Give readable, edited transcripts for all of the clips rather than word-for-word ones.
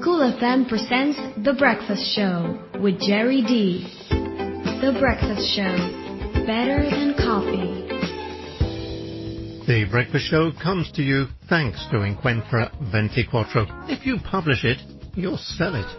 Cool FM presents The Breakfast Show with Jerry D. The Breakfast Show. Better than coffee. The Breakfast Show comes to you thanks to Encuentra 24. If you publish it, you'll sell it.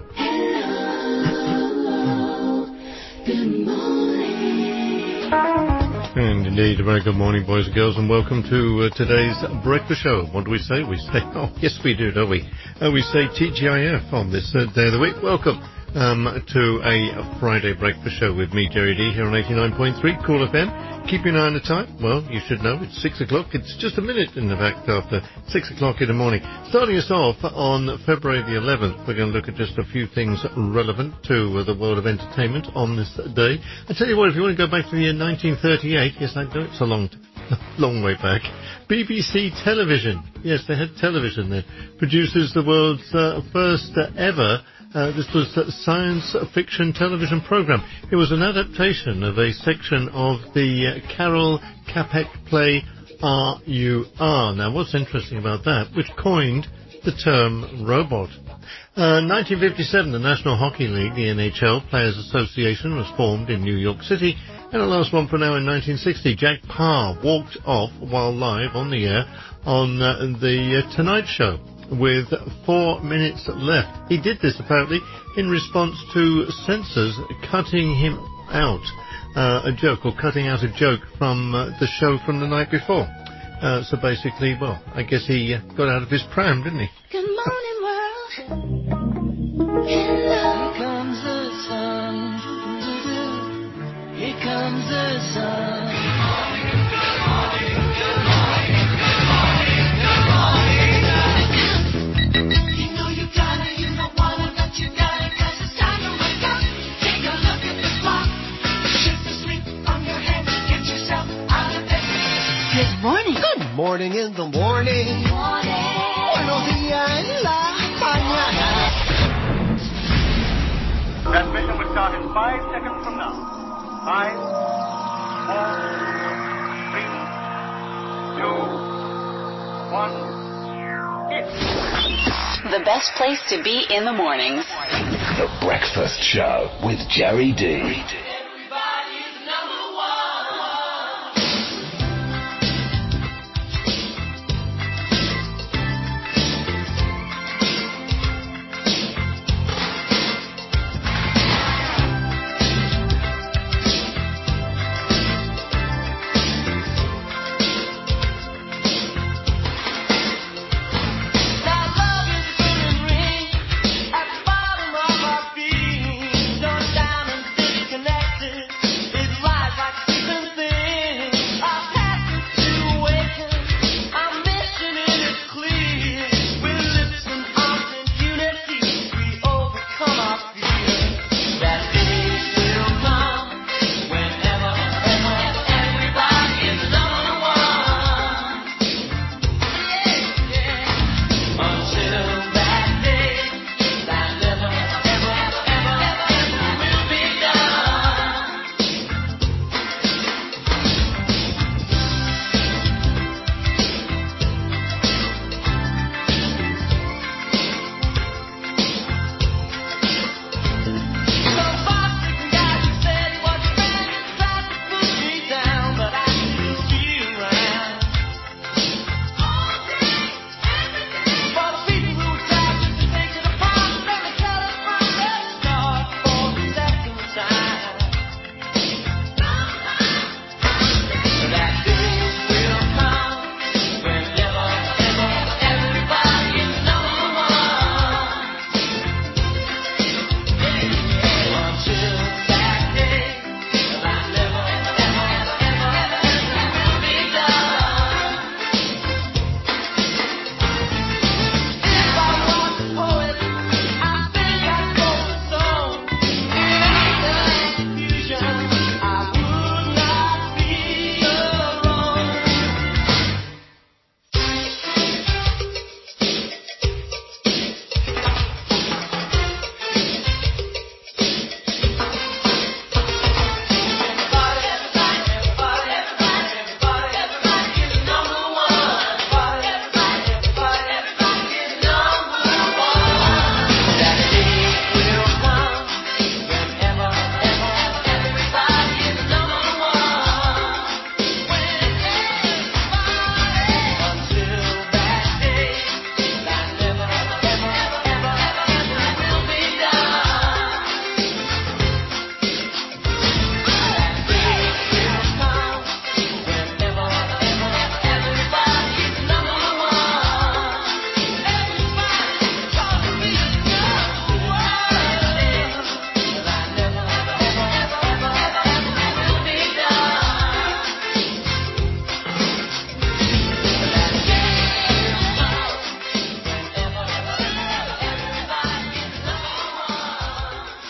Hello, good morning. And indeed, a very good morning, boys and girls, and welcome to today's Breakfast Show. What do we say? We say, oh, yes we do, don't we? We say TGIF on this day of the week. Welcome to a Friday Breakfast Show with me, Jerry D, here on 89.3 Cool FM. Keep an eye on the time. Well, you should know it's 6 o'clock. It's just a minute, in fact, after 6 o'clock in the morning. Starting us off on February the 11th, we're going to look at just a few things relevant to the world of entertainment on this day. I tell you what, if you want to go back to the year 1938, yes, I know it's a long way back. BBC Television. Yes, they had television there. Produces the world's first ever this was a science fiction television program. It was an adaptation of a section of the Karel Čapek play R.U.R. Now, what's interesting about that, which coined the term robot. 1957, the National Hockey League, the NHL Players Association, was formed in New York City. And the last one for now, in 1960, Jack Paar walked off while live on the air on The Tonight Show with 4 minutes left. He did this apparently in response to censors cutting him out a joke, or cutting out a joke from the show from the night before. So basically, well, I guess he got out of his pram, didn't he? Good morning, world. Hello. Here comes the sun. Here comes the sun. Good morning in the morning. Buenos días en la mañana. Transmission will start in 5 seconds from now. 5, 4, 3, 2, 1, hit. The best place to be in the mornings. The Breakfast Show with Jerry D. Connect.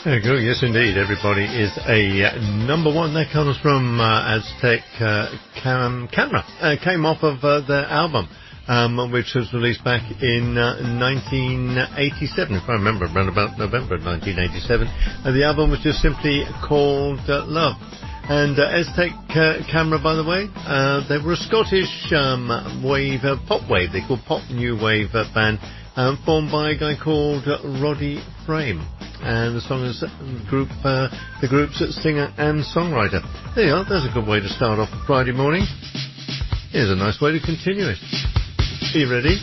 There you go. Yes, indeed. Everybody is a number one. That comes from Aztec Camera. Came off of their album, which was released back in 1987, if I remember, around about November of 1987. The album was just simply called Love. And Aztec Camera, by the way, they were a Scottish pop wave. They called pop new wave band, formed by a guy called Roddy Frame. And the song is the group's singer and songwriter. There you are. That's a good way to start off Friday morning. Here's a nice way to continue it. Are you ready?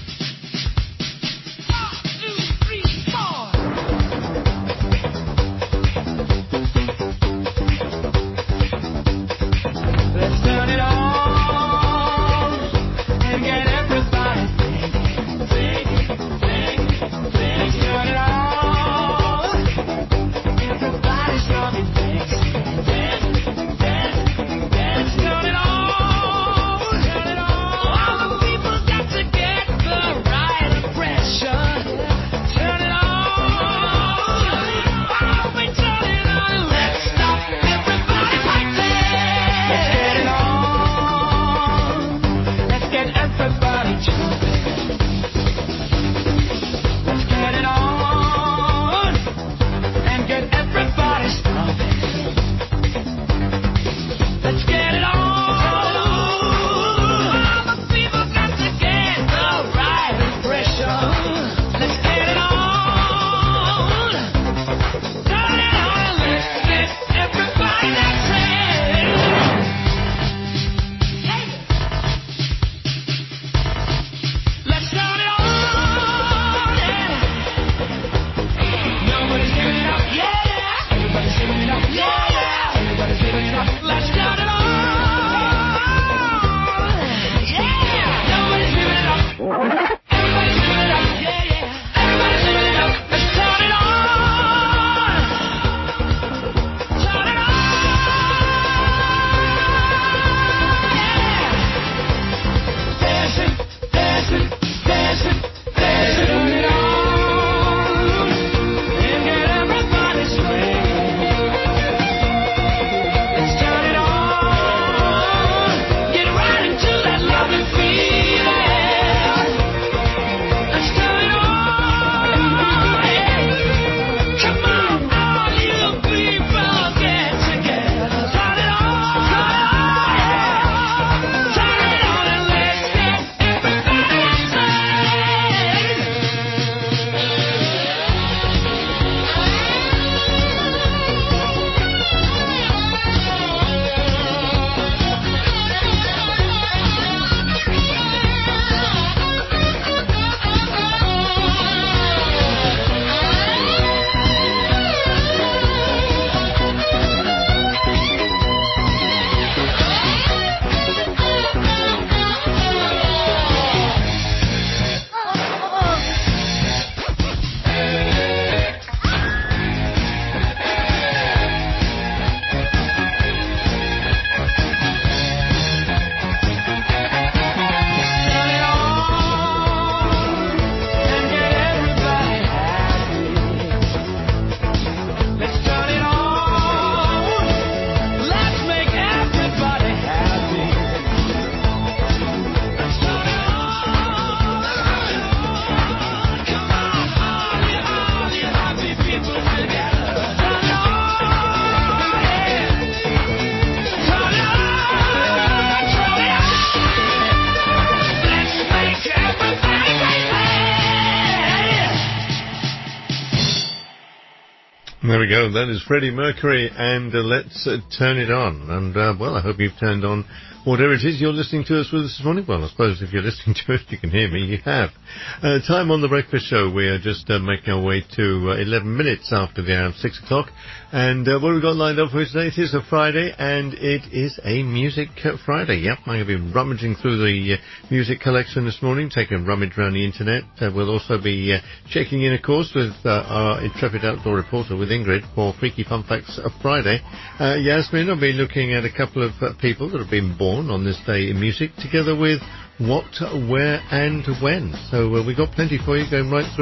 There we go. That is Freddie Mercury and Let's Turn It On. And, well, I hope you've turned on whatever it is you're listening to us with this morning. Well, I suppose if you're listening to it, you can hear me. You have. Time on The Breakfast Show. We are just making our way to 11 minutes after the hour of 6 o'clock. And what have we got lined up for today? It is a Friday, and it is a Music Friday. Yep, I'm going to be rummaging through the music collection this morning, taking a rummage around the internet. We'll also be checking in, of course, with our intrepid outdoor reporter, with Ingrid, for Freaky Fun Facts of Friday. Yasmin will be looking at a couple of people that have been born on this day in music, together with what, where and when. So we've got plenty for you, going right through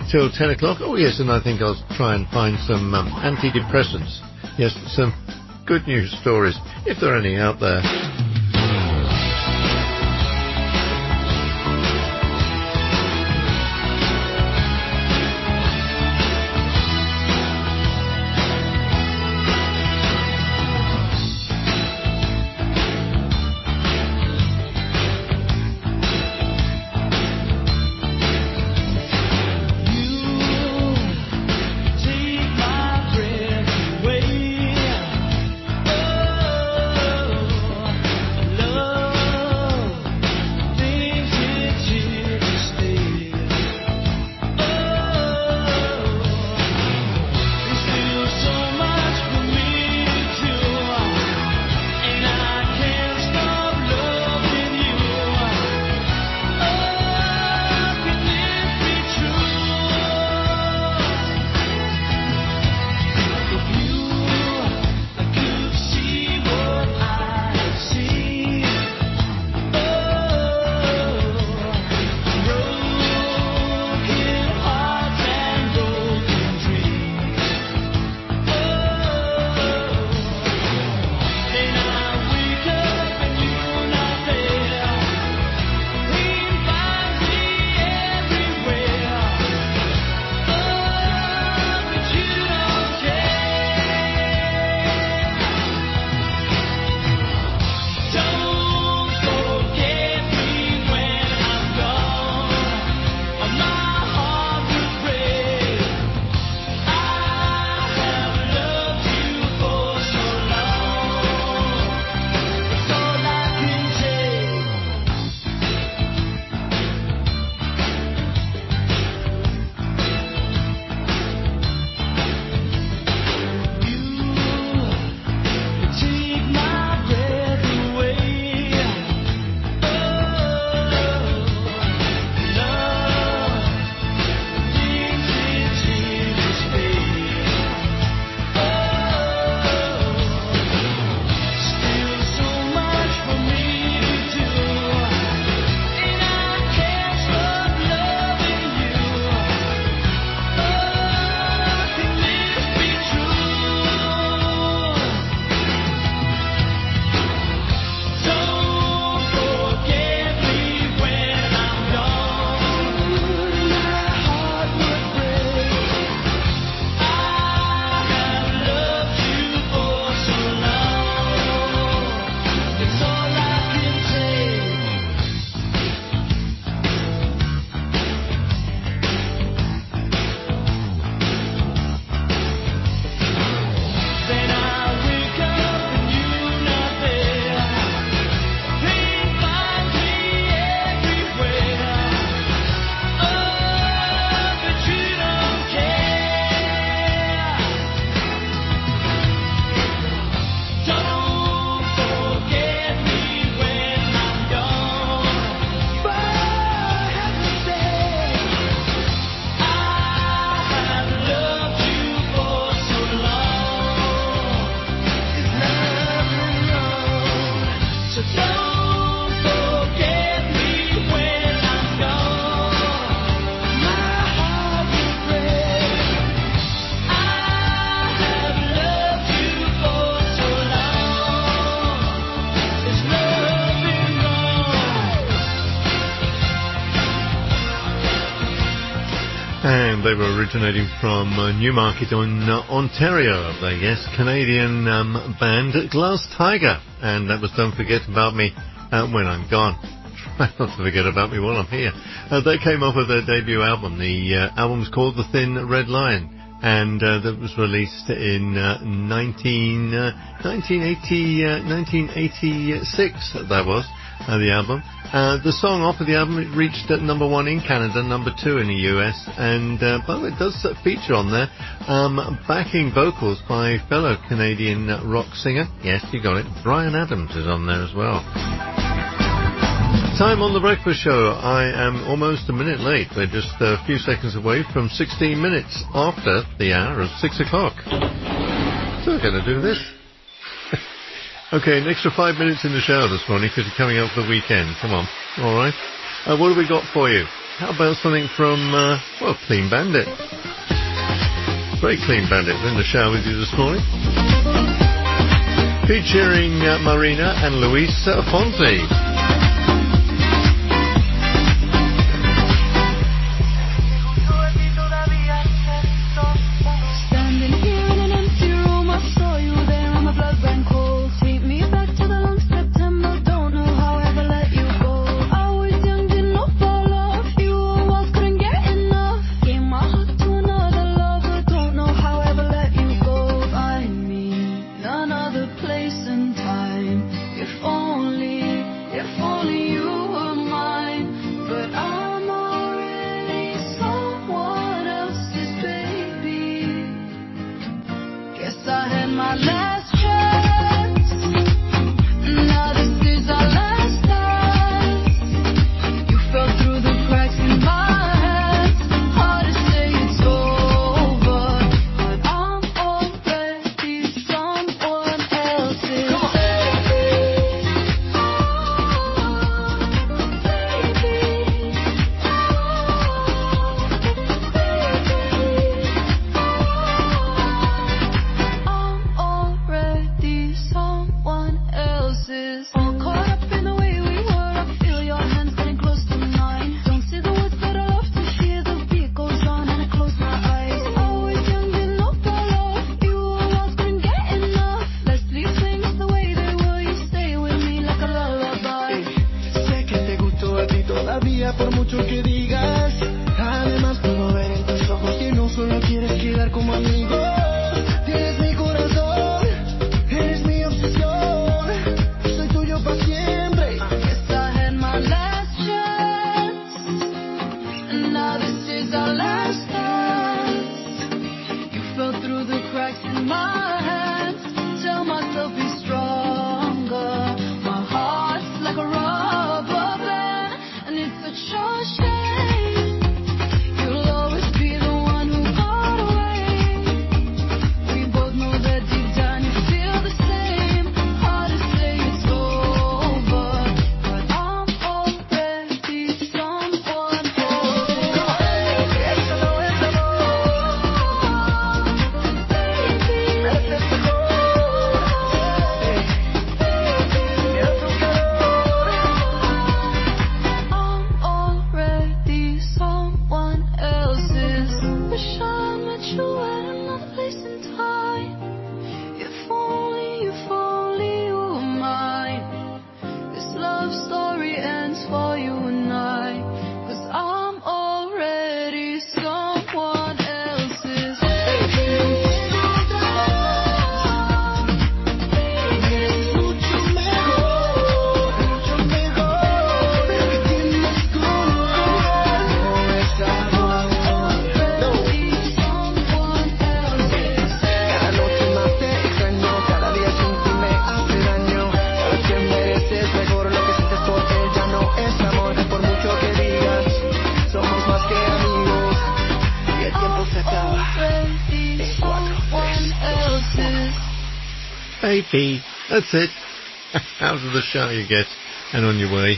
till 10 o'clock. Oh yes, and I think I'll try and find some antidepressants. Yes, some good news stories, if there are any out there. They were originating from Newmarket in Ontario. The yes, Canadian band Glass Tiger, and that was Don't Forget About Me When I'm Gone. Try not to forget about me while I'm here. They came off with their debut album. The album's called The Thin Red Line, and that was released in 1986. That was the album. The song off of the album, it reached at number 1 in Canada, number 2 in the US, and by the way, it does feature on there backing vocals by fellow Canadian rock singer, yes, you got it, Bryan Adams is on there as well. Time on The Breakfast Show. I am almost a minute late. We're just a few seconds away from 16 minutes after the hour of 6 o'clock. So we're going to do this. Okay, an extra 5 minutes in the show this morning because you're coming up for the weekend. Come on. All right. What have we got for you? How about something from, Clean Bandit? Very Clean Bandit in the shower with you this morning. Featuring Marina and Luis Fonsi. Baby, that's it. Out of the shower you get, and on your way.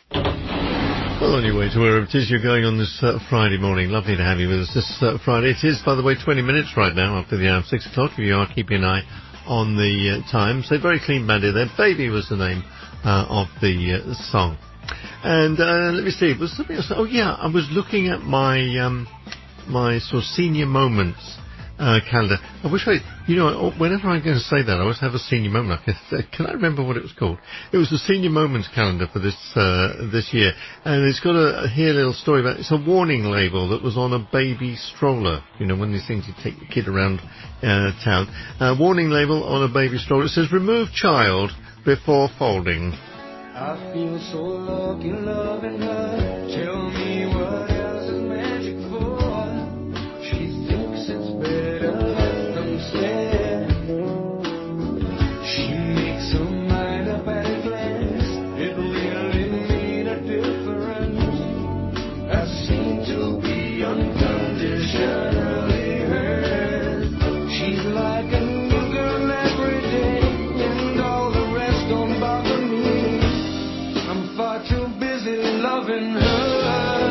Well, on your way to wherever it is you're going on this Friday morning. Lovely to have you with us this Friday. It is, by the way, 20 minutes right now after the hour of 6 o'clock. If you are keeping an eye on the time. So Very Clean Bandit there. Baby was the name of the song. And let me see, it was something else. Oh yeah, I was looking at my my sort of senior moments calendar. I wish whenever I'm going to say that, I always have a senior moment. Can I remember what it was called? It was the senior moments calendar for this this year, and it's got a little story about it. It's a warning label that was on a baby stroller. You know, one of these things you take your kid around town. Warning label on a baby stroller. It says, "Remove child before folding." I feel so lucky loving her. Tell me what else is magic for. She thinks it's better left unsaid. She makes her mind up at a glance. It really made a difference. I seem to be unconditionally hers. She's like a new girl every day, and all the rest don't bother me. I'm far too busy loving her.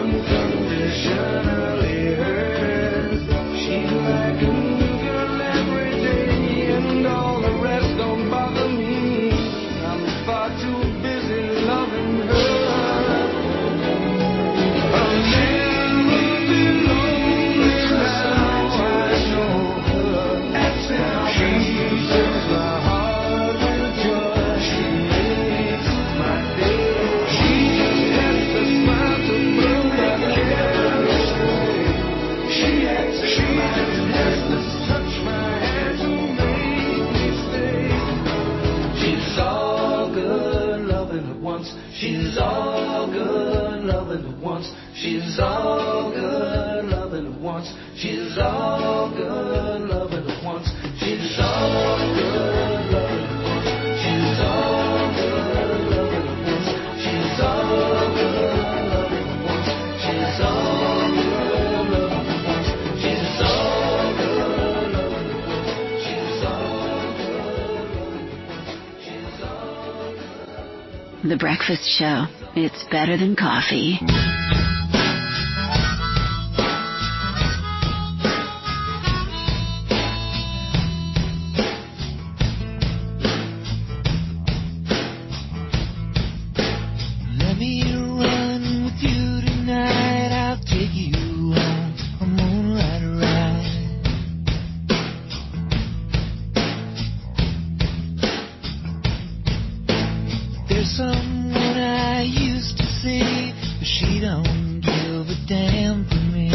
unconditionally hers. She's like a new girl every day, and all the rest don't bother me. I'm far too busy loving her. A man would be lonely now, I know her. She fills my heart with joy. She makes my day. She has the smile to blow my cares away. She has the touch my hand to make me stay. She's all good loving at once. She's all good loving at once. She's all good loving at once. She's all good loving at once. She's all good loving at once. She's all good loving at once. She's all good loving at once. She's all good loving at once. She's all good loving at once. She's all good loving at once. She's all good. The Breakfast Show. It's better than coffee. Let me run with you tonight. I'll take you on a moonlight ride. There's someone I used to see, but she don't give a damn for me.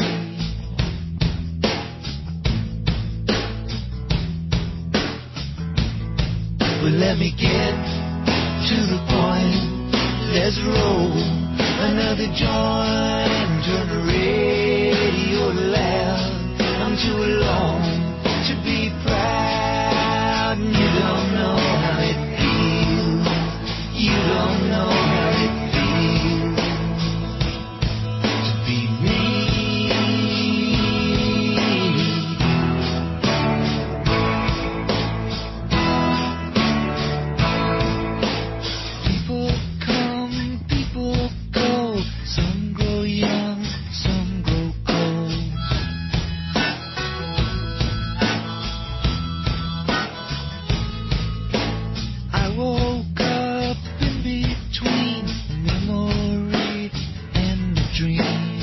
But let me get to the point. Let's roll another joint, turn the radio loud. I'm too alone to be proud. And you don't know how it feels. You don't know how it feels to be me. People come, people go. Some grow young, some grow cold. I woke up in between a memory and a dream.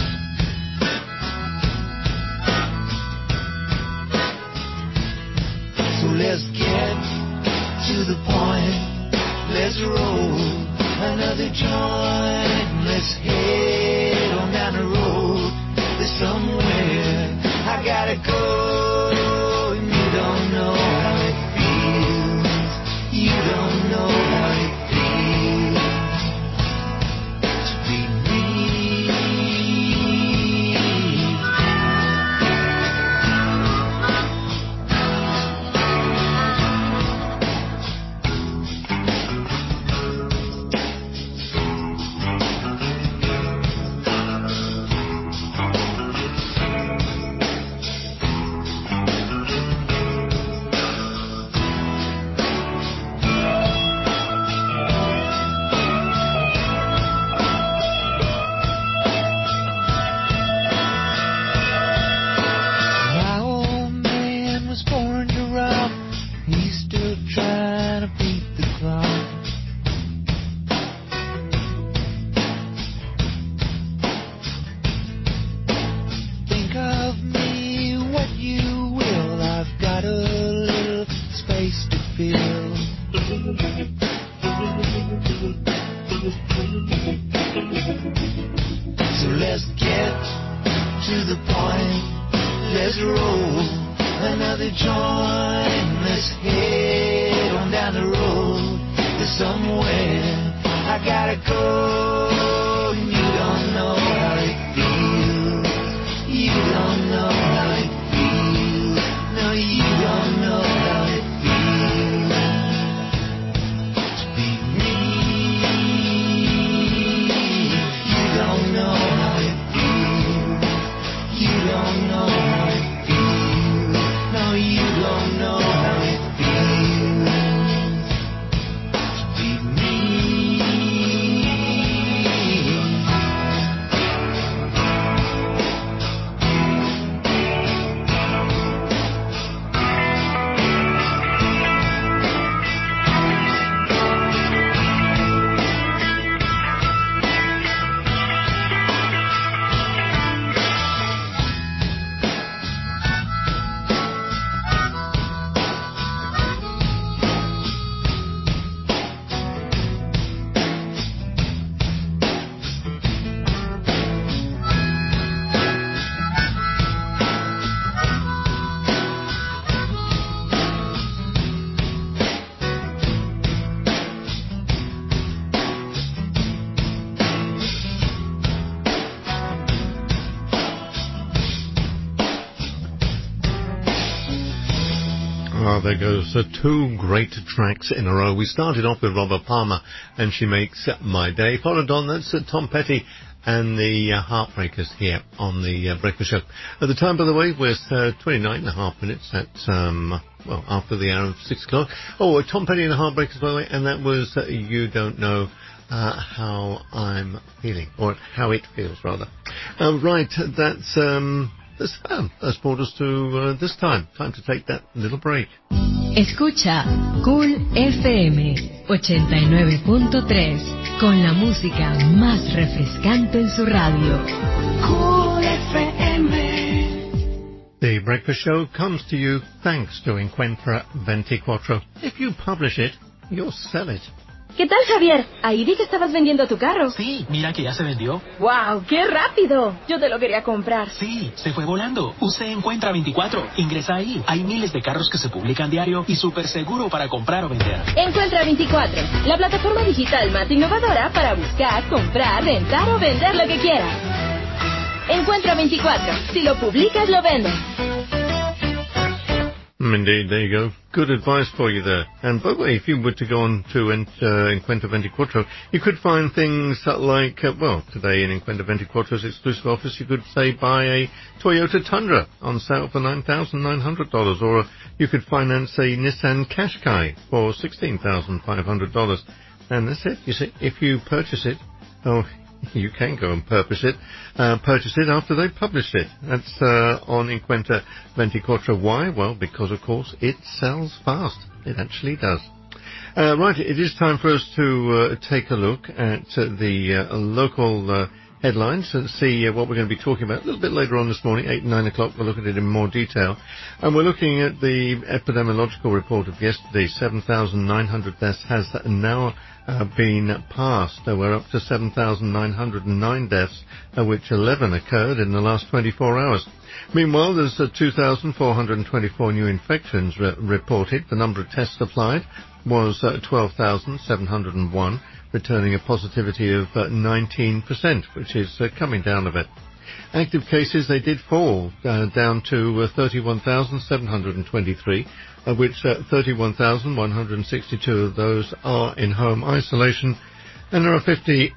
So let's get to the point. Let's roll another joint. Let's head on down the road. There's somewhere I gotta go. And you don't know how it feels. You don't know how it feels to be me. My old man was born to rob. He's still trying to beat the clock. Think of me what you will. I've got a little space to fill. So let's get to the point. Let's roll another joint. Let's head on down the road. There's somewhere I gotta go. And you don't know how it feels. You don't know how it feels. No, you don't know how it feels to be me. You don't know how it feels. You don't know how it feels. No, you don't know how it feels to be me. Well, there goes two great tracks in a row. We started off with Robert Palmer and She Makes My Day. Followed on, that's Tom Petty and the Heartbreakers here on the Breakfast Show. At the time, by the way, we're 29 and a half minutes at, well, after the hour of 6 o'clock. Oh, Tom Petty and the Heartbreakers, by the way, and that was You Don't Know How I'm Feeling, or How It Feels, rather. Right, that's brought us to this time. Time to take that little break. Escucha Cool FM 89.3 con la música más refrescante en su radio. Cool FM. The Breakfast Show comes to you thanks to Encuentra 24. If you publish it, you'll sell it. ¿Qué tal, Javier? Ahí vi que estabas vendiendo tu carro. Sí, mira que ya se vendió. ¡Wow! ¡Qué rápido! Yo te lo quería comprar. Sí, se fue volando. Usted Encuentra 24. Ingresa ahí. Hay miles de carros que se publican diario y súper seguro para comprar o vender. Encuentra 24, la plataforma digital más innovadora para buscar, comprar, rentar o vender lo que quieras. Encuentra 24. Si lo publicas, lo vendes. Indeed, there you go. Good advice for you there. And by the way, if you were to go on to Encuentra 24, you could find things like, well, today in Encuentra 24's exclusive office, you could say buy a Toyota Tundra on sale for $9,900, or you could finance a Nissan Qashqai for $16,500. And that's it. You see, if you purchase it, oh, you can go and purchase it after they published it. That's on Encuentra 24. Why? Well, because, of course, it sells fast. It actually does. Right, it is time for us to take a look at the local headlines and see what we're going to be talking about a little bit later on this morning, 8 and 9 o'clock. We'll look at it in more detail. And we're looking at the epidemiological report of yesterday. 7,900 deaths has now been passed. We're up to 7,909 deaths, which 11 occurred in the last 24 hours. Meanwhile, there's 2,424 new infections reported. The number of tests applied was 12,701, returning a positivity of 19%, which is coming down a bit. Active cases, they did fall down to 31,723, of which 31,162 of those are in home isolation, and there are 100.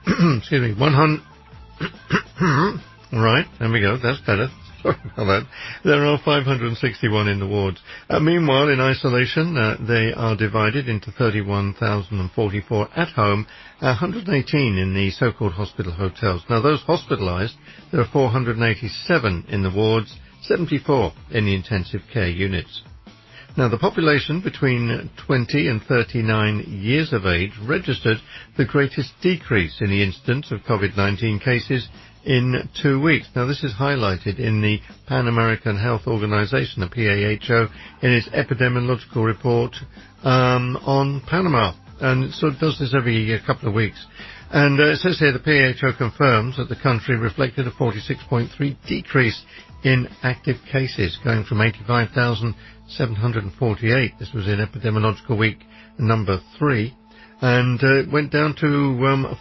Right, there we go, that's better. Sorry about that. There are 561 in the wards. Meanwhile, in isolation, they are divided into 31,044 at home, 118 in the so-called hospital hotels. Now, those hospitalized, there are 487 in the wards, 74 in the intensive care units. Now, the population between 20 and 39 years of age registered the greatest decrease in the incidence of COVID-19 cases in 2 weeks. Now, this is highlighted in the Pan American Health Organization, the PAHO, in its epidemiological report on Panama. And it sort of does this every couple of weeks. And it says here the PAHO confirms that the country reflected a 46.3 decrease in active cases, going from 85,748. This was in epidemiological week number 3. And it went down to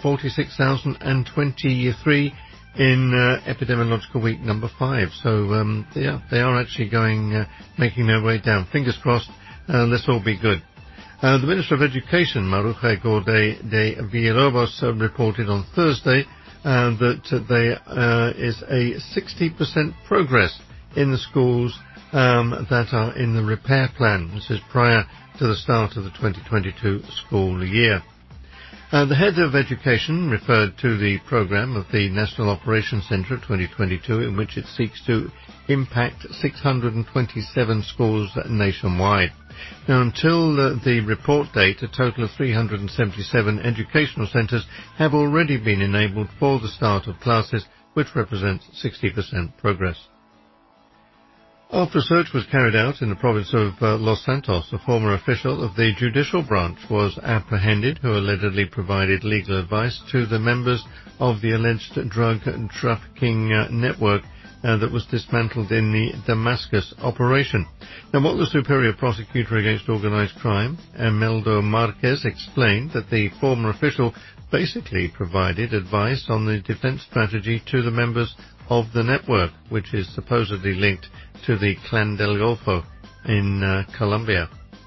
46,023 in epidemiological week number 5. So, they are actually making their way down. Fingers crossed, let's all be good. The Minister of Education, Maruja Gorde de Villalobos, reported on Thursday that there is a 60% progress in the schools that are in the repair plan. This is prior to the start of the 2022 school year. The head of education referred to the program of the National Operations Centre 2022, in which it seeks to impact 627 schools nationwide. Now, until the report date, a total of 377 educational centres have already been enabled for the start of classes, which represents 60% progress. After a search was carried out in the province of Los Santos, a former official of the judicial branch was apprehended who allegedly provided legal advice to the members of the alleged drug trafficking network that was dismantled in the Damascus operation. Now, what the Superior Prosecutor Against Organized Crime, Imeldo Marquez, explained that the former official basically provided advice on the defense strategy to the members of the network, which is supposedly linked to the Clan del Golfo in Colombia.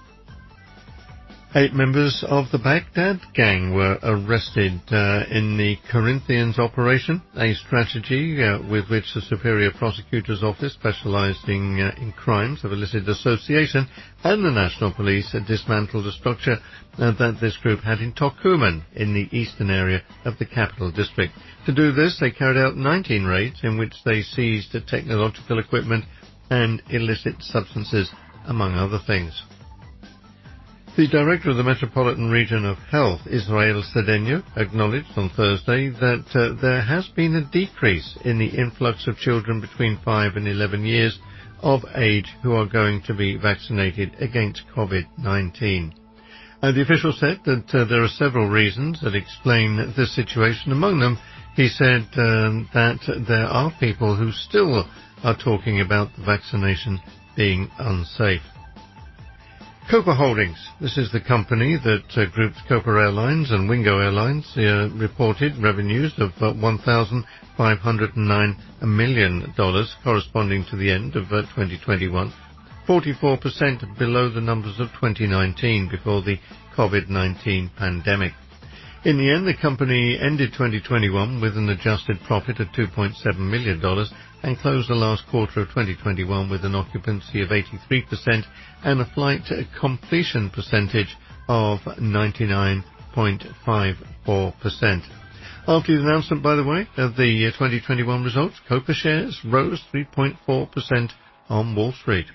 8 members of the Baghdad gang were arrested in the Corinthians operation, a strategy with which the Superior Prosecutor's Office, specializing in crimes of illicit association, and the National Police dismantled a structure that this group had in Tokumen, in the eastern area of the capital district. To do this, they carried out 19 raids in which they seized technological equipment and illicit substances, among other things. The Director of the Metropolitan Region of Health, Israel Cedeno, acknowledged on Thursday that there has been a decrease in the influx of children between 5 and 11 years of age who are going to be vaccinated against COVID-19. The official said that there are several reasons that explain this situation. Among them, he said that there are people who still are talking about the vaccination being unsafe. Copa Holdings, this is the company that groups Copa Airlines and Wingo Airlines, reported revenues of $1,509 million, corresponding to the end of 2021, 44% below the numbers of 2019 before the COVID-19 pandemic. In the end, the company ended 2021 with an adjusted profit of $2.7 million and closed the last quarter of 2021 with an occupancy of 83% and a flight completion percentage of 99.54%. After the announcement, by the way, of the 2021 results, Copa shares rose 3.4% on Wall Street.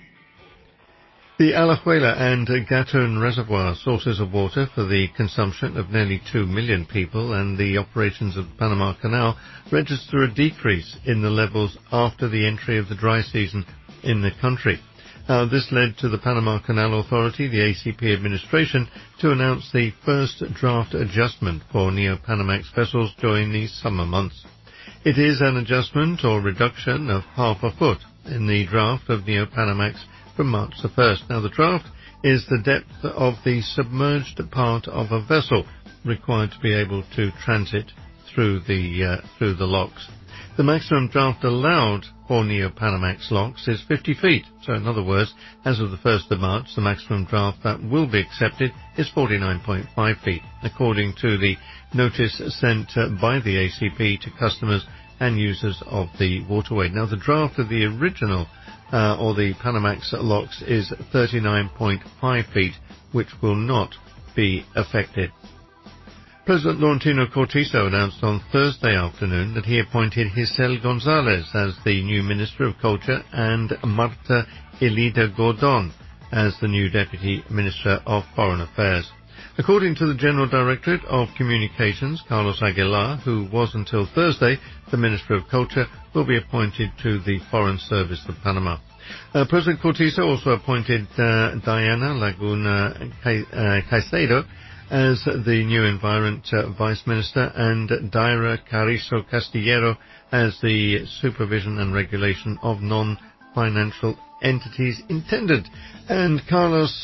The Alajuela and Gatun Reservoir, sources of water for the consumption of nearly 2 million people, and the operations of the Panama Canal register a decrease in the levels after the entry of the dry season in the country. This led to the Panama Canal Authority, the ACP administration, to announce the first draft adjustment for Neo-Panamax vessels during the summer months. It is an adjustment or reduction of half a foot in the draft of Neo-Panamax from March the 1st. Now, the draft is the depth of the submerged part of a vessel required to be able to transit through the locks. The maximum draft allowed for Neo-Panamax locks is 50 feet. So, in other words, as of the 1st of March, the maximum draft that will be accepted is 49.5 feet, according to the notice sent by the ACP to customers and users of the waterway. Now, the draft of the original or the Panamax locks is 39.5 feet, which will not be affected. President Laurentino Cortizo announced on Thursday afternoon that he appointed Giselle Gonzalez as the new Minister of Culture and Marta Elida Gordon as the new Deputy Minister of Foreign Affairs. According to the General Directorate of Communications, Carlos Aguilar, who was until Thursday the Minister of Culture, will be appointed to the Foreign Service of Panama. President Cortizo also appointed Diana Laguna Caicedo as the new Environment Vice Minister and Daira Carrizo Castillero as the Supervision and Regulation of Non-Financial Entities Intendant. And Carlos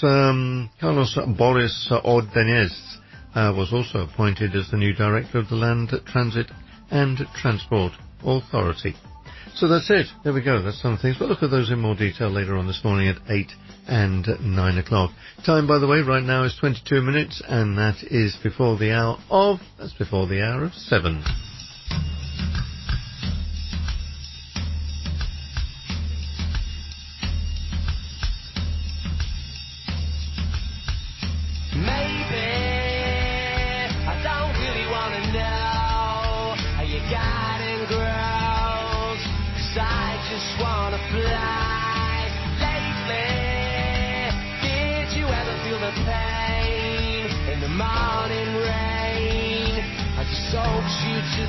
Boris Ordonez was also appointed as the new Director of the Land Transit and Transport Authority. So that's it. There we go. That's some of the things. We'll look at those in more detail later on this morning at 8 and 9 o'clock. Time, by the way, right now is 22 minutes, and that is before the hour of 7. Soaks you to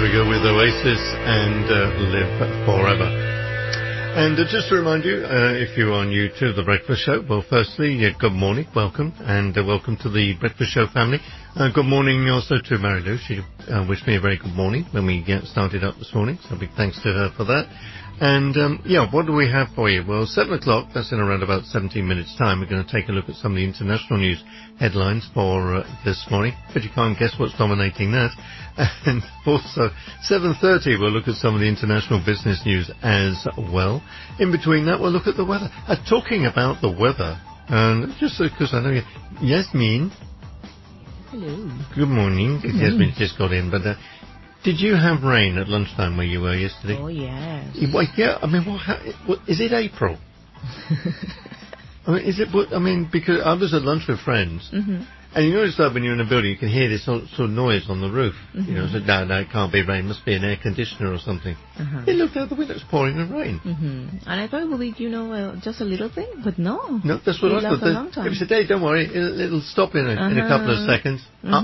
we go with Oasis and Live Forever. And just to remind you, if you are new to The Breakfast Show, well, firstly, good morning, welcome, and welcome to The Breakfast Show family. Good morning also to Mary Lou. She wished me a very good morning when we started up this morning, so big thanks to her for that. And, what do we have for you? Well, 7 o'clock, that's in around about 17 minutes' time. We're going to take a look at some of the international news headlines for this morning, but you can't guess what's dominating that. And also, 7:30, we'll look at some of the international business news as well. In between that, we'll look at the weather. Talking about the weather, and just because I know you, Yasmin. Hello. Good morning. Yasmin just got in, but did you have rain at lunchtime where you were yesterday? Oh, yes. Yeah, I mean, what is it April? I mean, is it, because I was at lunch with friends, and you notice that when you're in a building, you can hear this sort of noise on the roof. You know, so no, it can't be rain, must be an air conditioner or something. It looked out the window, it's pouring in rain. And I thought it would be, just a little thing, but no. No, that's what I thought. A long time. It was a day, don't worry, it'll stop in a couple of seconds.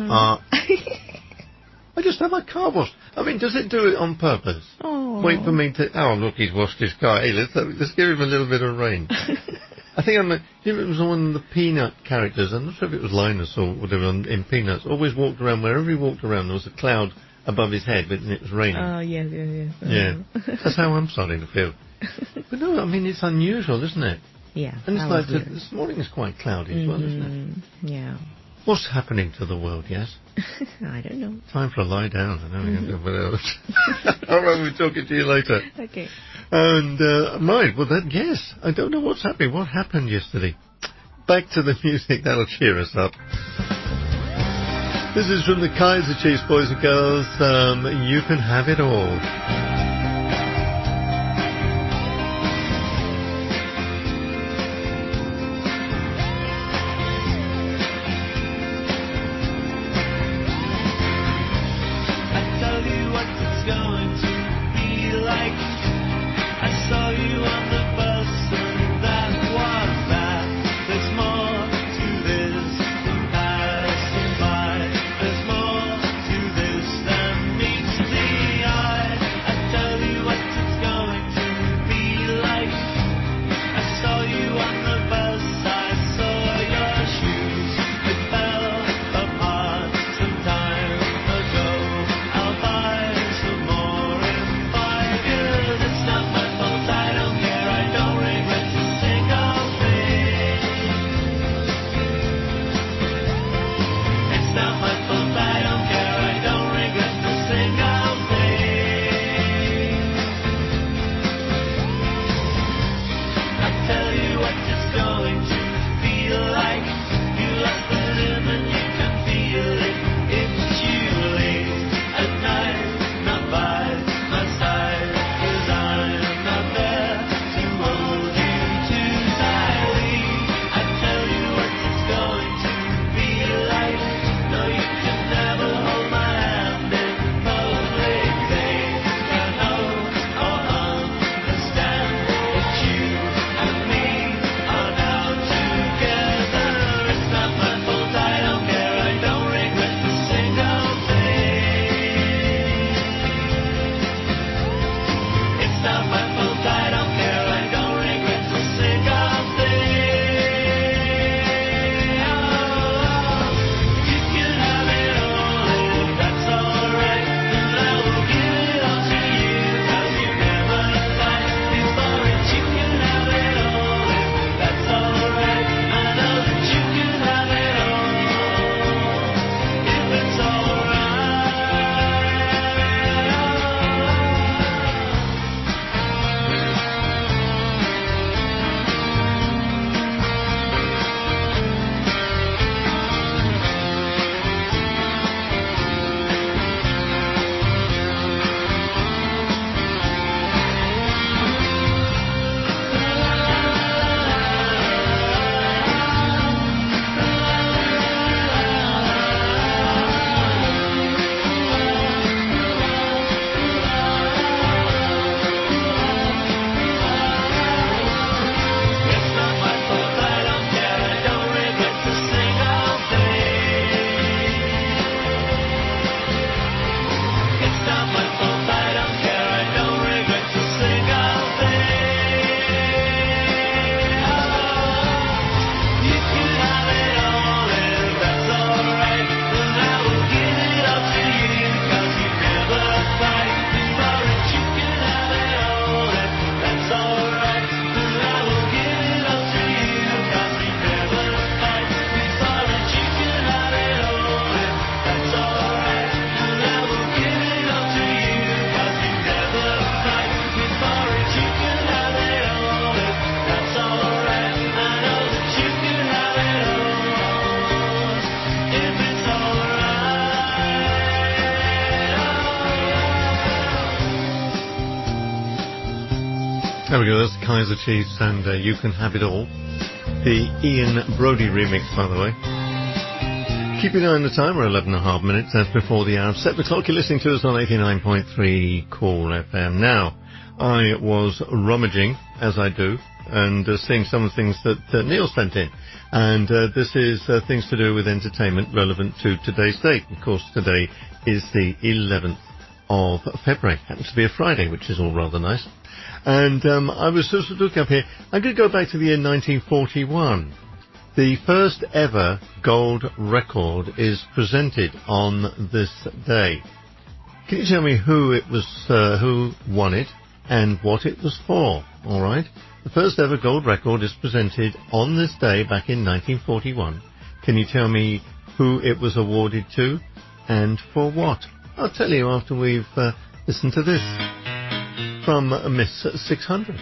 I just had my car washed. I mean, does it do it on purpose? Oh. Wait for me to... Oh, look, he's washed his car. Hey, let's give him a little bit of rain. I think it was one of the Peanut characters. I'm not sure if it was Linus or whatever in Peanuts. Always walked around, wherever he walked around, there was a cloud above his head, and it was raining. Oh, yes. Yeah, that's how I'm starting to feel. But no, I mean, it's unusual, isn't it? Yeah, and it's like this morning is quite cloudy as well, isn't it? Yeah. What's happening to the world, yes? I don't know. Time for a lie down. I know we're going to do what else. All right, we'll be talking to you later. Okay. And, right, well then, yes, I don't know what's happening. What happened yesterday? Back to the music, that'll cheer us up. This is from the Kaiser Chiefs, boys and girls. You Can Have It All. There's more to this than meets the eye. There we go, that's Kaiser Chiefs and You Can Have It All. The Ian Brody remix, by the way. Keep an eye on the time, we're 11 and a half minutes. That's before the hour of 7 o'clock. You're listening to us on 89.3 Cool FM. Now, I was rummaging, as I do, and seeing some of the things that Neil sent in. And this is things to do with entertainment relevant to today's date. Of course, today is the 11th of February. Happens to be a Friday, which is all rather nice. And I was sort of looking up here. I'm going to go back to the year 1941. The first ever gold record is presented on this day. Can you tell me who it was, who won it, and what it was for? All right. The first ever gold record is presented on this day back in 1941. Can you tell me who it was awarded to, and for what? I'll tell you after we've listened to this from Miss 600.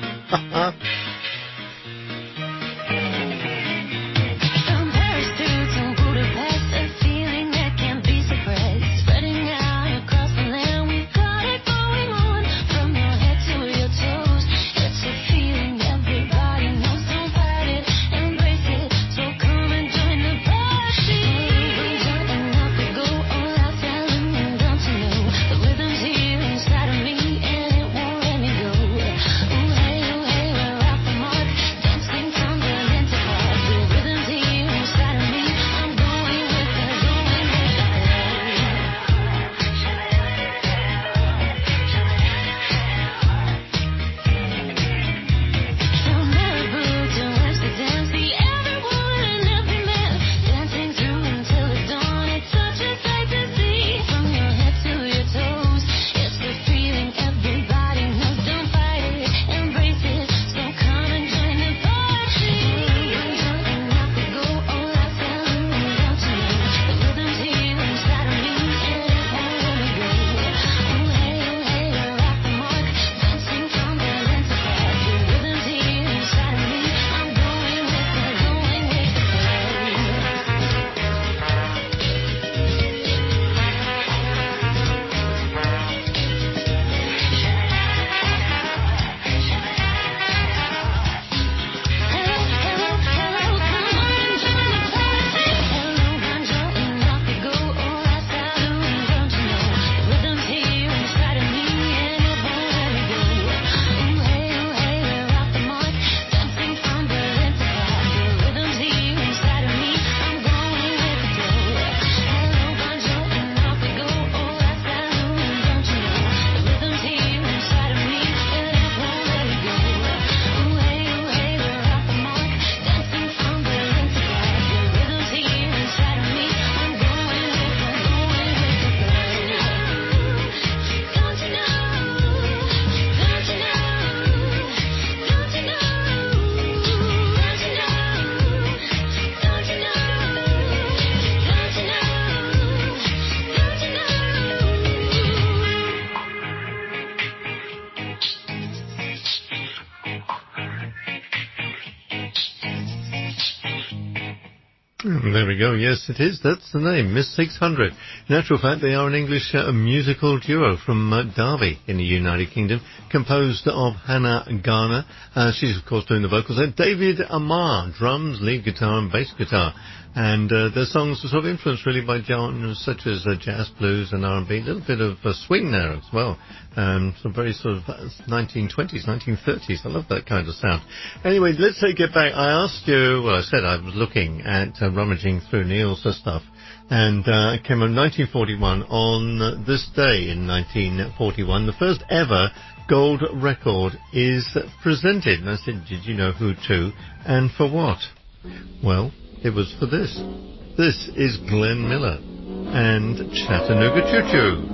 There we go. Yes, it is. That's the name, Miss 600. In actual fact, they are an English musical duo from Derby in the United Kingdom, composed of Hannah Garner. She's, of course, doing the vocals. And David Amar, drums, lead guitar and bass guitar. And their songs are sort of influenced really by genres such as jazz, blues and R&B. A little bit of swing there as well. Some very sort of 1920s, 1930s. I love that kind of sound. Anyway, let's get back. I asked you, well, I said I was looking at rummaging through Neil's stuff. And it came on 1941. On this day in 1941, the first ever gold record is presented. And I said, did you know who to and for what? Well, it was for this. This is Glenn Miller and Chattanooga Choo Choo.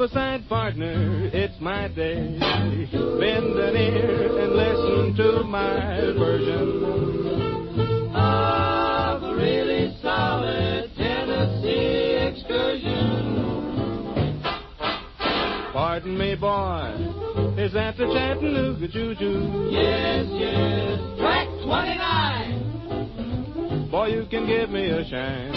beside, partner, it's my day. Bend an ear and listen to my version of a really solid Tennessee excursion. Pardon me, boy, is that the Chattanooga Choo-Choo? Yes, yes, track 29. Boy, you can give me a shine.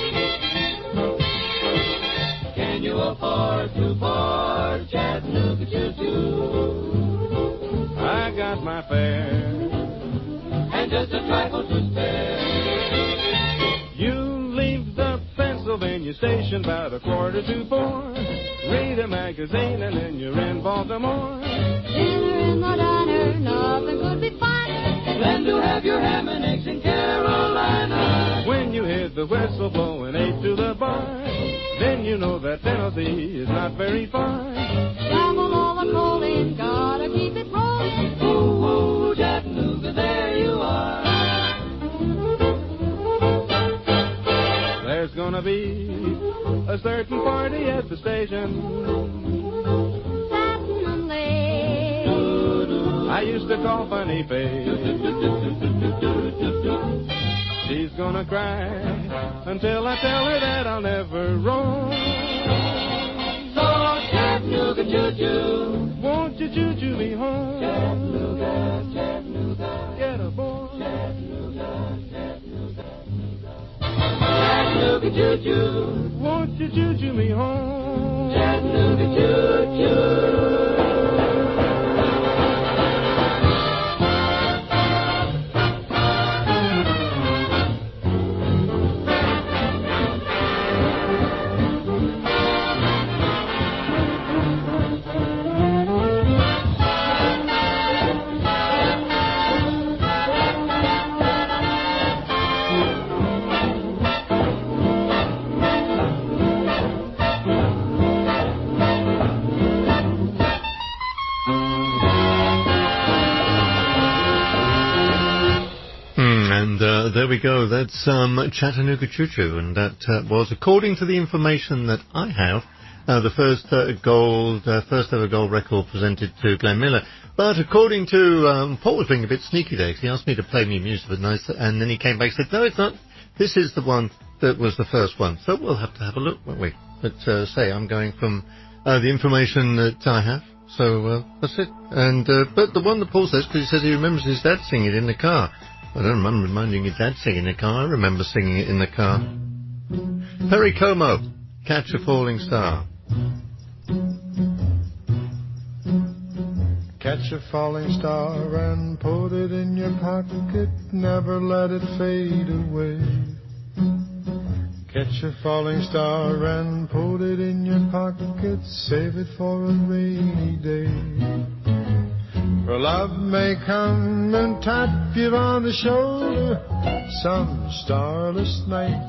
Can you afford to board Chattanooga Choo-Choo? I got my fare and just a trifle to spare. You leave the Pennsylvania station about 3:45. Read a magazine and then you're in Baltimore. Dinner in the diner, nothing could be finer than to have your ham and eggs in Carolina. When you hear the whistle blowing 8 to the bar, then you know that Tennessee is not very far. Travel all the coal in, gotta keep it rolling. Ooh, ooh, Chattanooga, there you are. There's gonna be a certain party at the station. Certainly. I used to call Funny Face. She's gonna cry until I tell her that I'll never roam. So Chattanooga choo-choo, won't you choo-choo me home? Chattanooga, Chattanooga, get aboard. Chattanooga, Chattanooga, Chattanooga choo-choo, won't you choo-choo me home? Chattanooga choo-choo. There we go. That's Chattanooga Choo-Choo, and that was, according to the information that I have, the first ever gold record presented to Glenn Miller. But according to Paul was being a bit sneaky there, 'cause he asked me to play me music, and then he came back and said, "No, it's not. This is the one that was the first one." So we'll have to have a look, won't we? But I'm going from the information that I have. So that's it. And but the one that Paul says, because he says he remembers his dad singing it in the car. I don't remember reminding his dad singing in the car. I remember singing it in the car. Perry Como, Catch a Falling Star. Catch a falling star and put it in your pocket, never let it fade away. Catch a falling star and put it in your pocket, save it for a rainy day. For love may come and tap you on the shoulder some starless night,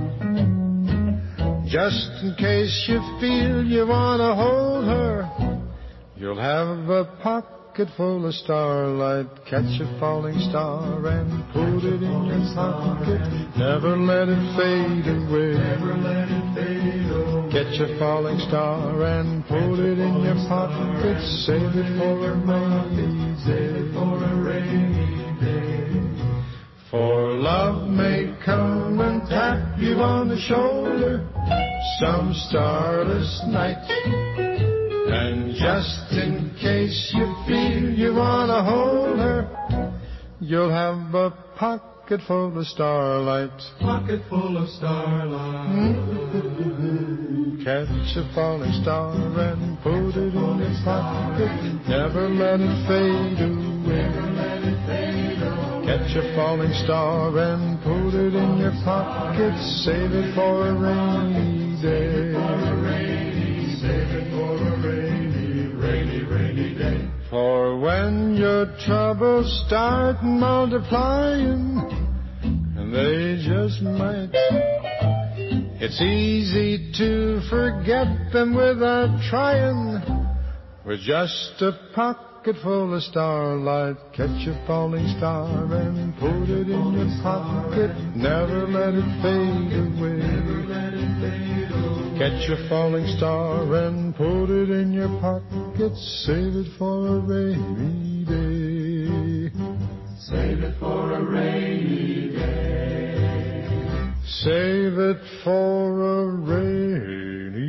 just in case you feel you want to hold her. You'll have a pocket full of starlight. Catch a falling star and put it in your pocket, never let it fade away. Never let it fade away. Catch a falling star and put it in your pocket, save it for a rainy day. For a rainy day. For love may come and tap you on the shoulder some starless night, and just in case you feel you want to hold her, you'll have a pocket full of starlight. Pocket full of starlight. Mm-hmm. Catch a falling star and put it in your pocket, never let it fade away. Catch a falling star and put it in your pocket, save it for a rainy day. Save it for a rainy day. For when your troubles start multiplying, and they just might, it's easy to forget them without trying. With just a pocket full of starlight, catch a falling star and put it in your pocket, never let it fade away. Never let it fade away. Catch a falling star and put it in your pocket. Save it for a rainy day. Save it for a rainy day. Save it for a rainy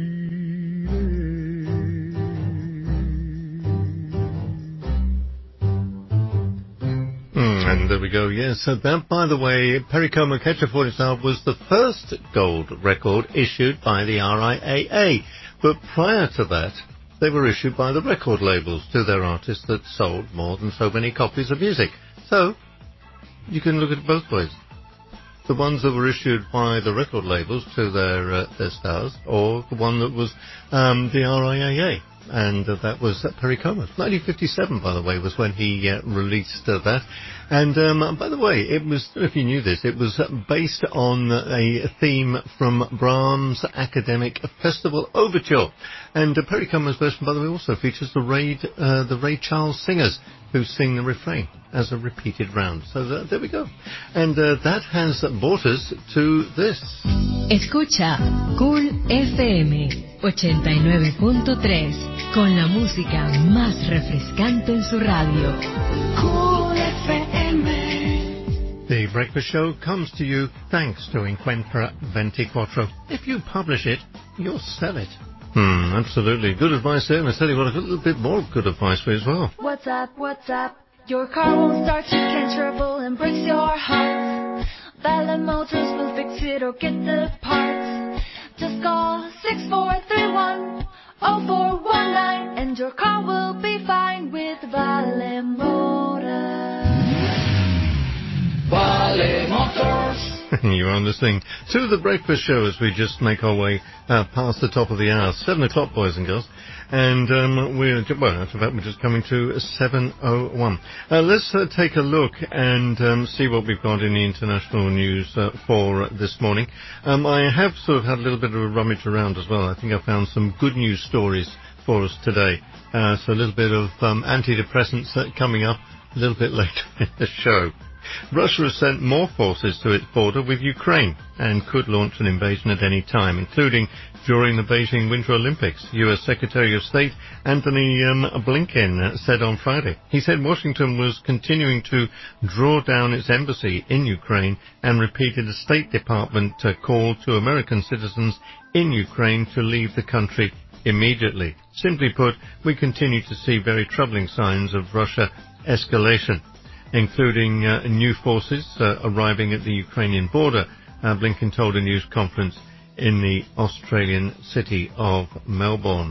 And there we go, yes. So that, by the way, Perry Como, Catch a Falling Star was the first gold record issued by the RIAA. But prior to that, they were issued by the record labels to their artists that sold more than so many copies of music. So, you can look at it both ways. The ones that were issued by the record labels to their stars, or the one that was the RIAA. And that was Perry Como. 1957, by the way, was when he released that. And by the way, it was, I don't know if you knew this, it was based on a theme from Brahms' Academic Festival Overture. And Perry Como's version, by the way, also features the Ray Charles Singers, who sing the refrain as a repeated round. So there we go. And that has brought us to this. Escucha Cool FM 89.3 con la música más refrescante en su radio. Cool FM. The Breakfast Show comes to you thanks to Encuentra 24. If you publish it, you'll sell it. Absolutely. Good advice there. And I tell you what, I've got a little bit more good advice for you as well. What's up, what's up? Your car won't start, you can't travel and breaks your heart. Valid Motors will fix it or get the parts. Just call 6431-0419 and your car will be fine with Vale Motors. Vale Motors. You are listening to The Breakfast Show as we just make our way past the top of the hour. 7 o'clock, boys and girls. And we're just coming to 7:01. Let's take a look and see what we've got in the international news for this morning. I have sort of had a little bit of a rummage around as well. I think I found some good news stories for us today. So a little bit of antidepressants coming up a little bit later in the show. Russia has sent more forces to its border with Ukraine and could launch an invasion at any time, including during the Beijing Winter Olympics. U.S. Secretary of State Antony Blinken said on Friday. He said Washington was continuing to draw down its embassy in Ukraine and repeated a State Department call to American citizens in Ukraine to leave the country immediately. Simply put, we continue to see very troubling signs of Russia escalation, including new forces arriving at the Ukrainian border, Blinken told a news conference in the Australian city of Melbourne.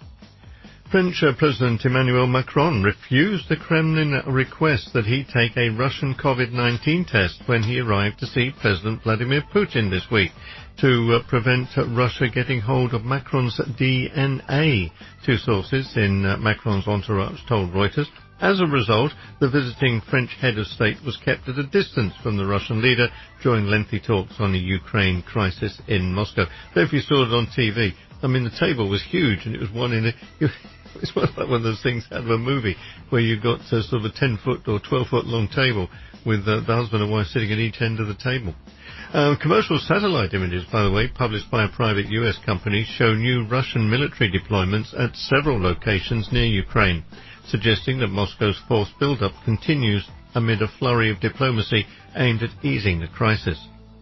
French President Emmanuel Macron refused the Kremlin request that he take a Russian COVID-19 test when he arrived to see President Vladimir Putin this week to prevent Russia getting hold of Macron's DNA, two sources in Macron's entourage told Reuters. As a result, the visiting French head of state was kept at a distance from the Russian leader during lengthy talks on the Ukraine crisis in Moscow. So if you saw it on TV, I mean, the table was huge, and it was it's like one of those things out of a movie where you've got sort of a 10-foot or 12-foot long table with the husband and wife sitting at each end of the table. Commercial satellite images, by the way, published by a private U.S. company, show new Russian military deployments at several locations near Ukraine, suggesting that Moscow's force build-up continues amid a flurry of diplomacy aimed at easing the crisis.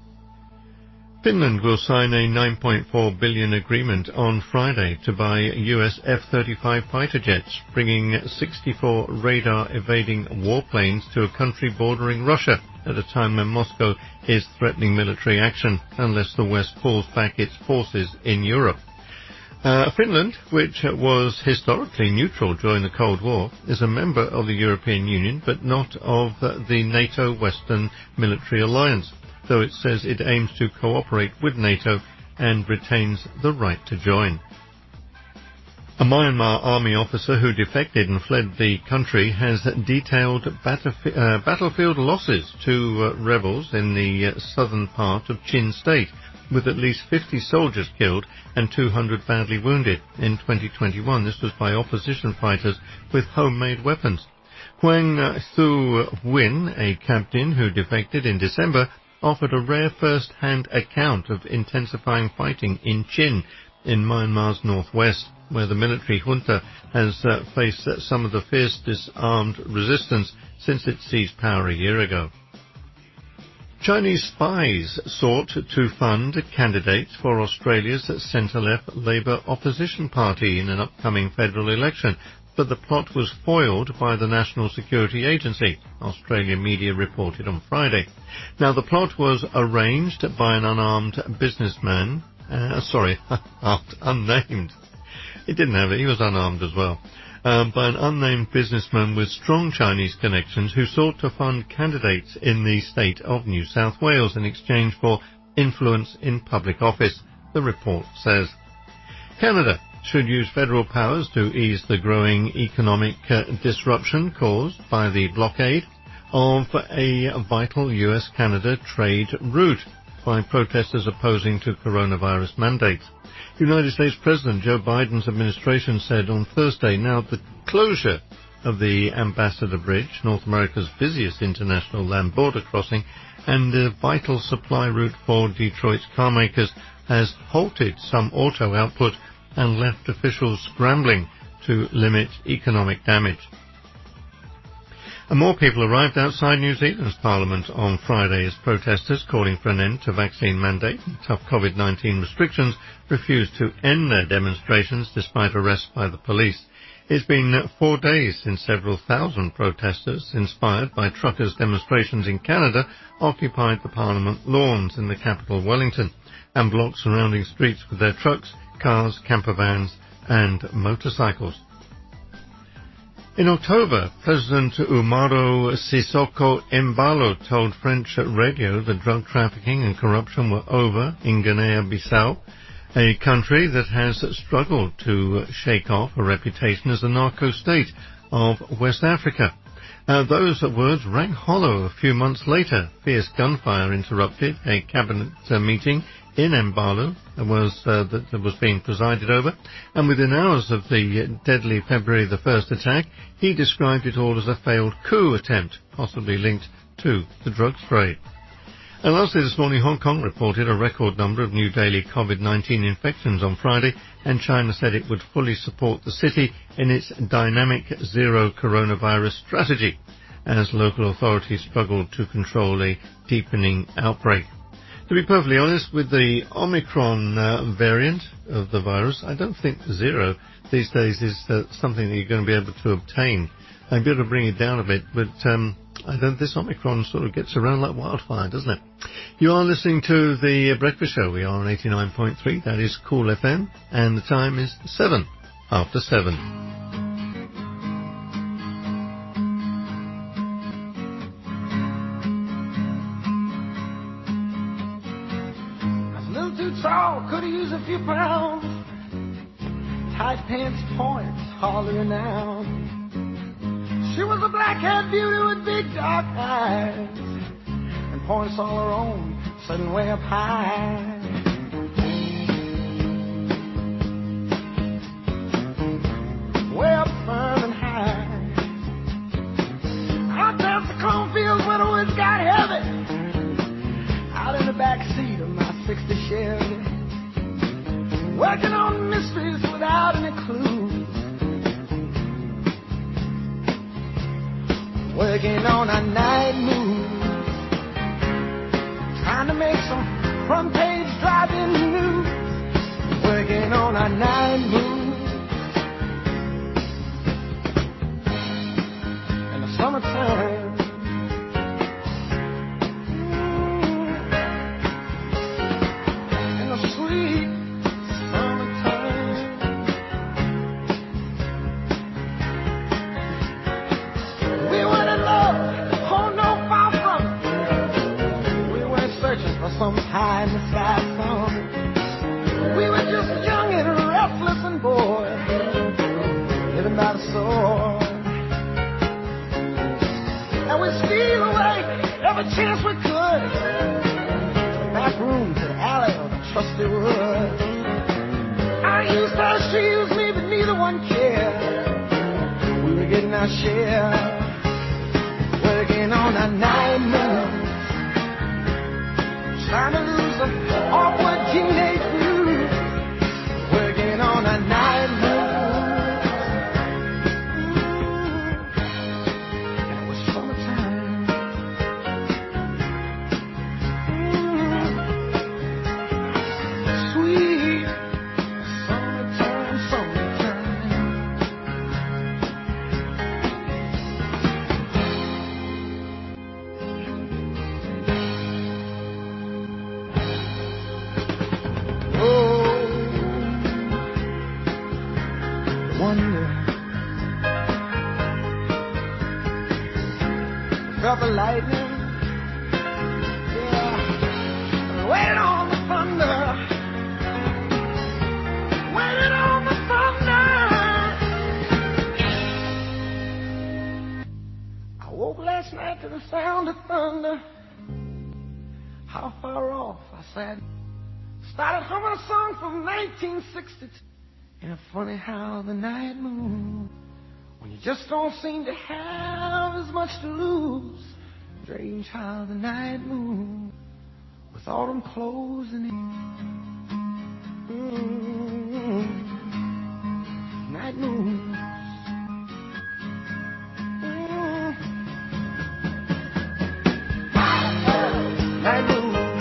Finland will sign a $9.4 billion agreement on Friday to buy U.S. F-35 fighter jets, bringing 64 radar-evading warplanes to a country bordering Russia at a time when Moscow is threatening military action unless the West pulls back its forces in Europe. Finland, which was historically neutral during the Cold War, is a member of the European Union but not of the NATO Western Military Alliance, though it says it aims to cooperate with NATO and retains the right to join. A Myanmar army officer who defected and fled the country has detailed battlefield losses to rebels in the southern part of Chin State, with at least 50 soldiers killed and 200 badly wounded in 2021. This was by opposition fighters with homemade weapons. Huang Thu Win, a captain who defected in December, offered a rare first-hand account of intensifying fighting in Chin in Myanmar's northwest, where the military junta has faced some of the fiercest armed resistance since it seized power a year ago. Chinese spies sought to fund candidates for Australia's centre-left Labour opposition party in an upcoming federal election, but the plot was foiled by the National Security Agency, Australian media reported on Friday. Now, the plot was arranged by an unarmed businessman, unnamed. He didn't have it, he was unarmed as well. By an unnamed businessman with strong Chinese connections who sought to fund candidates in the state of New South Wales in exchange for influence in public office, the report says. Canada should use federal powers to ease the growing economic disruption caused by the blockade of a vital US-Canada trade route by protesters opposing to coronavirus mandates. United States President Joe Biden's administration said on Thursday now the closure of the Ambassador Bridge, North America's busiest international land border crossing, and a vital supply route for Detroit's carmakers, has halted some auto output and left officials scrambling to limit economic damage. And more people arrived outside New Zealand's Parliament on Friday as protesters calling for an end to vaccine mandate and tough COVID-19 restrictions refused to end their demonstrations despite arrests by the police. It's been 4 days since several thousand protesters, inspired by truckers' demonstrations in Canada, occupied the Parliament lawns in the capital Wellington and blocked surrounding streets with their trucks, cars, camper vans and motorcycles. In October, President Umaro Sissoco Embalo told French radio that drug trafficking and corruption were over in Guinea-Bissau, a country that has struggled to shake off a reputation as a narco-state of West Africa. Those words rang hollow a few months later. Fierce gunfire interrupted a cabinet meeting in Mbalo that was being presided over, and within hours of the deadly February the 1st attack, he described it all as a failed coup attempt, possibly linked to the drugs trade. And lastly this morning, Hong Kong reported a record number of new daily COVID-19 infections on Friday, and China said it would fully support the city in its dynamic zero coronavirus strategy, as local authorities struggled to control a deepening outbreak. To be perfectly honest, with the Omicron variant of the virus, I don't think zero these days is something that you're going to be able to obtain. I'd be able to bring it down a bit, but this Omicron sort of gets around like wildfire, doesn't it? You are listening to The Breakfast Show. We are on 89.3, that is Cool FM, and the time is 7 after 7. Could've used a few pounds. Tight pants points, hardly renowned. She was a black-haired beauty with big dark eyes and points all her own, sitting way up high. Way up firm and high. Out past the cornfields where the woods got heavy. Out in the back seat of my 60 Chevy. Working on mysteries without any clues. Working on a night move. Trying to make some front page driving news. Working on a night move. In the summertime. In the sweet some high in the sky song. We were just young and restless and bored, living by the sword. And we steal away every chance we could, to the back room, to the alley, or the trusty wood. I used her, she used me, but neither one cared. We were getting our share, working on a night moon. Trying to lose an awkward teenage blues. wonder. Felt the lightning, yeah. Waited on the thunder, waited on the thunder. I woke last night to the sound of thunder. How far off, I said. Started humming a song from 1962. Ain't it funny how the night moves, when you just don't seem to have as much to lose. Strange how the night moves, with autumn closing in. Night moves. Night moves.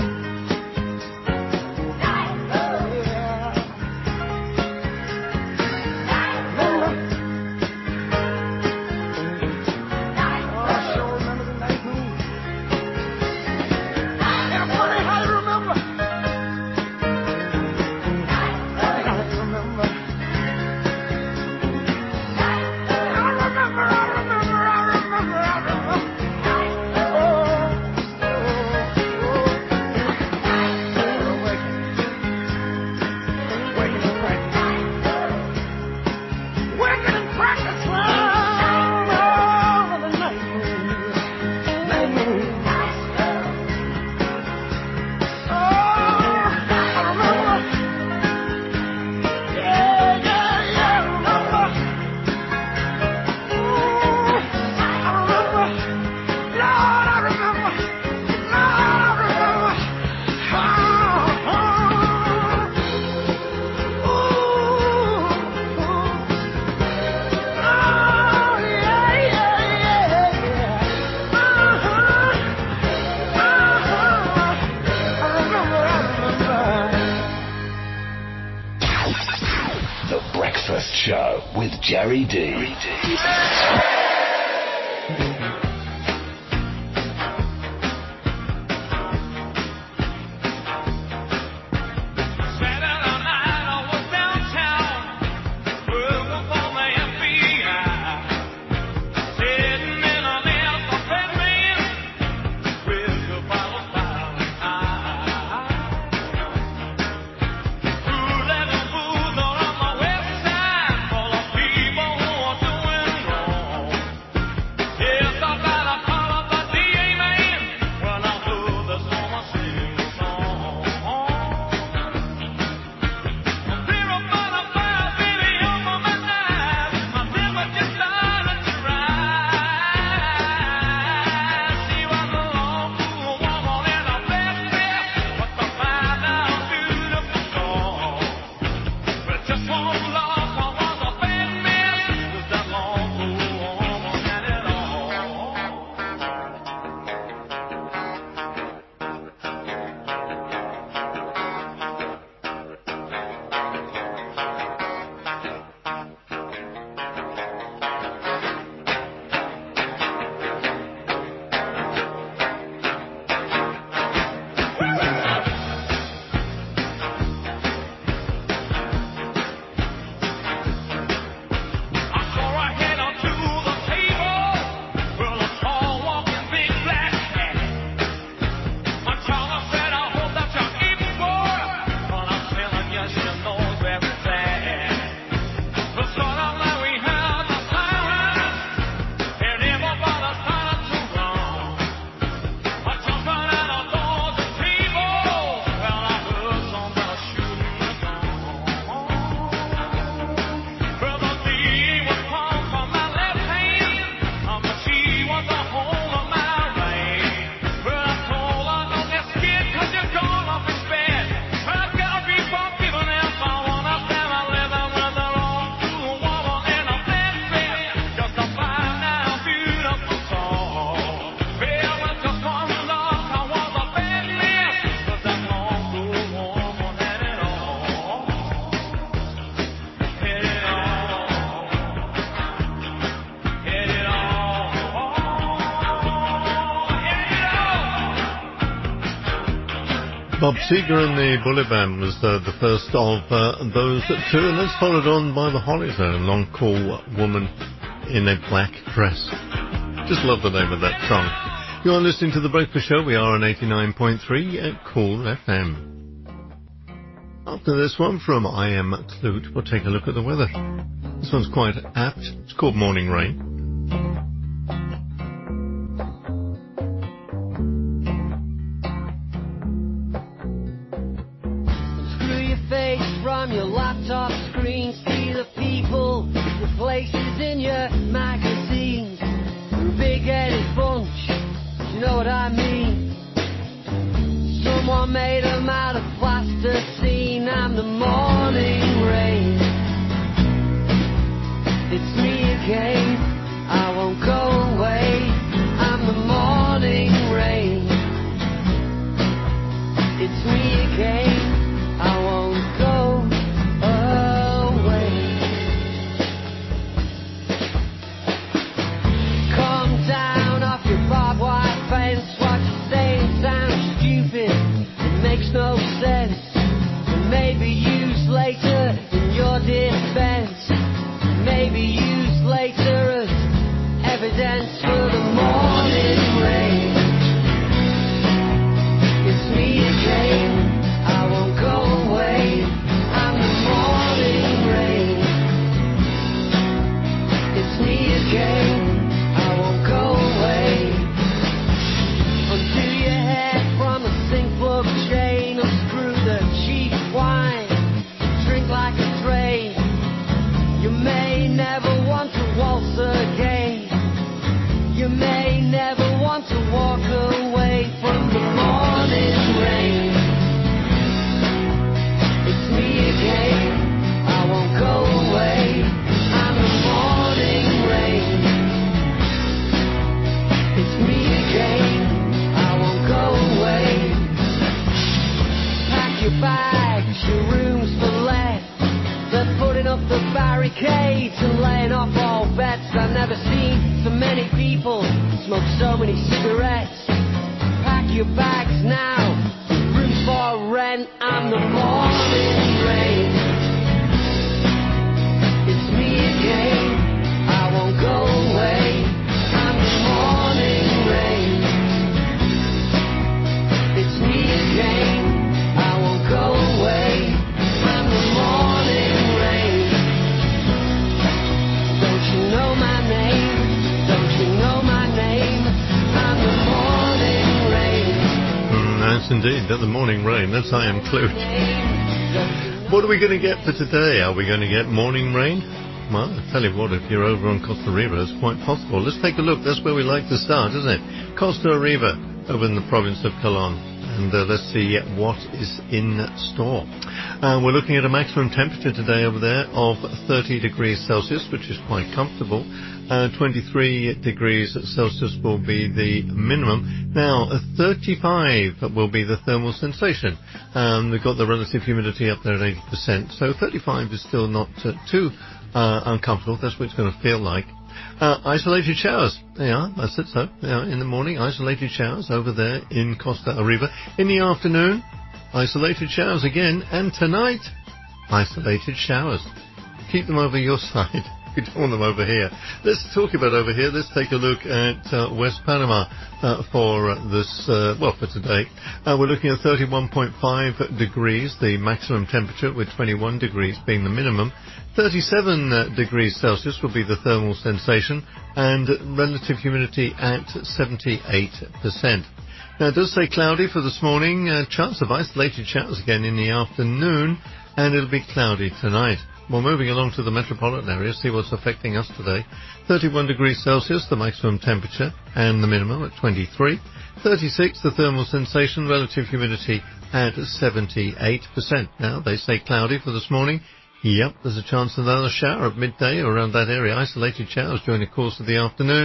Show with Jerry D. Bob Seger and the Bullet Band was the first of those two, and that's followed on by the Hollies, a long cool woman in a black dress. Just love the name of that song. You are listening to The Breakfast Show. We are on 89.3 at Cool FM. After this one from I Am Clute, we'll take a look at the weather. This one's quite apt. It's called Morning Rain. From your laptop screen, see the people, the places in your magazines. You're a big-headed bunch, you know what I mean. Someone made them out of plasticine. I'm the morning rain. It's me again, I won't go away. I'm the morning rain. It's me again, I won't go away. Come down off your barbed wire fence. What you're saying sounds stupid, it makes no sense. And maybe used later in your defense, maybe used later as evidence for the morning rain. It's me again, I won't go away. I'm the morning rain. It's me again, I won't go away. Undo your hair from the sink plug chain, unscrew the cheap wine, drink like a drain. You may never want to waltz again. You may never want to walk away from the morning rain. It's me again, I won't go away. I'm the morning rain. It's me again, I won't go away. Pack your bags, your room's for let. They're putting up the barricades and laying off all bets. I've never seen so many people smoke so many cigarettes. Pack your bags now, room's for rent. I'm the morning rain. It's me again, I won't go away. I'm the morning rain. It's me again, I won't go away. I'm the morning rain. Don't you know my name? Don't you know my name? I'm the morning rain. That's indeed, the morning rain. That's I Am Clute. What are we going to get for today? Are we going to get morning rain? Well, I'll tell you what, if you're over on Costa Rica, it's quite possible. Let's take a look. That's where we like to start, isn't it? Costa Rica, over in the province of Colón. And let's see what is in store. We're looking at a maximum temperature today over there of 30 degrees Celsius, which is quite comfortable. 23 degrees Celsius will be the minimum. Now, 35 will be the thermal sensation. We've got the relative humidity up there at 80%, so 35 is still not too uncomfortable. That's what it's going to feel like. Isolated showers. They are, that's it. So, in the morning, isolated showers over there in Costa Rica. In the afternoon, isolated showers again. And tonight, isolated showers. Keep them over your side. We don't want them over here. Let's talk about over here. Let's take a look at West Panama for this, for today. We're looking at 31.5 degrees, the maximum temperature, with 21 degrees being the minimum. 37 degrees Celsius will be the thermal sensation, and relative humidity at 78%. Now, it does say cloudy for this morning, chance of isolated showers again in the afternoon, and it'll be cloudy tonight. Well, moving along to the metropolitan area, see what's affecting us today. 31 degrees Celsius, the maximum temperature, and the minimum at 23. 36, the thermal sensation, relative humidity at 78%. Now, they say cloudy for this morning. Yep, there's a chance of another shower at midday or around that area. Isolated showers during the course of the afternoon.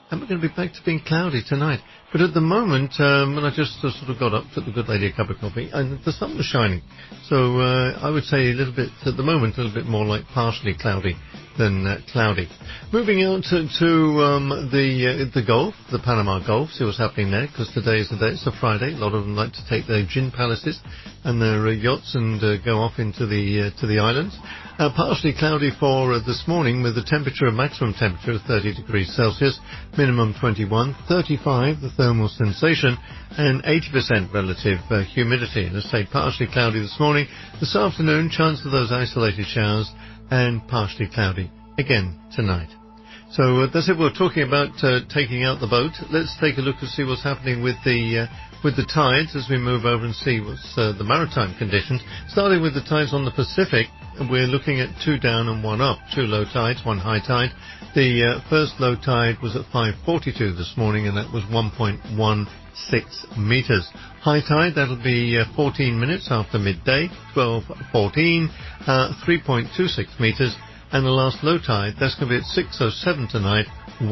and we're going to be back to being cloudy tonight. But at the moment, when I just sort of got up, took the good lady a cup of coffee, and the sun was shining. So I would say a little bit, at the moment, a little bit more like partially cloudy than cloudy. Moving on to the Gulf, the Panama Gulf, see what's happening there, because today is the day, it's a Friday. A lot of them like to take their gin palaces and their yachts and go off into the islands. Partially cloudy for this morning, with a maximum temperature of 30 degrees Celsius, minimum 21, 35 the thermal sensation, and 80% relative humidity. And as I say, partially cloudy this morning. This afternoon, chance of those isolated showers, and partially cloudy again tonight. So that's it. We're talking about taking out the boat. Let's take a look and see what's happening with the tides as we move over and see what's the maritime conditions. Starting with the tides on the Pacific, we're looking at 2 down and 1 up, 2 low tides, 1 high tide. The first low tide was at 5:42 this morning, and that was 1.16 meters. High tide, that'll be 14 minutes after midday, 12:14, 3.26 meters. And the last low tide, that's going to be at 6:07 tonight,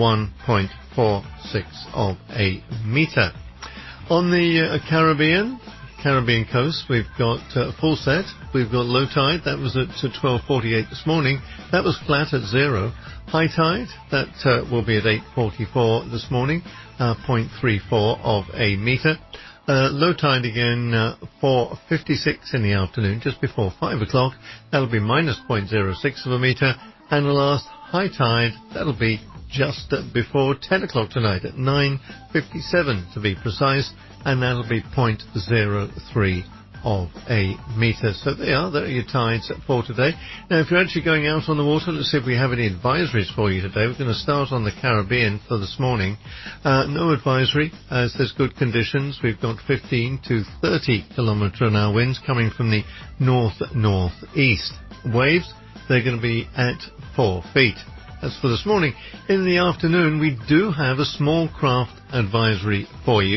1.46 of a meter. On the Caribbean coast, we've got full set. We've got low tide, that was at 12:48 this morning. That was flat at 0. High tide, that will be at 8:44 this morning, 0.34 of a meter. Low tide again, 4:56 in the afternoon, just before 5 o'clock. That'll be minus 0.06 of a meter. And the last high tide, that'll be just before 10 o'clock tonight, at 9:57 to be precise, and that'll be 0.03 of a meter. So there are your tides for today. Now, if you're actually going out on the water, let's see if we have any advisories for you today. We're going to start on the Caribbean for this morning. No advisory, as there's good conditions. We've got 15 to 30 kilometre an hour winds coming from the north-northeast. Waves, they're going to be at 4 feet. That's for this morning. In the afternoon, we do have a small craft advisory for you.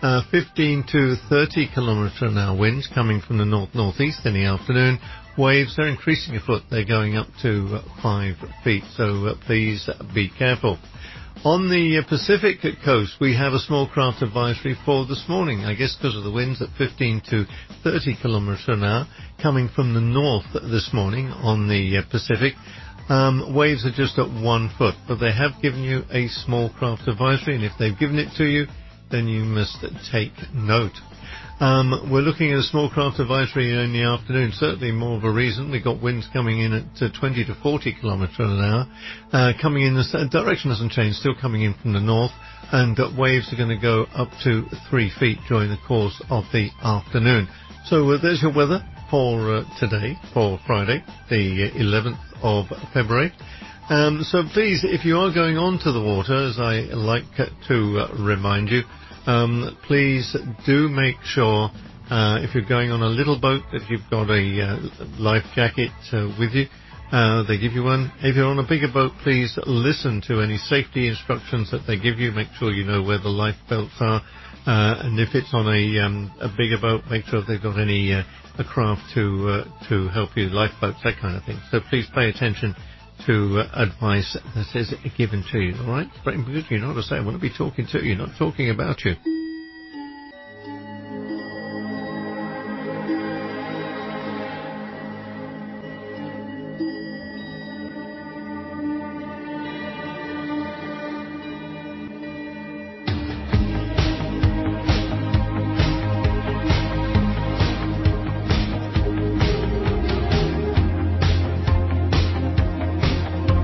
15 to 30 kilometre an hour winds coming from the north-northeast in the afternoon. Waves, they're increasing a foot. They're going up to 5 feet. So please be careful. On the Pacific coast, we have a small craft advisory for this morning, I guess because of the winds at 15 to 30 kilometres an hour coming from the north this morning on the Pacific. Waves are just at 1 foot, but they have given you a small craft advisory, and if they've given it to you, then you must take note. We're looking at a small craft advisory in the afternoon, certainly more of a reason. We've got winds coming in at 20 to 40 kilometres an hour. Coming in, the direction hasn't changed, still coming in from the north, and waves are going to go up to 3 feet during the course of the afternoon. So there's your weather for today, for Friday, the 11th of February. So please, if you are going onto the water, as I like to remind you, please do make sure, if you're going on a little boat, that you've got a life jacket with you. They give you one. If you're on a bigger boat, please listen to any safety instructions that they give you. Make sure you know where the life belts are. And if it's on a bigger boat, make sure they've got any a craft to help you, lifeboats, that kind of thing. So please pay attention to advice that is given to you, all right? But you know what I say, I want to be talking to you, not talking about you.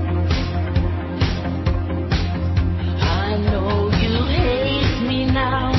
I know you hate me now.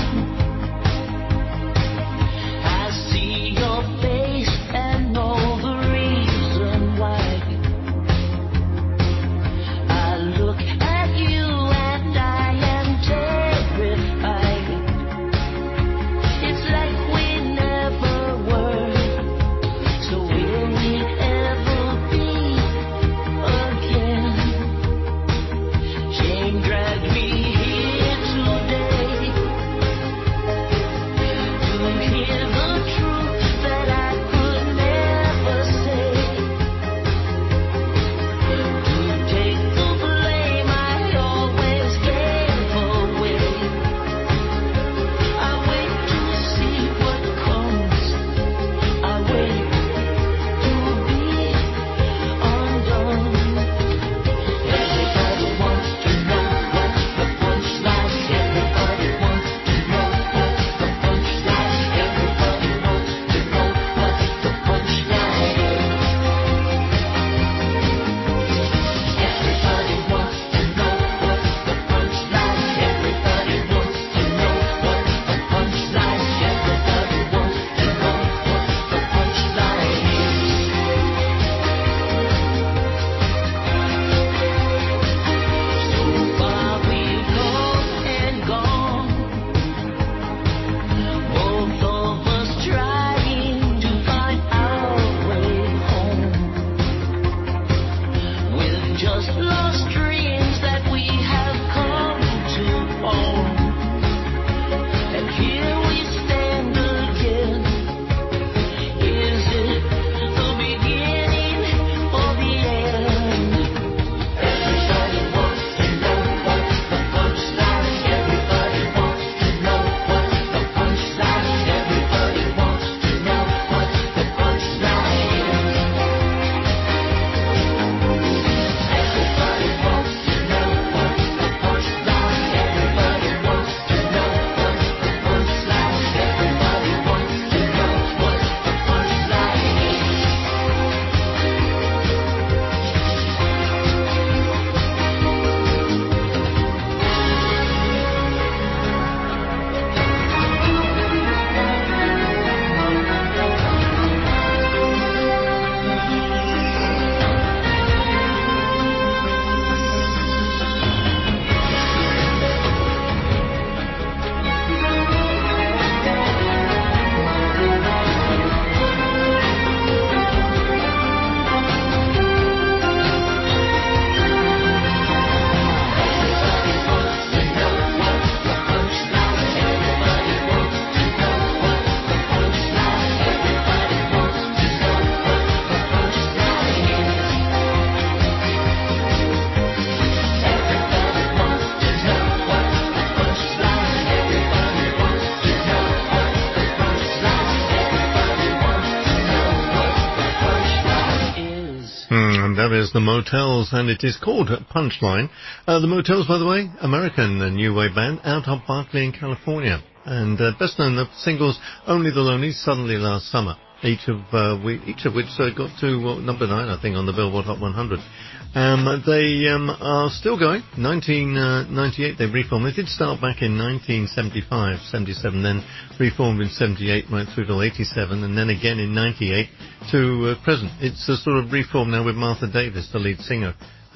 That is the Motels, and it is called Punchline. The Motels, by the way, American new wave band out of Berkeley in California, and best known for singles Only the Lonely, Suddenly Last Summer, each of which got to number 9, I think, on the Billboard Hot 100. They are still going. 1998 they reformed. They did start back in 1975, 77, then reformed in 78 right through till 87, and then again in 98 to present. It's a sort of reform now with Martha Davis, the lead singer.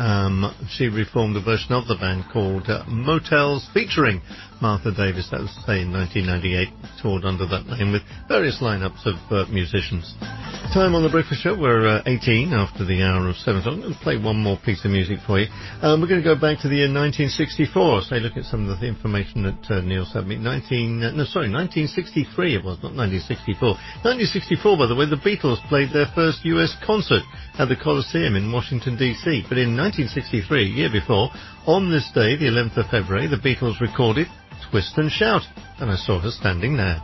She reformed a version of the band called Motels, featuring Martha Davis. That was, say, in 1998, toured under that name with various lineups of musicians. Time on the Breakfast Show. We're 18 after the hour of 7 o'clock. I'm going to play one more piece of music for you. We're going to go back to the year 1964. So look at some of the information that Neil sent me. 1963 it was, not 1964. 1964, by the way, the Beatles played their first US concert at the Coliseum in Washington, D.C. But in 1963, a year before, on this day, the 11th of February, the Beatles recorded Twist and Shout, and I saw her standing there.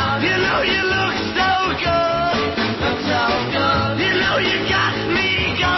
You got me going.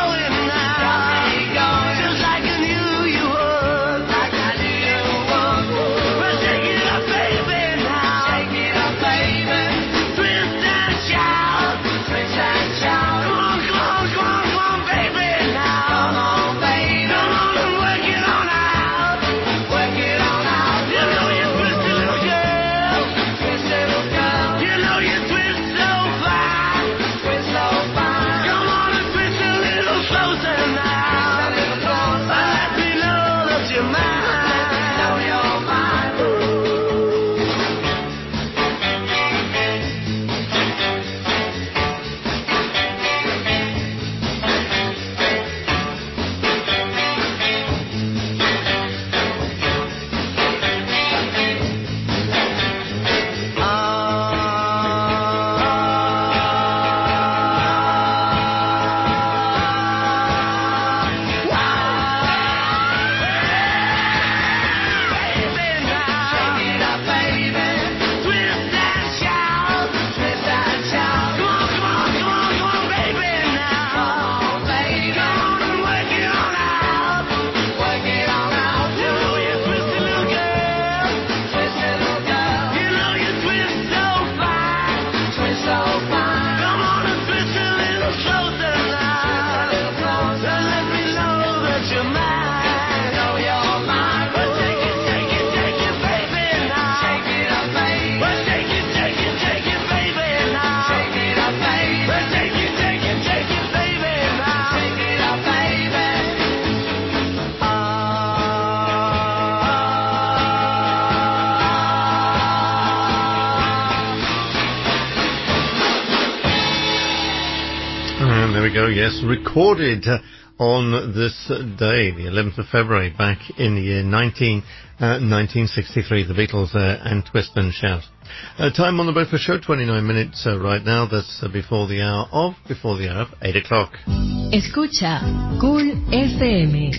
there we go. Yes, recorded on this day, the 11th of February, back in the year 1963. The Beatles and Twist and Shout. Time on the Breakfast Show, 29 minutes right now. That's before the hour of 8 o'clock. Escucha Cool FM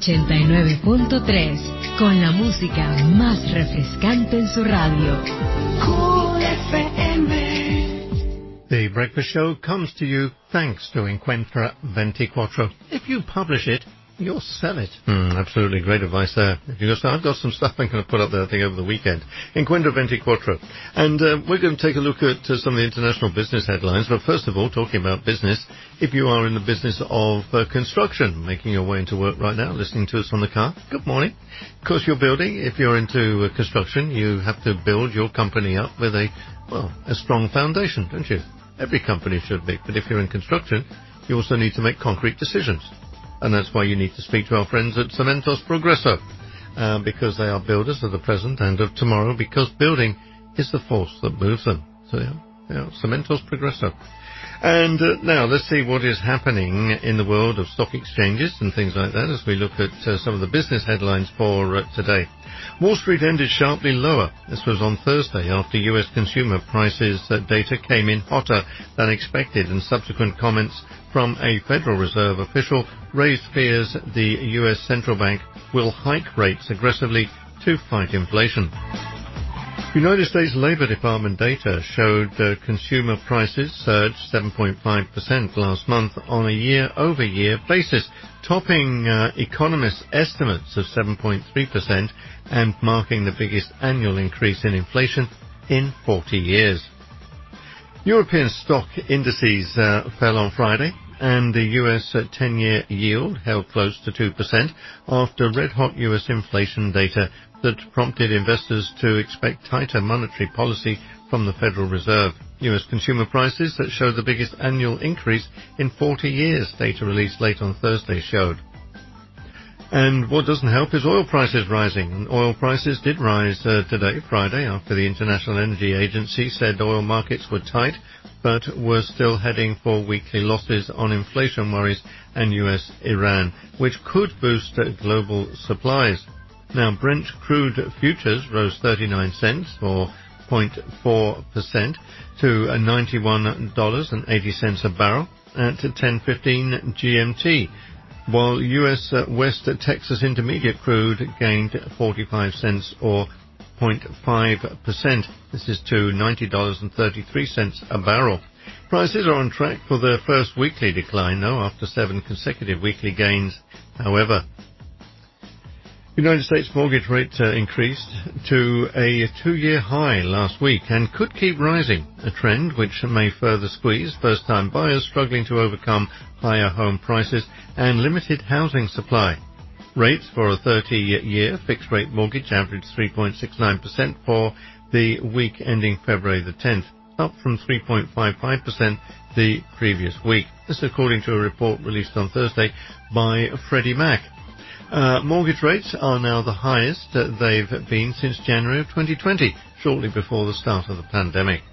89.3 con la música más refrescante en su radio. Cool FM. The Breakfast Show comes to you thanks to Encuentra 24. If you publish it, you'll sell it. Absolutely great advice there. If you go, I've got some stuff I'm going to put up there, I think, over the weekend. Encuentra 24. And we're going to take a look at some of the international business headlines. But first of all, talking about business, if you are in the business of construction, making your way into work right now, listening to us on the car, good morning. Of course, you're building. If you're into construction, you have to build your company up with a strong foundation, don't you? Every company should be. But if you're in construction, you also need to make concrete decisions. And that's why you need to speak to our friends at Cementos Progreso, because they are builders of the present and of tomorrow, because building is the force that moves them. So, Cementos Progreso. And now let's see what is happening in the world of stock exchanges and things like that as we look at some of the business headlines for today. Wall Street ended sharply lower. This was on Thursday after U.S. consumer prices data came in hotter than expected, and subsequent comments from a Federal Reserve official raised fears the U.S. Central Bank will hike rates aggressively to fight inflation. United States Labor Department data showed consumer prices surged 7.5% last month on a year-over-year basis, topping economists' estimates of 7.3% and marking the biggest annual increase in inflation in 40 years. European stock indices fell on Friday, and the U.S. 10-year yield held close to 2% after red-hot U.S. inflation data that prompted investors to expect tighter monetary policy from the Federal Reserve. U.S. consumer prices that showed the biggest annual increase in 40 years, data released late on Thursday showed. And what doesn't help is oil prices rising. And oil prices did rise today, Friday, after the International Energy Agency said oil markets were tight, but were still heading for weekly losses on inflation worries and U.S.-Iran, which could boost global supplies. Now, Brent crude futures rose 39 cents, or 0.4%, to $91.80 a barrel at 10:15 GMT, while U.S. West Texas Intermediate crude gained 45 cents, or 0.5%. This is to $90.33 a barrel. Prices are on track for their first weekly decline, though, after 7 consecutive weekly gains. However, United States mortgage rate increased to a 2-year high last week and could keep rising, a trend which may further squeeze first-time buyers struggling to overcome higher home prices and limited housing supply. Rates for a 30-year fixed-rate mortgage averaged 3.69% for the week ending February the 10th, up from 3.55% the previous week. This according to a report released on Thursday by Freddie Mac. Mortgage rates are now the highest they've been since January of 2020, shortly before the start of the pandemic.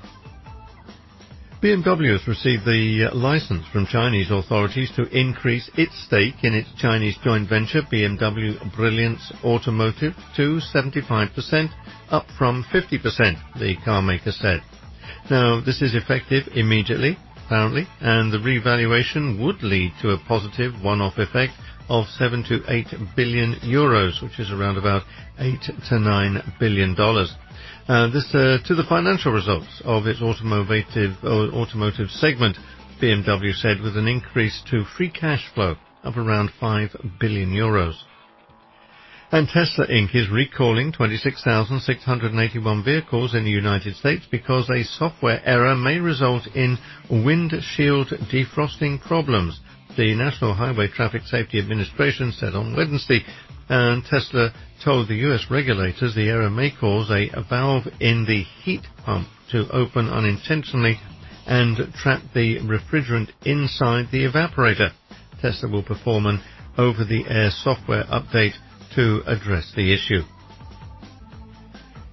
BMW has received the license from Chinese authorities to increase its stake in its Chinese joint venture BMW Brilliance Automotive to 75%, up from 50%, the car maker said. Now, this is effective immediately, apparently, and the revaluation would lead to a positive one-off effect of 7 to 8 billion euros, which is around about $8 to $9 billion. This to the financial results of its automotive segment, BMW said, with an increase to free cash flow of around 5 billion euros. And Tesla Inc. is recalling 26,681 vehicles in the United States because a software error may result in windshield defrosting problems, the National Highway Traffic Safety Administration said on Wednesday. And Tesla told the U.S. regulators the error may cause a valve in the heat pump to open unintentionally and trap the refrigerant inside the evaporator. Tesla will perform an over-the-air software update to address the issue.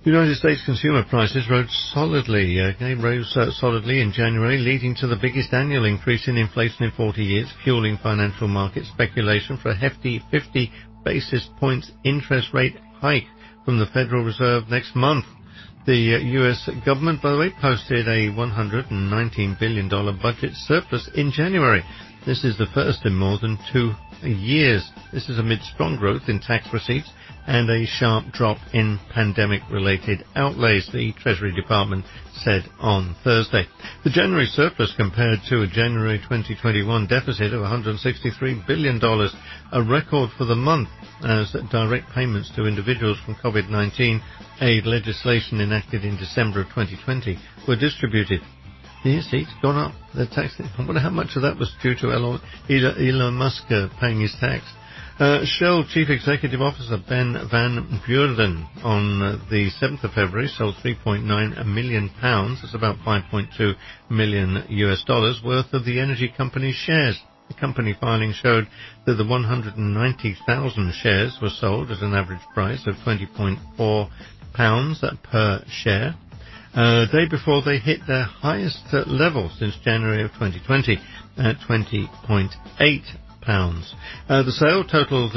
United States consumer prices rose solidly in January, leading to the biggest annual increase in inflation in 40 years, fueling financial market speculation for a hefty 50 basis points interest rate hike from the Federal Reserve next month. The U.S. government, by the way, posted a $119 billion budget surplus in January. This is the first in more than 2 years. This is amid strong growth in tax receipts and a sharp drop in pandemic-related outlays, the Treasury Department said on Thursday. The January surplus compared to a January 2021 deficit of $163 billion, a record for the month, as direct payments to individuals from COVID-19 aid legislation enacted in December of 2020 were distributed. Yes, it's gone up. The tax. I wonder how much of that was due to Elon Musk paying his tax. Shell Chief Executive Officer Ben Van Beurden on the 7th of February sold £3.9 million, that's about $5.2 million US worth of the energy company's shares. The company filing showed that the 190,000 shares were sold at an average price of £20.4 per share. Day before they hit their highest level since January of 2020 at £20.8. The sale totaled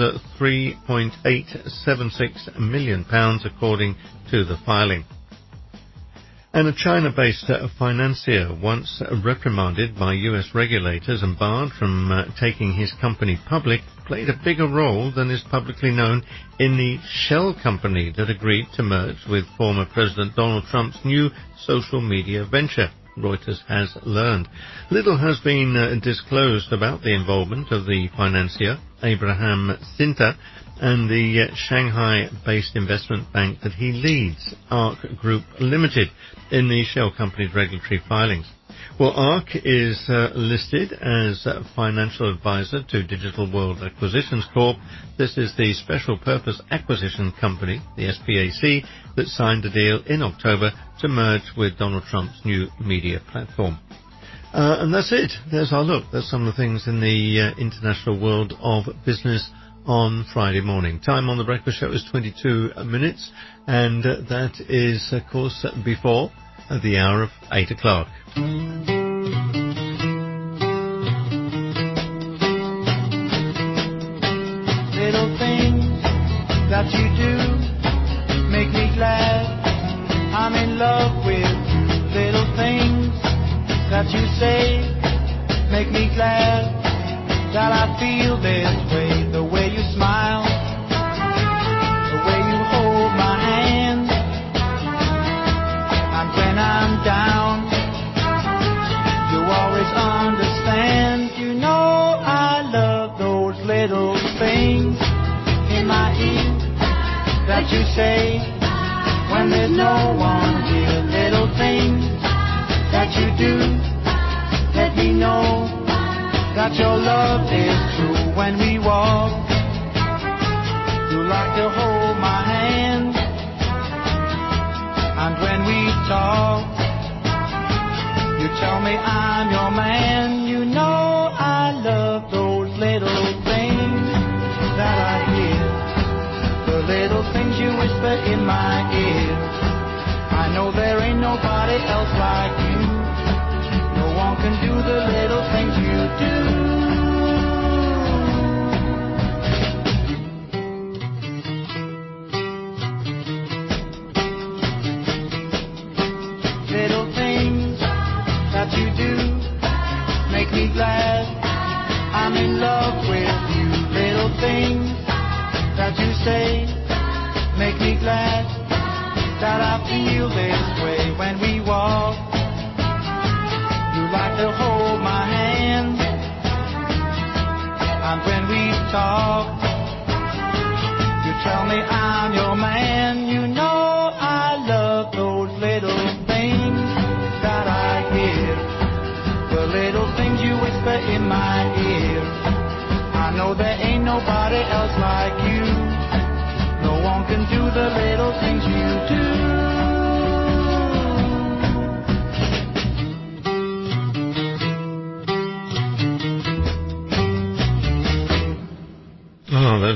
£3.876 million, according to the filing. And a China-based financier, once reprimanded by U.S. regulators and barred from taking his company public, played a bigger role than is publicly known in the Shell company that agreed to merge with former President Donald Trump's new social media venture, Reuters has learned. Little has been disclosed about the involvement of the financier, Abraham Sinta, and the Shanghai-based investment bank that he leads, ARC Group Limited, in the Shell company's regulatory filings. Well, ARC is listed as a financial advisor to Digital World Acquisitions Corp. This is the special purpose acquisition company, the SPAC, that signed a deal in October to merge with Donald Trump's new media platform. And that's it. There's our look. There's some of the things in the international world of business on Friday morning. Time on the Breakfast Show is 22 minutes, and that is, of course, before the hour of 8 o'clock. Little things that you do make me glad I'm in love with you. Little things that you say make me glad that I feel this way. The way you smile, the way you hold my hand, and when I'm down, you always understand. You know I love those little things in my ear that you say when there's no one here. Little things that you do let me know that your love is true. When we walk, you like to hold my hand, and when we talk, you tell me I'm your man. You know I love those little things that I hear, the little things you whisper in my ear. I know there ain't nobody else like you. No one can do the little things you do. Little things that you do make me glad I'm in love with you. Little things that you say make me glad that I feel this way.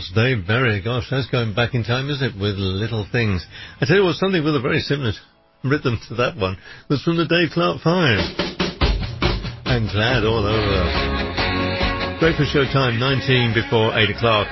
That's Dave Berry. Gosh, that's going back in time, isn't it, with Little Things. I tell you what, something with a very similar rhythm to that one was from the Dave Clark 5. And Glad All Over. Breakfast show time, 19 before 8 o'clock.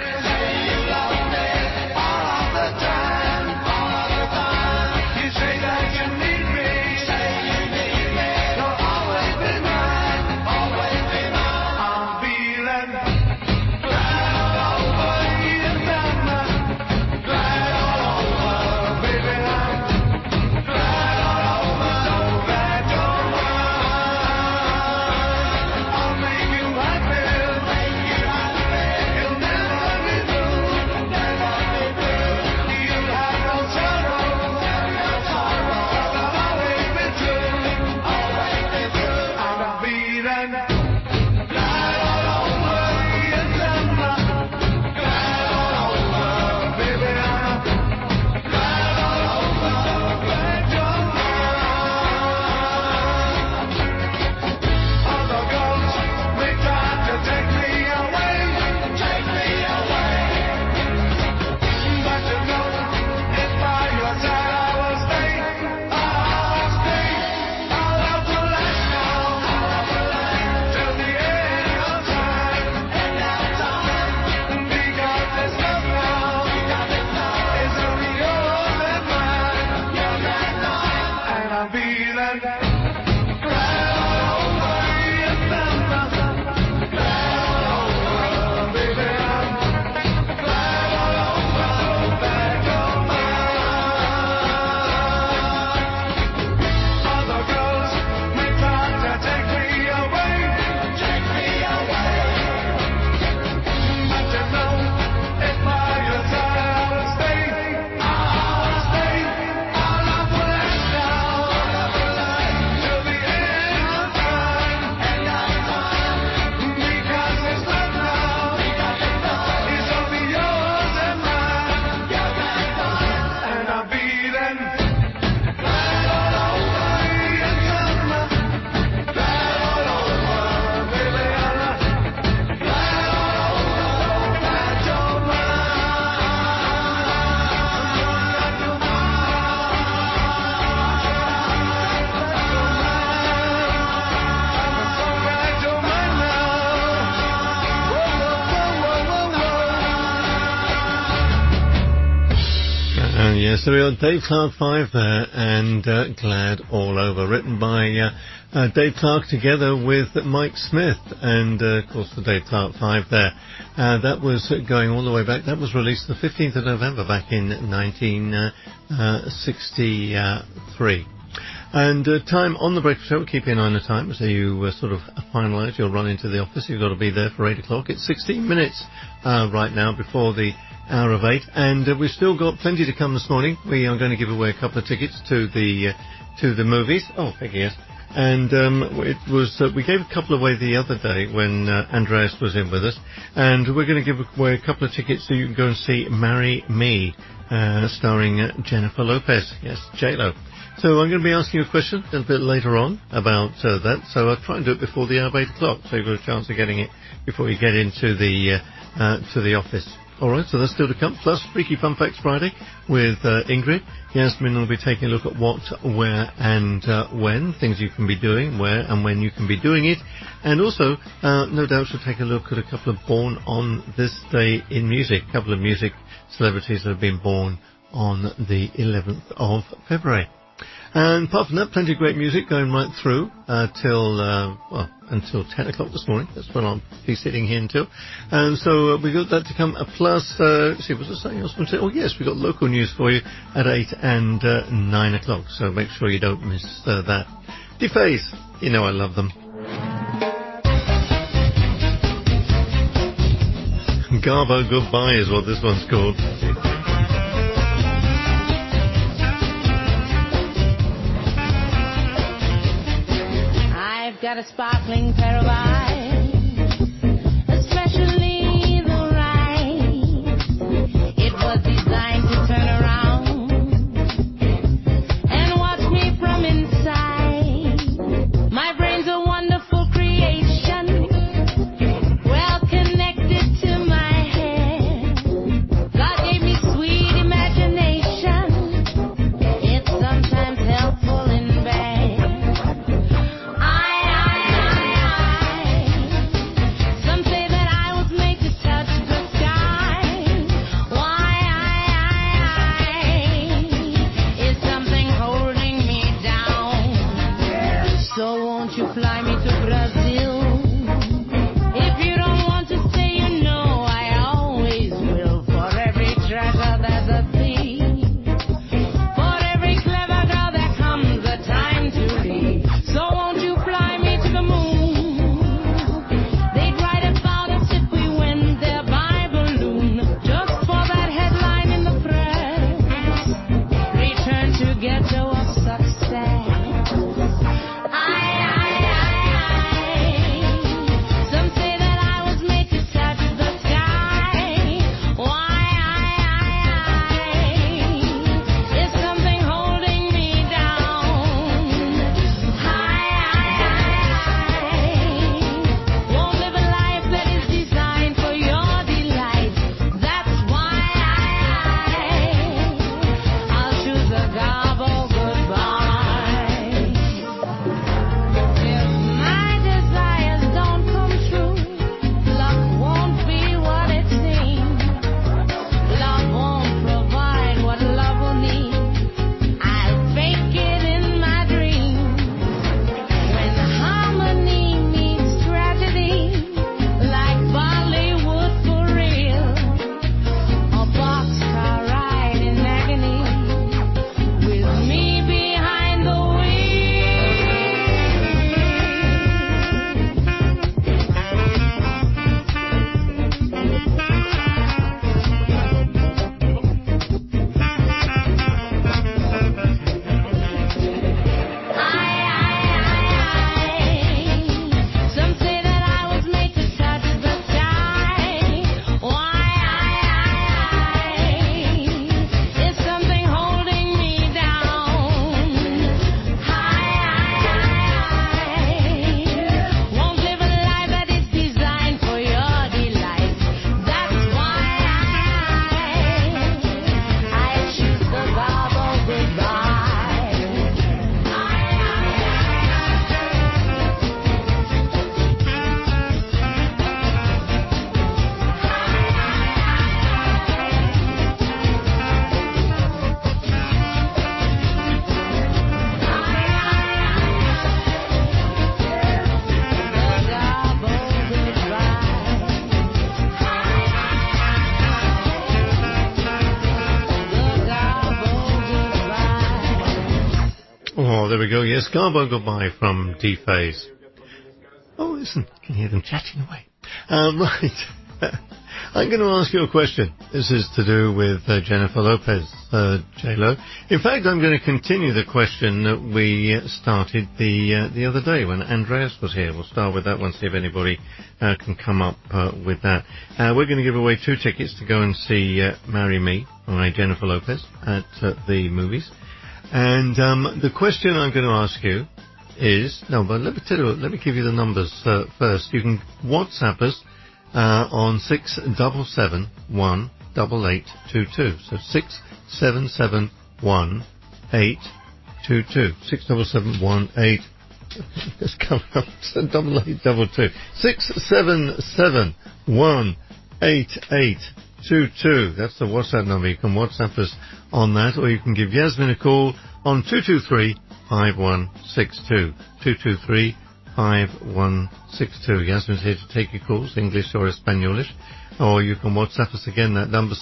Yes, so we got Dave Clark 5 there, and Glad All Over, written by Dave Clark together with Mike Smith, and of course the Dave Clark 5 there. That was going all the way back. That was released the 15th of November back in 1963. And time on the breakfast show, we'll keep you an eye on the time, so you sort of finalise your run into the office. You've got to be there for 8 o'clock. It's 16 minutes right now before the hour of 8, and we've still got plenty to come this morning. We are going to give away a couple of tickets to the movies. Oh, thank you, yes. And it was we gave a couple away the other day when Andreas was in with us, and we're going to give away a couple of tickets so you can go and see Marry Me, starring Jennifer Lopez. Yes, J-Lo. So I'm going to be asking you a question a little bit later on about that. So I'll try and do it before the hour of 8 o'clock, so you've got a chance of getting it before you get into the to the office. All right, so that's still to come. Plus, Freaky Fun Facts Friday with Ingrid. Yasmin will be taking a look at what, where, and when, things you can be doing, where and when you can be doing it. And also, no doubt she'll take a look at a couple of born on this day in music, a couple of music celebrities that have been born on the 11th of February. And apart from that, plenty of great music going right through until 10 o'clock this morning. That's when I'll be sitting here until. And so we've got that to come. Plus, see, was there something else I want to say? Oh, yes, we've got local news for you at 8 and 9 o'clock. So make sure you don't miss that. Deface, you know I love them. Garbo Goodbye is what this one's called. Got a sparkling pair of eyes, especially the right. It was designed to turn around and watch me from inside. My brain's a wonderful creation, well connected to my head. you fly me to Brazil? If you don't want to stay, you know I always will. For every treasure there's a thief. For every clever girl there comes a time to leave. So won't you fly me to the moon? They'd write about us if we went there by balloon. Just for that headline in the press. Return to ghetto of success. Some say that I was made to touch the sky. Why? Is something holding me down? Won't live a life that is designed for your delight. That's why I'll choose a gobble goodbye. If my desires don't come true, luck won't be what it seems. Love won't provide what love will need. I'll fake it in my dreams. When harmony meets tragedy, like Bollywood for real, a boxcar ride in agony, with me behind the Some say that I was made to touch the sky. Why? Is something holding me down? Won't live a life that is designed for your delight. That's why I choose the gobble goodbye. Oh, there we go. Yes, Garbo Goodbye from D-Phase. Oh, listen, I can hear them chatting away. Right. I'm going to ask you a question. This is to do with Jennifer Lopez, J-Lo. In fact, I'm going to continue the question that we started the other day when Andreas was here. We'll start with that one, see if anybody can come up with that. We're going to give away 2 tickets to go and see Marry Me by Jennifer Lopez at the movies. And the question I'm going to ask you is, no, but let me give you the numbers first. You can WhatsApp us on 677-18822. So 677-1822. 677-18. Let's come up to 8822. 677-18822. That's the WhatsApp number. You can WhatsApp us on that, or you can give Yasmin a call on 223-5162. 223-5162. Yasmin's here to take your calls, English or Spanish, or you can WhatsApp us again, that number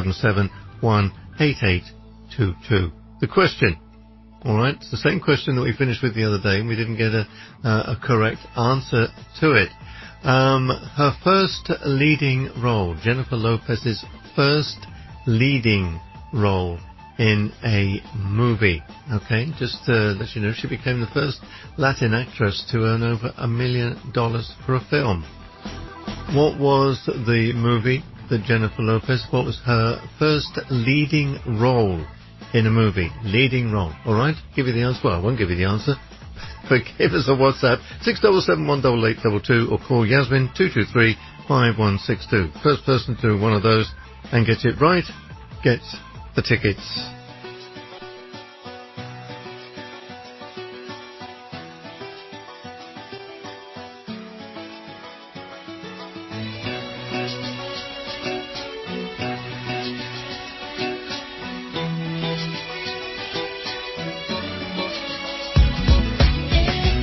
677-18822. The question, all right, it's the same question that we finished with the other day, and we didn't get a correct answer to it. Her first leading role, Jennifer Lopez's first leading role in a movie. Okay, just to let you know, she became the first Latin actress to earn over $1 million for a film. What was the movie that Jennifer Lopez, what was her first leading role in a movie? Leading role. Alright, give you the answer. Well, I won't give you the answer, but give us a WhatsApp, 677-18822, or call Yasmin, 223-5162. First person to do one of those and get it right gets the tickets. If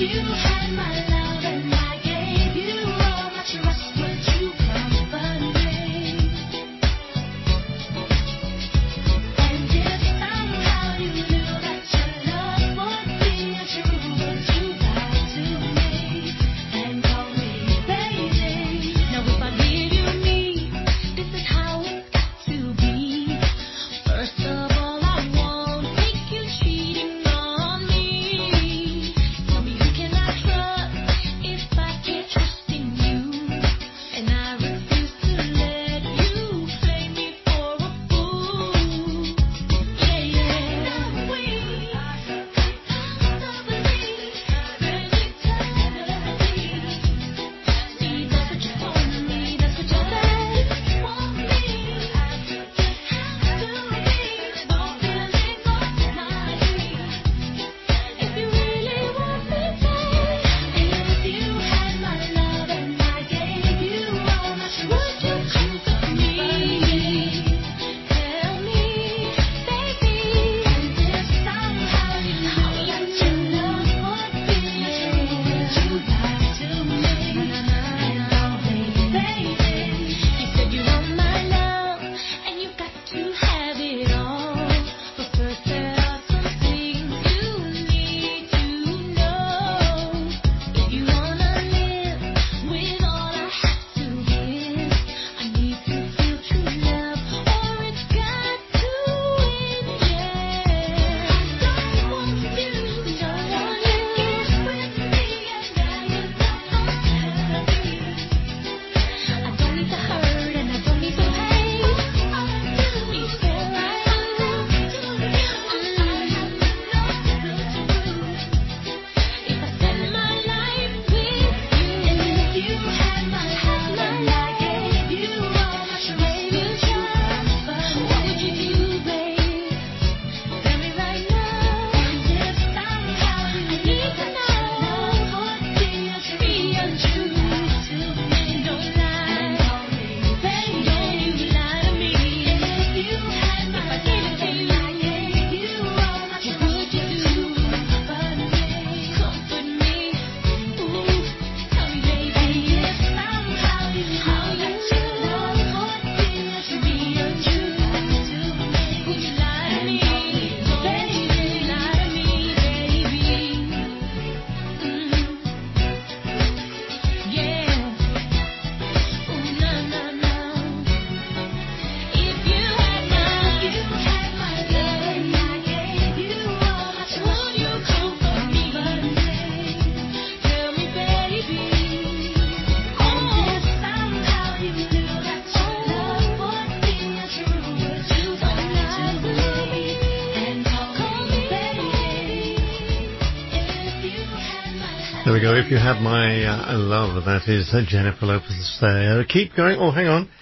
There we go. If you have my love, that is Jennifer Lopez there. Keep going. Oh, hang on.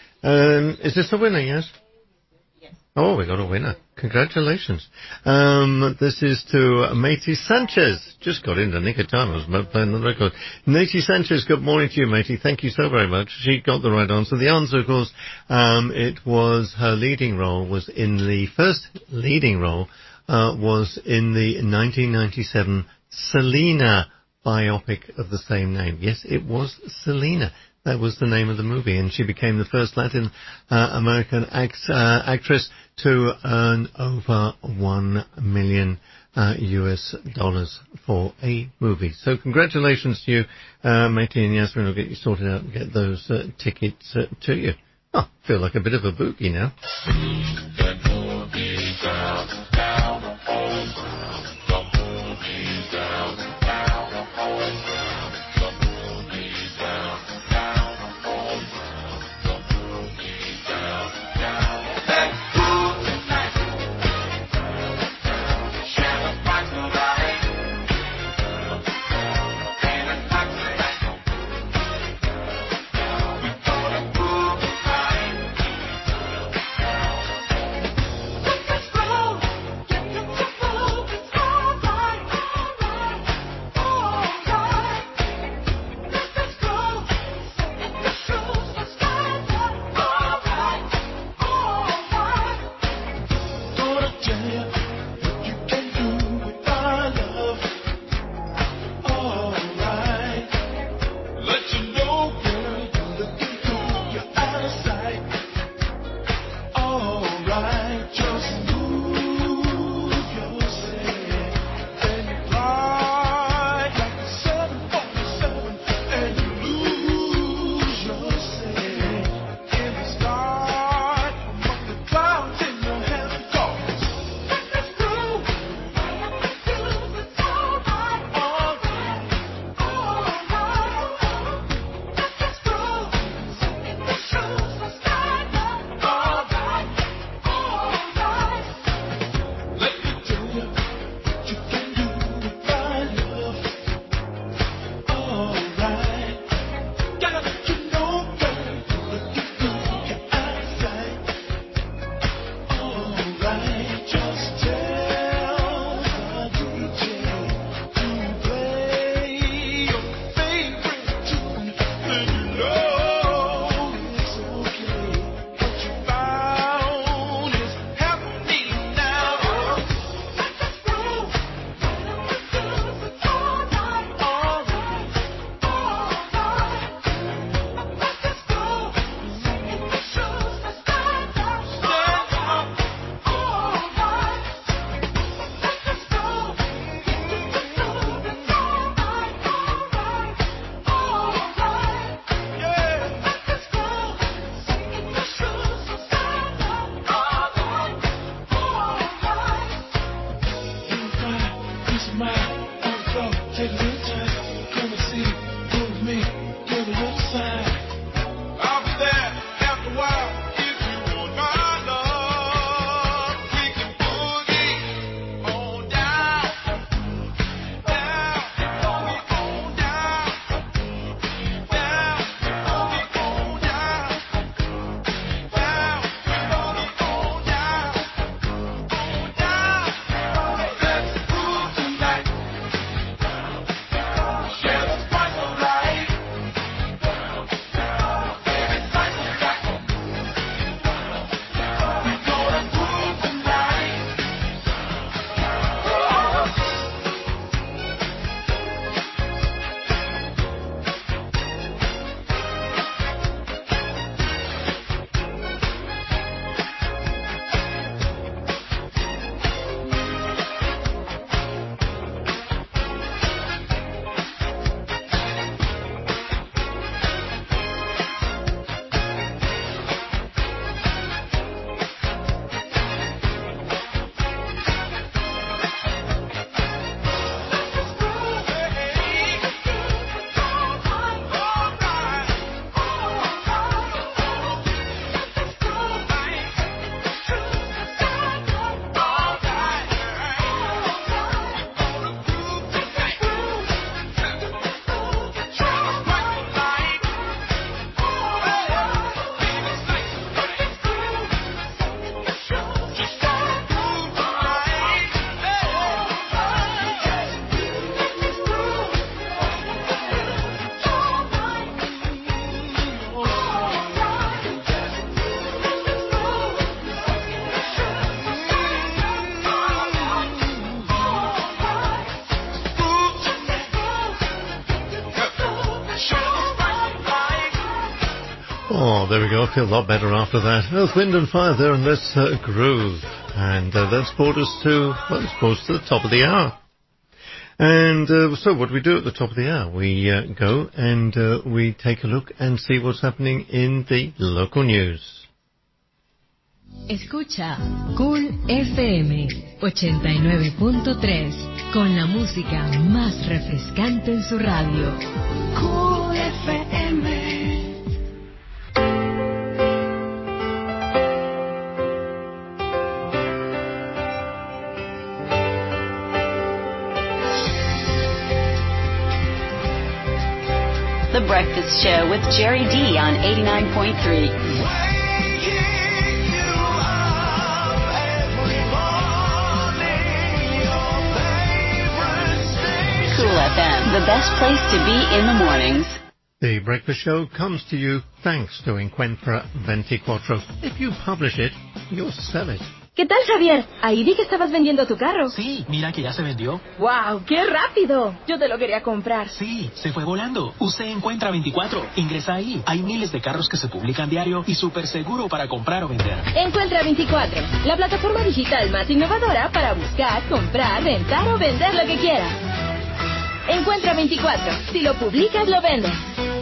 Is this the winner? Yes. Yes. Oh, we got a winner. Congratulations. This is to Matey Sanchez. Just got in the nick of time. I was playing the record. Matey Sanchez, good morning to you, Matey. Thank you so very much. She got the right answer. The answer, of course, it was her leading role was in the first leading role was in the 1997 Selena biopic of the same name. Yes, it was Selena. That was the name of the movie, and she became the first Latin American actress to earn over $1 million US dollars for a movie. So congratulations to you, Matey and Yasmin. Will get you sorted out and get those tickets to you. Oh, feel like a bit of a boogie now. take a little time, come and see, move me, give a little sign. I'll be there after a while if you want my love. We can boogie on down, down, boogie on down, down, boogie on down, down, boogie on down, on down. Let's groove tonight. Share the spice of life. Baby, spice of life. We gonna groove tonight. Oh, there we go. I feel a lot better after that. Earth, Wind and Fire there, and let's groove. And that's brought us to, well, it's brought us to the top of the hour. And so what do we do at the top of the hour? We go and we take a look and see what's happening in the local news. Escucha Cool FM 89.3 con la música más refrescante en su radio. Cool FM. The Breakfast Show with Jerry D on 89.3. Cool FM, the best place to be in the mornings. The Breakfast Show comes to you thanks to Encuentra 24. If you publish it, you'll sell it. ¿Qué tal, Javier? Ahí vi que estabas vendiendo tu carro. Sí, mira que ya se vendió. ¡Wow! ¡Qué rápido! Yo te lo quería comprar. Sí, se fue volando. Usted Encuentra 24. Ingresa ahí. Hay miles de carros que se publican diario y súper seguro para comprar o vender. Encuentra 24, la plataforma digital más innovadora para buscar, comprar, rentar o vender lo que quieras. Encuentra 24. Si lo publicas, lo vendes.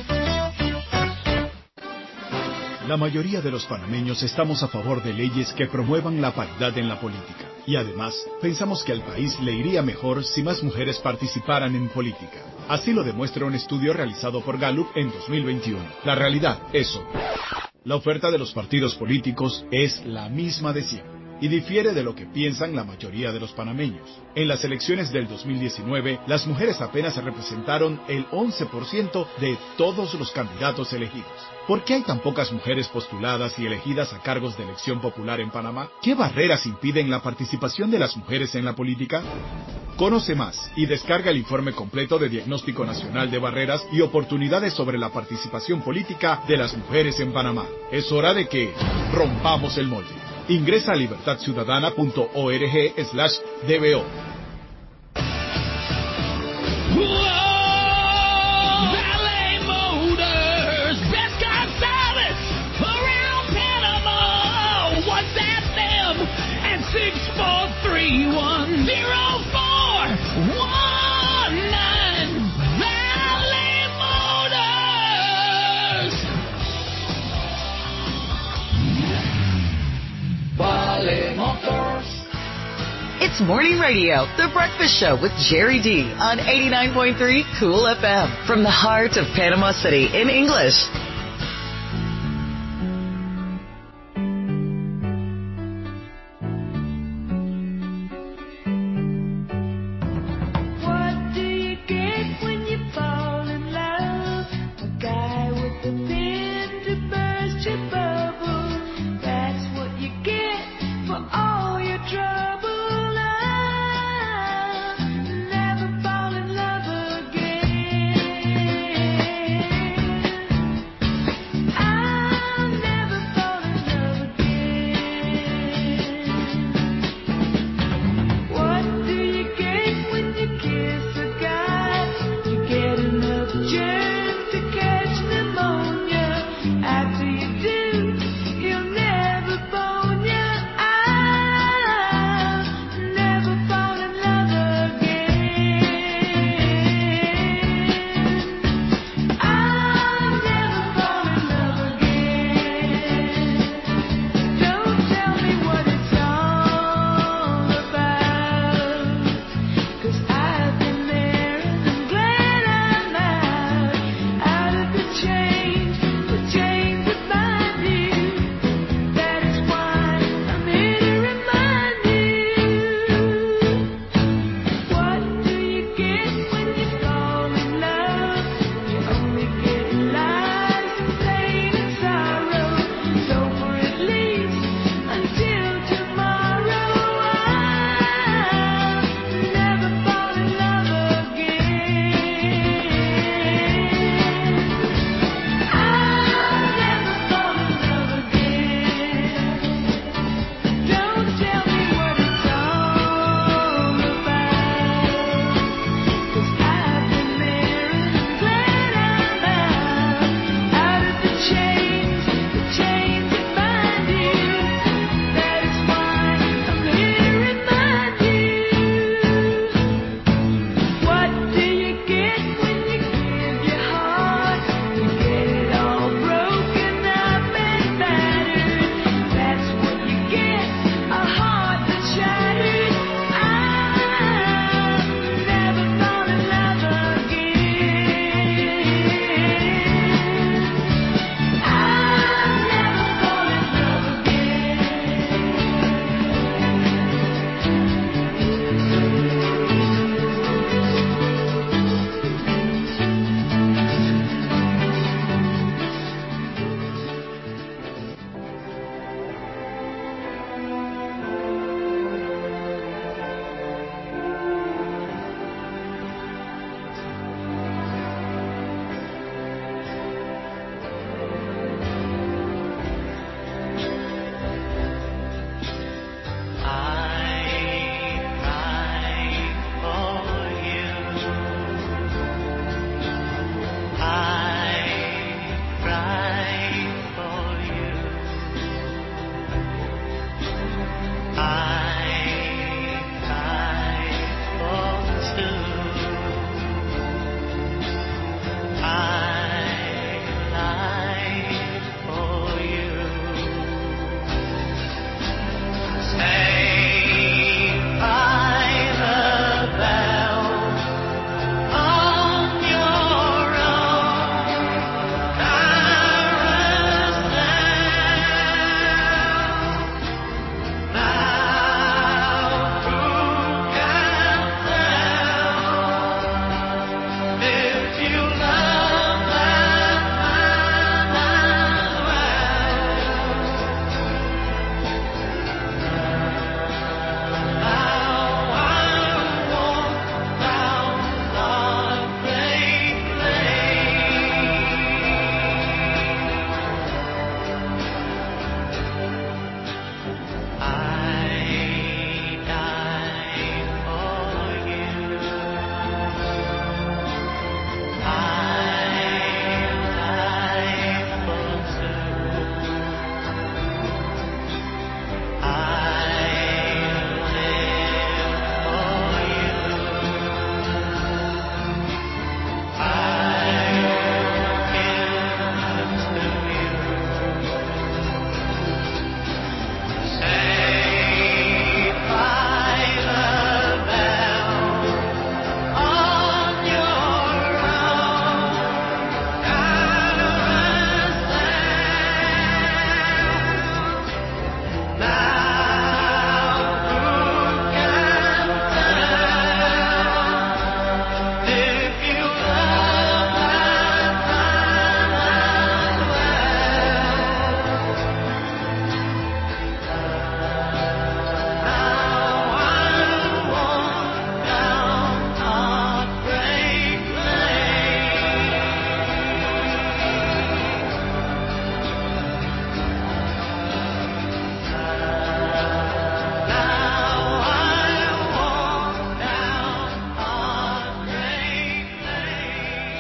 La mayoría de los panameños estamos a favor de leyes que promuevan la paridad en la política. Y además, pensamos que al país le iría mejor si más mujeres participaran en política. Así lo demuestra un estudio realizado por Gallup en 2021. La realidad es otra. La oferta de los partidos políticos es la misma de siempre y difiere de lo que piensan la mayoría de los panameños. En las elecciones del 2019, las mujeres apenas representaron el 11% de todos los candidatos elegidos. ¿Por qué hay tan pocas mujeres postuladas y elegidas a cargos de elección popular en Panamá? ¿Qué barreras impiden la participación de las mujeres en la política? Conoce más y descarga el informe completo de Diagnóstico Nacional de Barreras y Oportunidades sobre la participación política de las mujeres en Panamá. Es hora de que rompamos el molde. Ingresa a libertadciudadana.org/DBO. Valet Motors, best car service around Panama. WhatsApp them at 643-1041-9. Valet Motors. Valet Motors. It's morning radio, The Breakfast Show with Jerry D on 89.3 Cool FM from the heart of Panama City in English.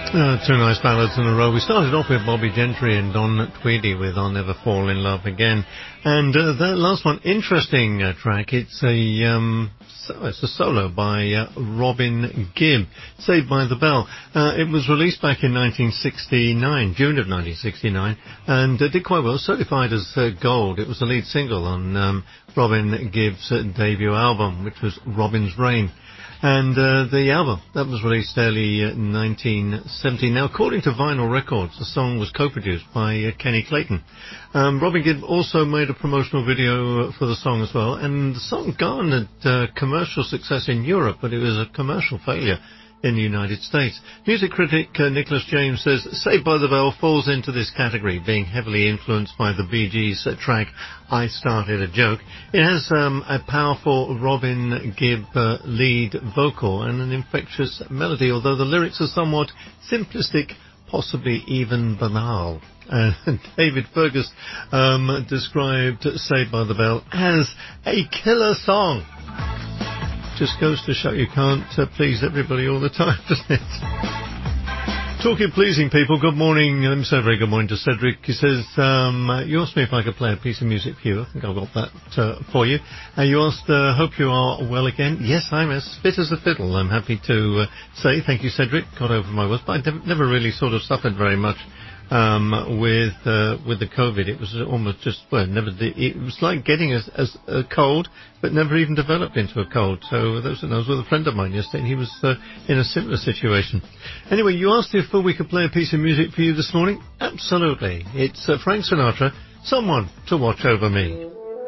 Two nice ballads in a row. We started off with Bobby Gentry and Don Tweedy with I'll Never Fall in Love Again. And that last one, interesting track. It's a solo by Robin Gibb, Saved by the Bell. It was released back in 1969, June of 1969, and did quite well, certified as gold. It was the lead single on Robin Gibb's debut album, which was Robin's Reign. And the album, that was released early 1970. Now, according to Vinyl Records, the song was co-produced by Kenny Clayton. Robin Gibb also made a promotional video for the song as well, and the song garnered commercial success in Europe, but it was a commercial failure in the United States. Music critic Nicholas James says Saved by the Bell falls into this category, being heavily influenced by the Bee Gees' track I Started a Joke. It has a powerful Robin Gibb lead vocal and an infectious melody, although the lyrics are somewhat simplistic, possibly even banal. David Fergus described Saved by the Bell as a killer song. Just goes to show you can't please everybody all the time, doesn't it? Talking pleasing people, good morning. Let me say a very good morning to Cedric. He says, you asked me if I could play a piece of music for you. I think I've got that for you. You asked, hope you are well again. Yes, I'm as fit as a fiddle. I'm happy to say thank you, Cedric. Got over my worst, but I never really sort of suffered very much with the COVID. It was almost just, it was like getting a cold, but never even developed into a cold. So I was with a friend of mine yesterday, and he was in a similar situation. Anyway, you asked if we could play a piece of music for you this morning. Absolutely. It's Frank Sinatra, Someone to Watch Over Me.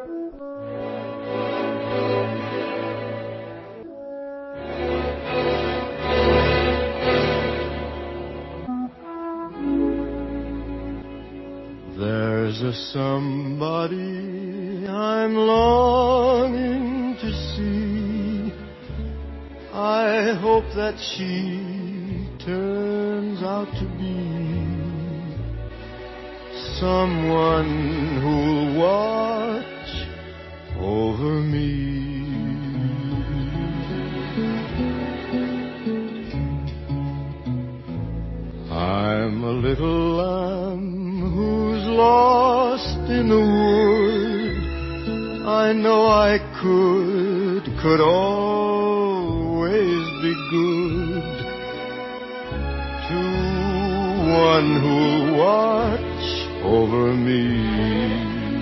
There's a somebody I'm longing to see. I hope that she turns out to be someone who'll watch over me. I'm a little lamb who's lost in the wood. I know I could always be good to one who'll watch over me.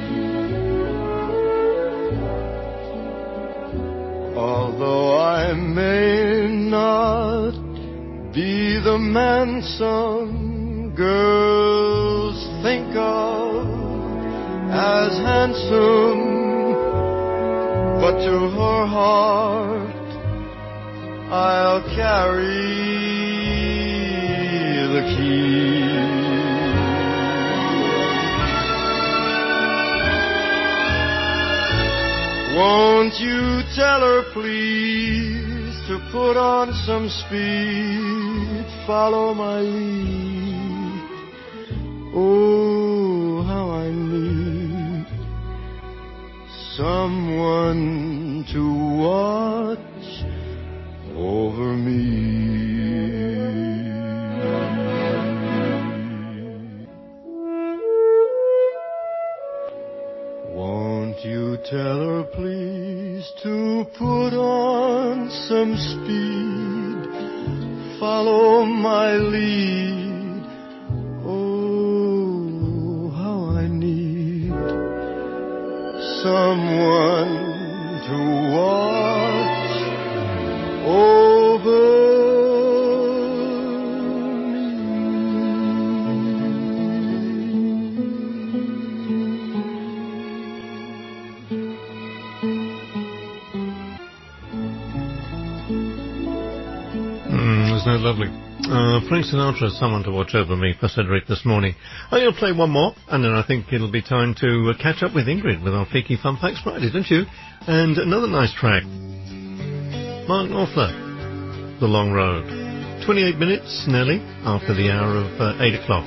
Although I may not be the man some girls think of as handsome, but to her heart I'll carry the key. Won't you tell her please to put on some speed, follow my lead. Oh, how I need someone to watch over me. Won't you tell her please to put on some speed, follow my lead. Oh, how I need someone to watch over No, lovely. Frank Sinatra, Someone to Watch Over Me, for Cedric this morning. I'm going to play one more, and then I think it'll be time to catch up with Ingrid with our Freaky Fun Facts Friday, don't you? And another nice track. Mark Knopfler, The Long Road. 28 minutes, nearly, after the hour of 8 o'clock.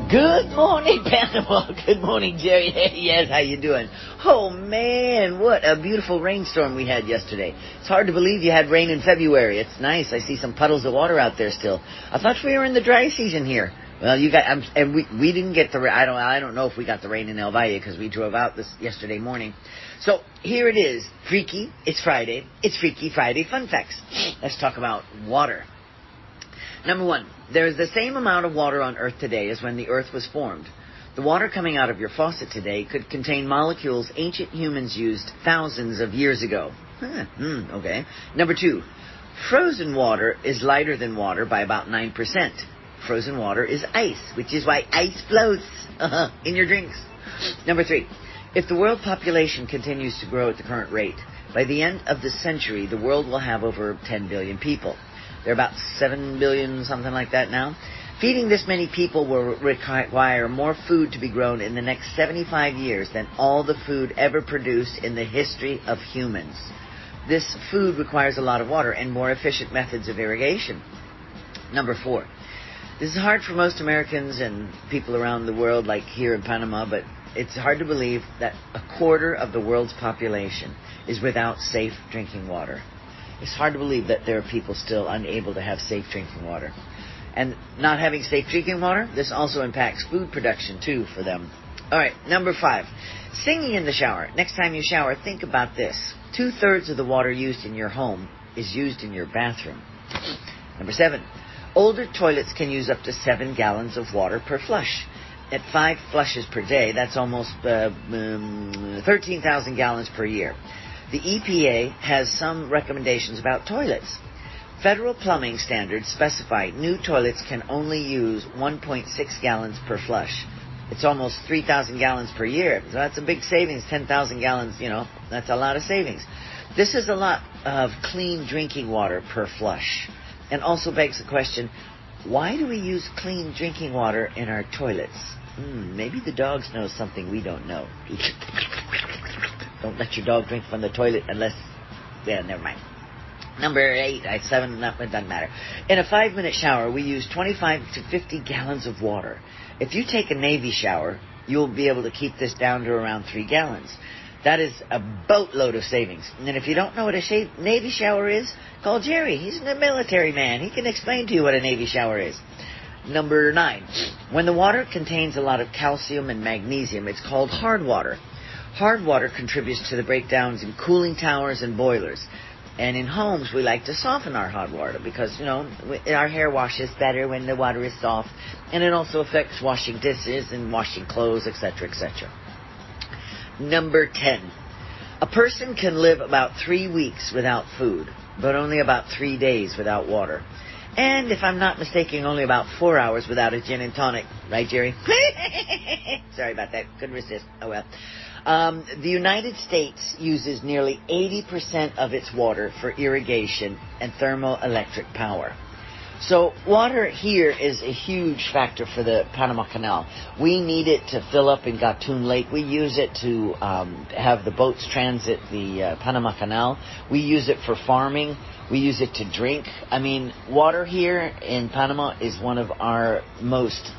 Good morning, Panama. Good morning, Jerry. Yes, how you doing? Oh, man, what a beautiful rainstorm we had yesterday. It's hard to believe you had rain in February. It's nice. I see some puddles of water out there still. I thought we were in the dry season here. Well, you got, and we didn't get the rain. I don't know if we got the rain in El Valle because we drove out yesterday morning. So here it is. Freaky. It's Friday. It's Freaky Friday Fun Facts. Let's talk about water. Number one, there is the same amount of water on Earth today as when the Earth was formed. The water coming out of your faucet today could contain molecules ancient humans used thousands of years ago. Okay. Number two, frozen water is lighter than water by about 9%. Frozen water is ice, which is why ice floats in your drinks. Number three, if the world population continues to grow at the current rate, by the end of the century, the world will have over 10 billion people. There are about 7 billion, something like that now. Feeding this many people will require more food to be grown in the next 75 years than all the food ever produced in the history of humans. This food requires a lot of water and more efficient methods of irrigation. Number four. This is hard for most Americans and people around the world, like here in Panama, but it's hard to believe that a quarter of the world's population is without safe drinking water. It's hard to believe that there are people still unable to have safe drinking water. And not having safe drinking water, this also impacts food production, too, for them. All right, number five. Singing in the shower. Next time you shower, think about this. 2/3 of the water used in your home is used in your bathroom. Number seven. Older toilets can use up to 7 gallons of water per flush. At 5 flushes per day, that's almost 13,000 gallons per year. The EPA has some recommendations about toilets. Federal plumbing standards specify new toilets can only use 1.6 gallons per flush. It's almost 3,000 gallons per year. So that's a big savings, 10,000 gallons, that's a lot of savings. This is a lot of clean drinking water per flush. And also begs the question, why do we use clean drinking water in our toilets? Maybe the dogs know something we don't know. Don't let your dog drink from the toilet unless... Yeah, never mind. Number 8, 7, it doesn't matter. In a 5-minute shower, we use 25 to 50 gallons of water. If you take a Navy shower, you'll be able to keep this down to around 3 gallons. That is a boatload of savings. And if you don't know what a Navy shower is, call Jerry. He's a military man. He can explain to you what a Navy shower is. Number 9. When the water contains a lot of calcium and magnesium, it's called hard water. Hard water contributes to the breakdowns in cooling towers and boilers. And in homes, we like to soften our hot water because, our hair washes better when the water is soft. And it also affects washing dishes and washing clothes, etc., etc. Number 10. A person can live about 3 weeks without food, but only about 3 days without water. And if I'm not mistaken, only about 4 hours without a gin and tonic. Right, Jerry? Sorry about that. Couldn't resist. Oh, well. The United States uses nearly 80% of its water for irrigation and thermoelectric power. So water here is a huge factor for the Panama Canal. We need it to fill up in Gatun Lake. We use it to have the boats transit the Panama Canal. We use it for farming. We use it to drink. I mean, water here in Panama is one of our most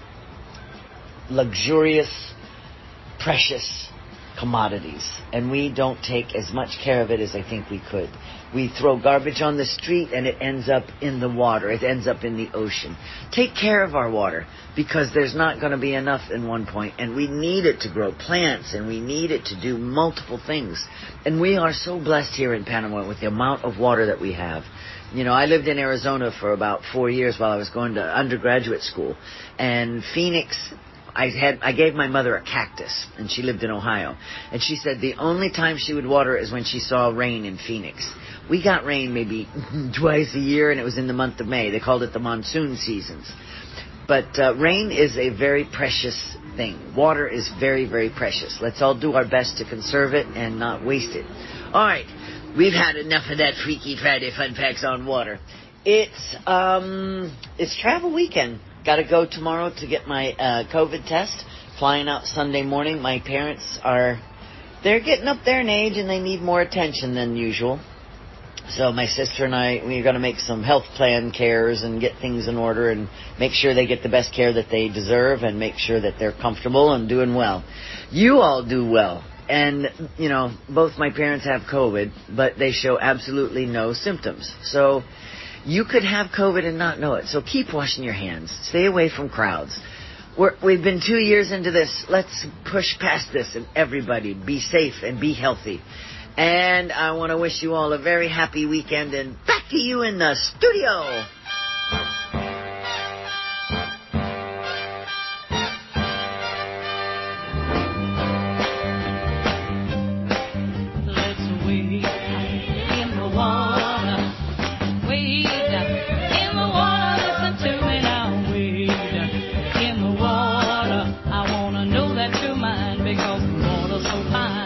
luxurious, precious commodities, and we don't take as much care of it as I think we could. We throw garbage on the street and it ends up in the water. It ends up in the ocean. Take care of our water because there's not going to be enough in one point, and we need it to grow plants and we need it to do multiple things. And we are so blessed here in Panama with the amount of water that we have. I lived in Arizona for about 4 years while I was going to undergraduate school, and Phoenix, I gave my mother a cactus, and she lived in Ohio. And she said the only time she would water it is when she saw rain in Phoenix. We got rain maybe twice a year, and it was in the month of May. They called it the monsoon seasons. But rain is a very precious thing. Water is very, very precious. Let's all do our best to conserve it and not waste it. All right, we've had enough of that Freaky Friday Fun Facts on water. It's travel weekend. Got to go tomorrow to get my COVID test. Flying out Sunday morning. My parents they're getting up there in age and they need more attention than usual. So my sister and I, we're going to make some health plan cares and get things in order and make sure they get the best care that they deserve and make sure that they're comfortable and doing well. You all do well. And, you know, both my parents have COVID, but they show absolutely no symptoms. So you could have COVID and not know it. So keep washing your hands. Stay away from crowds. We've been 2 years into this. Let's push past this and everybody be safe and be healthy. And I want to wish you all a very happy weekend, and back to you in the studio. Let's wade in the water. Wade in the water. Listen to me now. Wade in the water. I want to know that you're mine because the water's so fine.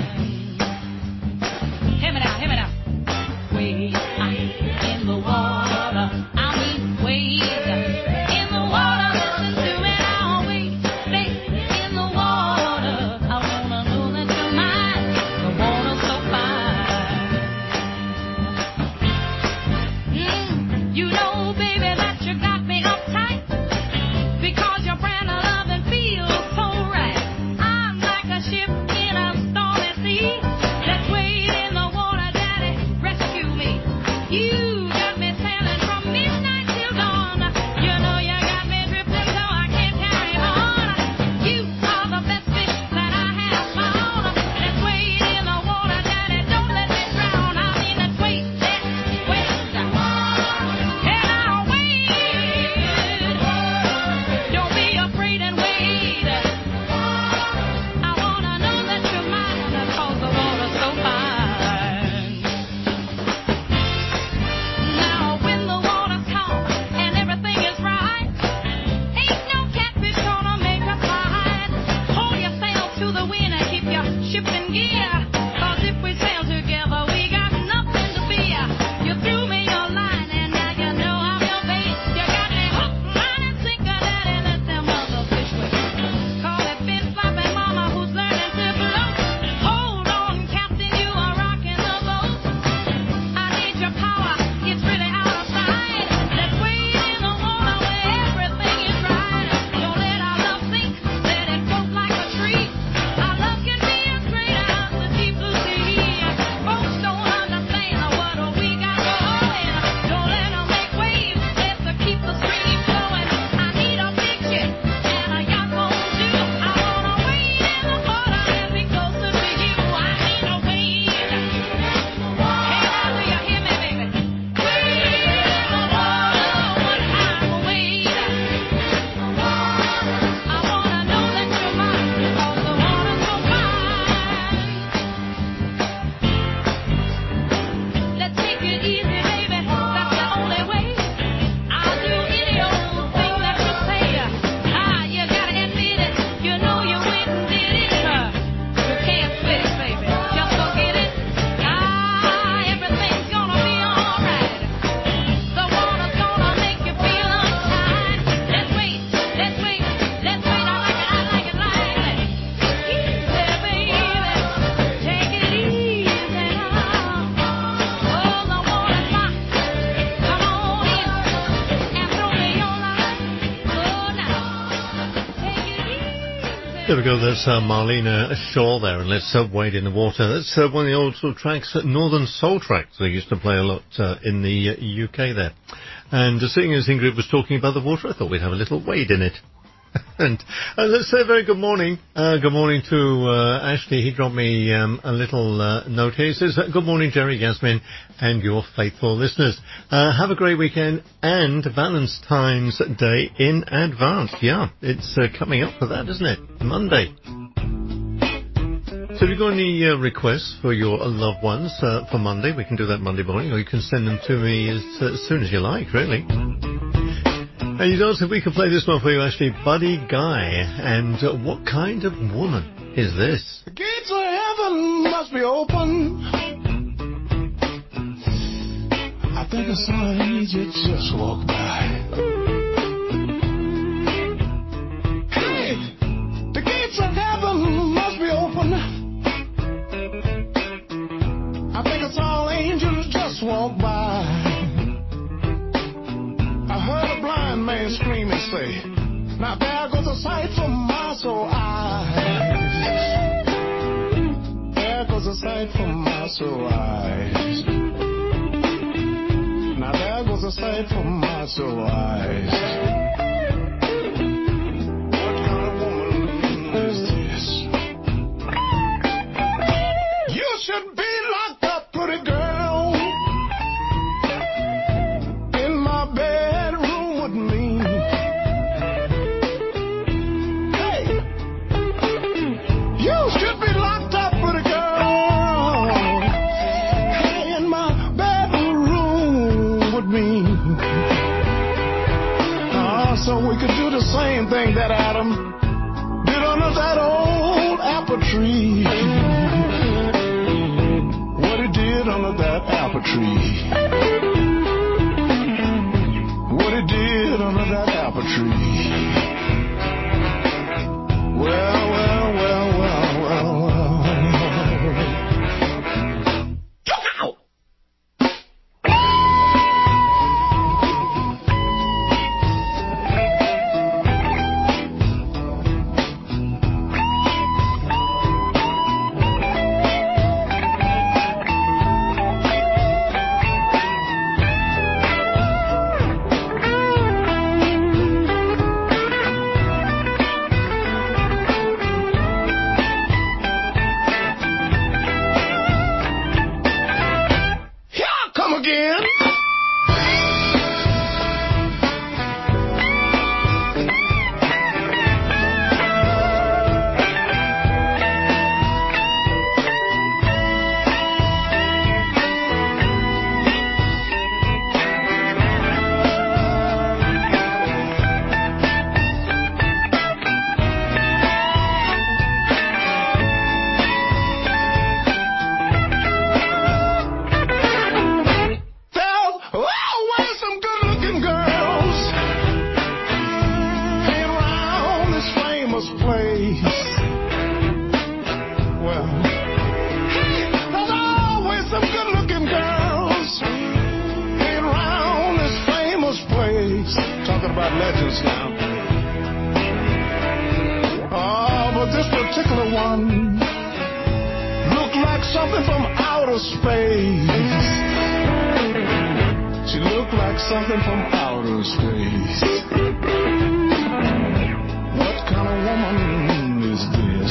Hear me now, hear me now. Wade in the water. I mean, wade in the water. Listen to me now. Wade in the water. I wanna know that you're mine. The water's so fine. You know, baby, that you got me uptight because your brand of loving feels so right. I'm like a ship in a stormy sea. Let's wade in the water, Daddy, rescue me. You got me sailing from midnight till dawn. You know you got me drifting so I can't carry on. You are the best fish that I have found. Let's wade in the water, Daddy, don't let me drown. I mean, let's wade, and I'll wade. Don't be afraid and wade. I wanna know that you're mine, cause the water's so fine. Now when the water's calm and everything is right, ain't no catfish gonna make us hide. Hold your sail to the wind and keep your ship in gear, cause if we sail together we got nothing to fear. You threw me your line and now you know I'm your bait. You got me hook, line and sinker, Daddy, let them other fish wait. Call it fin flapping mama who's learning to float. Hold on, Captain, you are rocking the boat. I need your power, it's really out of sight. Let's wade in the water where everything is right. Don't let our love sink, let it float like a tree. Our love can be as great as the deep blue sea. Folks don't understand what we got going. Don't let them make waves, let's keep the stream flowing. I need a big ship and a yacht won't do. I wanna wade in the water and be closer to you. I need a wade. Hey, now do you hear me, baby? Wade in the water, one time a wade. I wanna know that you're mine, cause the water's so fine. Let's take it easy, baby, that's the only way. I'll do any old thing that you say. You gotta admit it, you know you went and did it. You can't split it, baby, just forget it. Everything's gonna be alright. The water's gonna make you feel untied. Let's wait, let's wait, let's wait. I like it easy, baby. Take it easy now. Oh, the water's fine. Come on in and throw me your line. Oh, now, take it easy. There we go, that's Marlena Shaw there, and let's wade in the water. That's one of the old sort of tracks, Northern Soul tracks, they used to play a lot in the UK there. And seeing as Ingrid was talking about the water, I thought we'd have a little wade in it. And let's say a very good morning. Good morning to Ashley. He dropped me a little note here. He says, good morning, Jerry, Yasmin, and your faithful listeners. Have a great weekend and Valentine's Day in advance. Yeah, it's coming up for that, isn't it? Monday. So if you've got any requests for your loved ones for Monday, we can do that Monday morning, or you can send them to me as soon as you like, really. And you asked if we could play this one for you, Ashley. Buddy Guy. And what kind of woman is this? The gates of heaven must be open. I think I saw an angel just walk by. Hey, the gates of heaven must be open. I think I saw angels just say, now there goes a sight for my soul eyes. There goes a sight for my soul eyes. Now there goes a sight for my soul eyes. What kind of woman is this? You should be locked up, pretty girl, in my bedroom with me. Hey, you should be locked up, pretty girl, hey, in my bedroom with me. So we could do the same thing that Adam did under that old apple tree. What he did under that apple tree. What he did under that apple tree. Well, well, well, well, well, well. Look out! Again. Legends now. Oh, but this particular one looked like something from outer space. She looked like something from outer space. What kind of woman is this?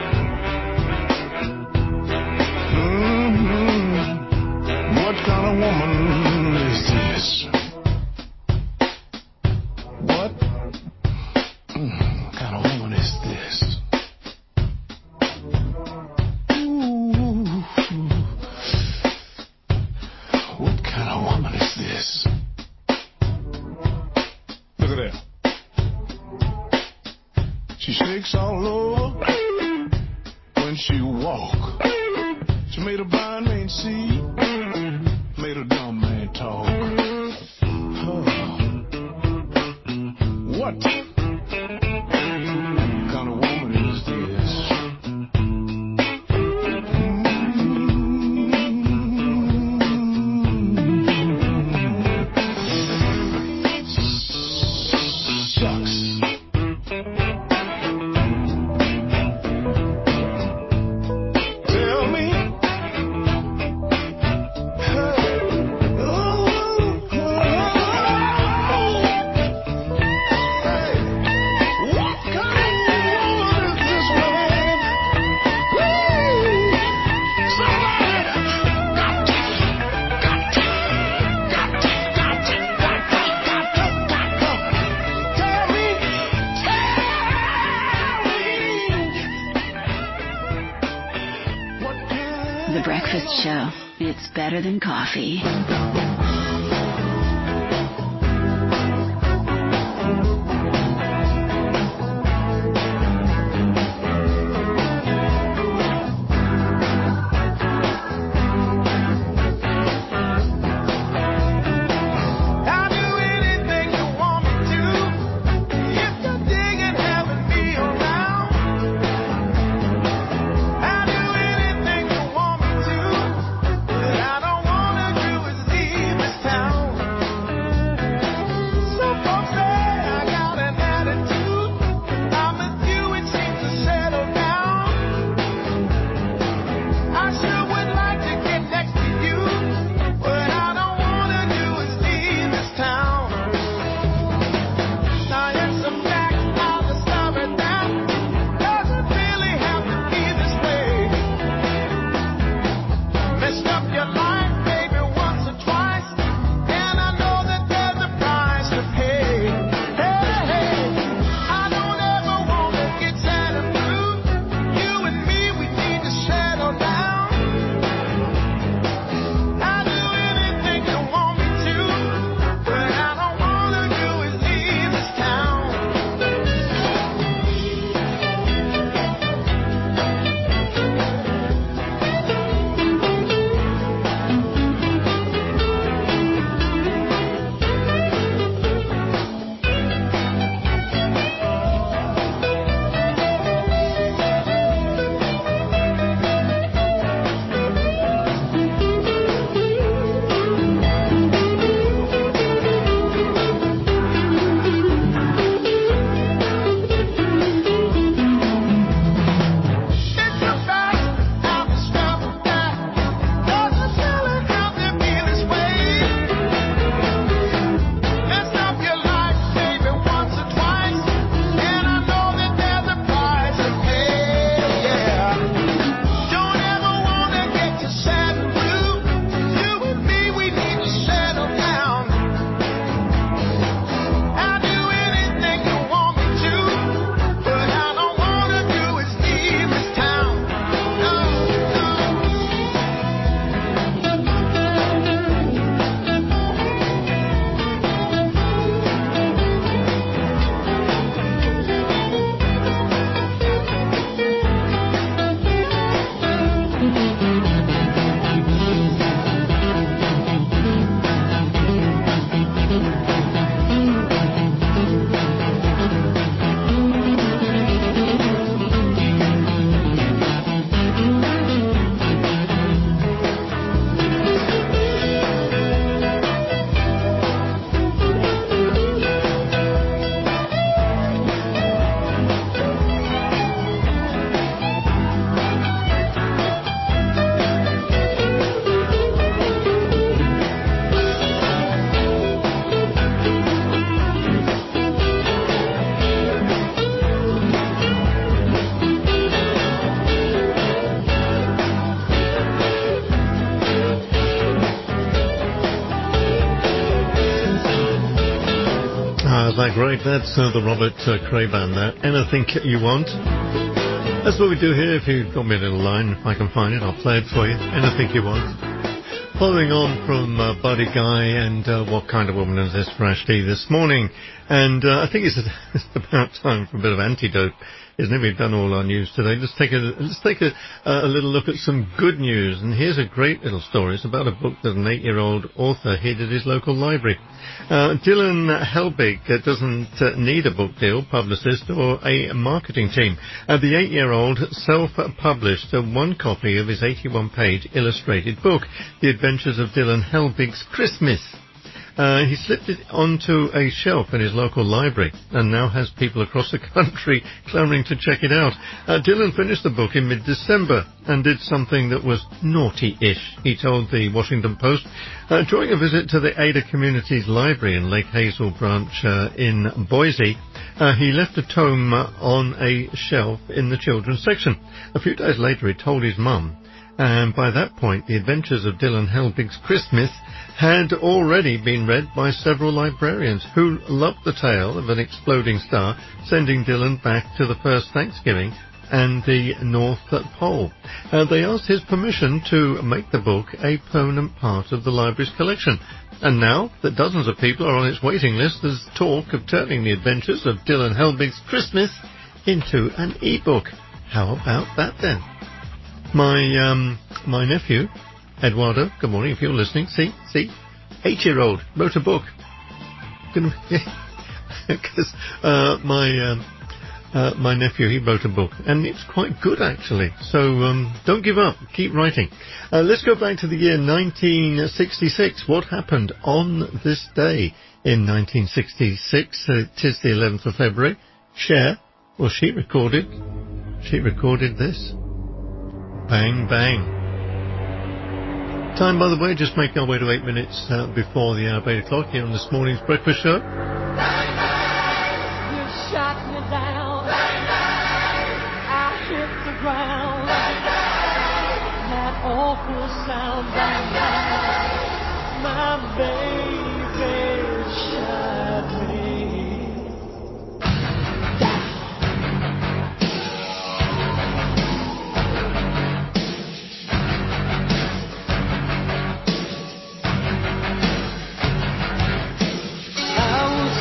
What kind of woman is this? What kind of woman is this? Ooh. What kind of woman is this? Look at that. She shakes all over when she walk. She made a blind man see, made a dumb man talk. What kind of woman is this? Shucks. Tell me. The Breakfast Show. It's better than coffee. I don't wanna do is leave That great. That's the Robert Cray Band there. Anything You Want. That's what we do here. If you've got me a little line, if I can find it, I'll play it for you. Anything You Want. Following on from Buddy Guy and What Kind of Woman Is This for Ashley this morning. And I think it's about time for a bit of antidote, isn't it? We've done all our news today. Let's take a little look at some good news. And here's a great little story. It's about a book that an 8-year-old author hid at his local library. Dylan Helbig doesn't need a book deal, publicist, or a marketing team. The 8-year-old self-published one copy of his 81-page illustrated book, The Adventures of Dylan Helbig's Christmas. He slipped it onto a shelf in his local library and now has people across the country clamouring to check it out. Dylan finished the book in mid-December and did something that was naughty-ish, he told the Washington Post. During a visit to the Ada Communities Library in Lake Hazel Branch in Boise, he left a tome on a shelf in the children's section. A few days later he told his mum, and by that point The Adventures of Dylan Helbig's Christmas had already been read by several librarians who loved the tale of an exploding star sending Dylan back to the first Thanksgiving and the North Pole. They asked his permission to make the book a permanent part of the library's collection. And now that dozens of people are on its waiting list, there's talk of turning The Adventures of Dylan Helbig's Christmas into an e-book. How about that then? My nephew, Eduardo, good morning if you're listening. See, 8-year-old, wrote a book. Because my nephew, he wrote a book, and it's quite good actually. So don't give up, keep writing. Let's go back to the year 1966. What happened on this day in 1966? It is the 11th of February. Cher, well, she recorded this. Bang, bang. Time, by the way, just making our way to 8 minutes before the hour of 8 o'clock here on this morning's breakfast show. You shot me down. I hit the ground. That awful sound. My baby shot me. I was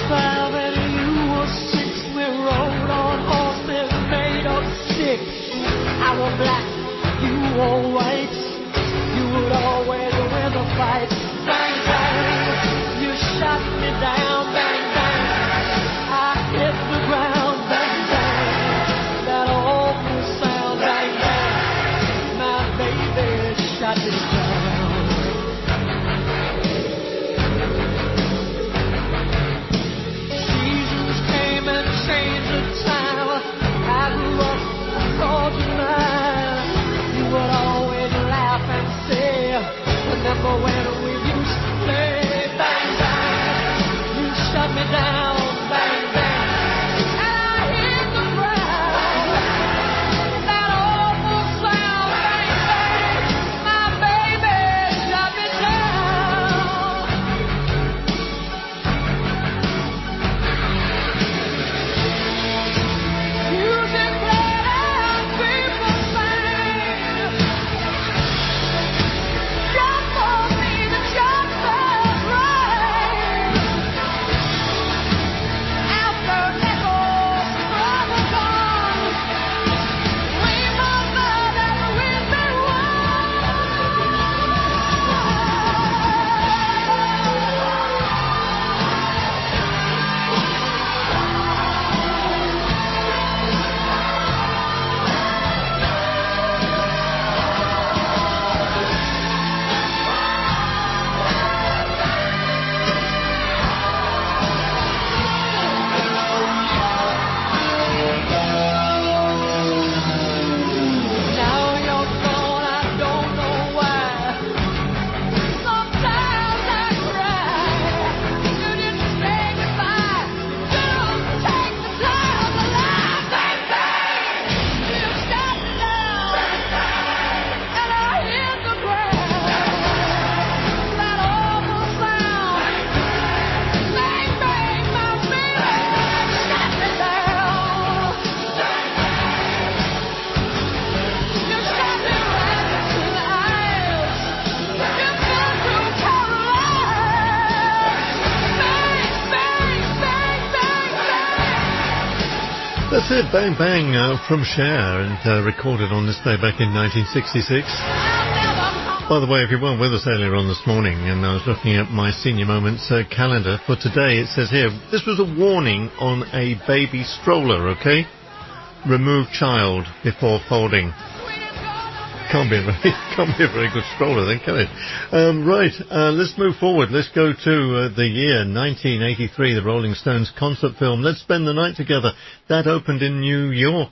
That's it, Bang Bang from Cher, and recorded on this day back in 1966. By the way, if you weren't with us earlier on this morning, and I was looking at my Senior Moments calendar for today, it says here, this was a warning on a baby stroller, okay? Remove child before folding. Can't be a very good stroller then, can it? Right, let's move forward. Let's go to the year 1983, the Rolling Stones concert film, Let's Spend the Night Together. That opened in New York.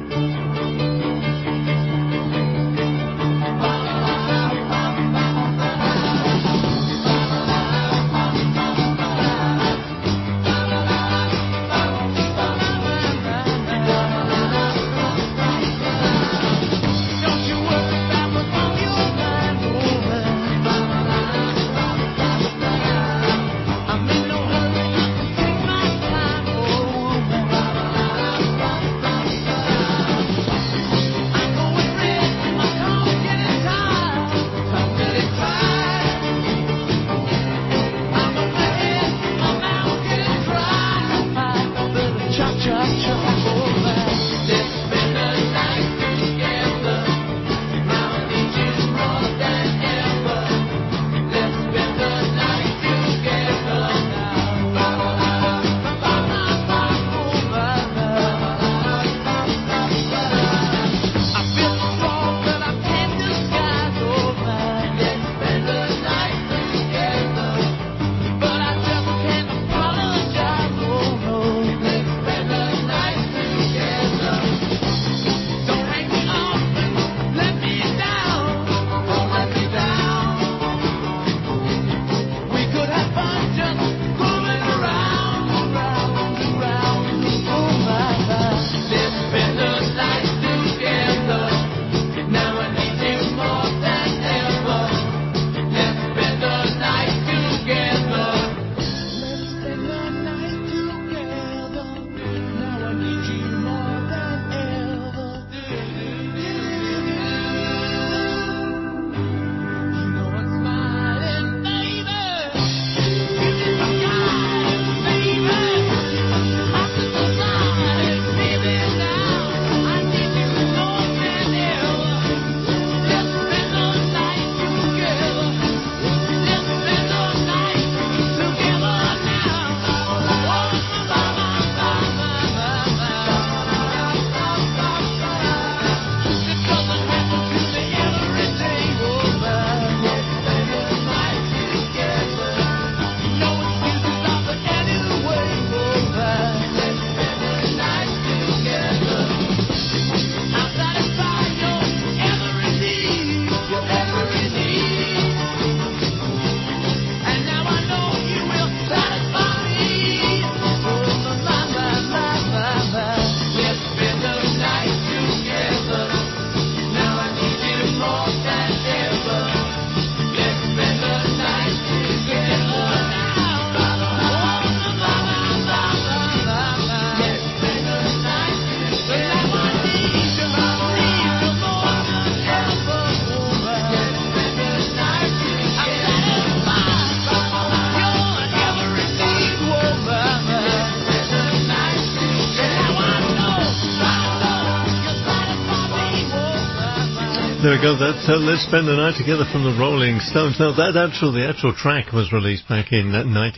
There we go, that's Let's Spend the Night Together from the Rolling Stones. Now, the actual track was released back in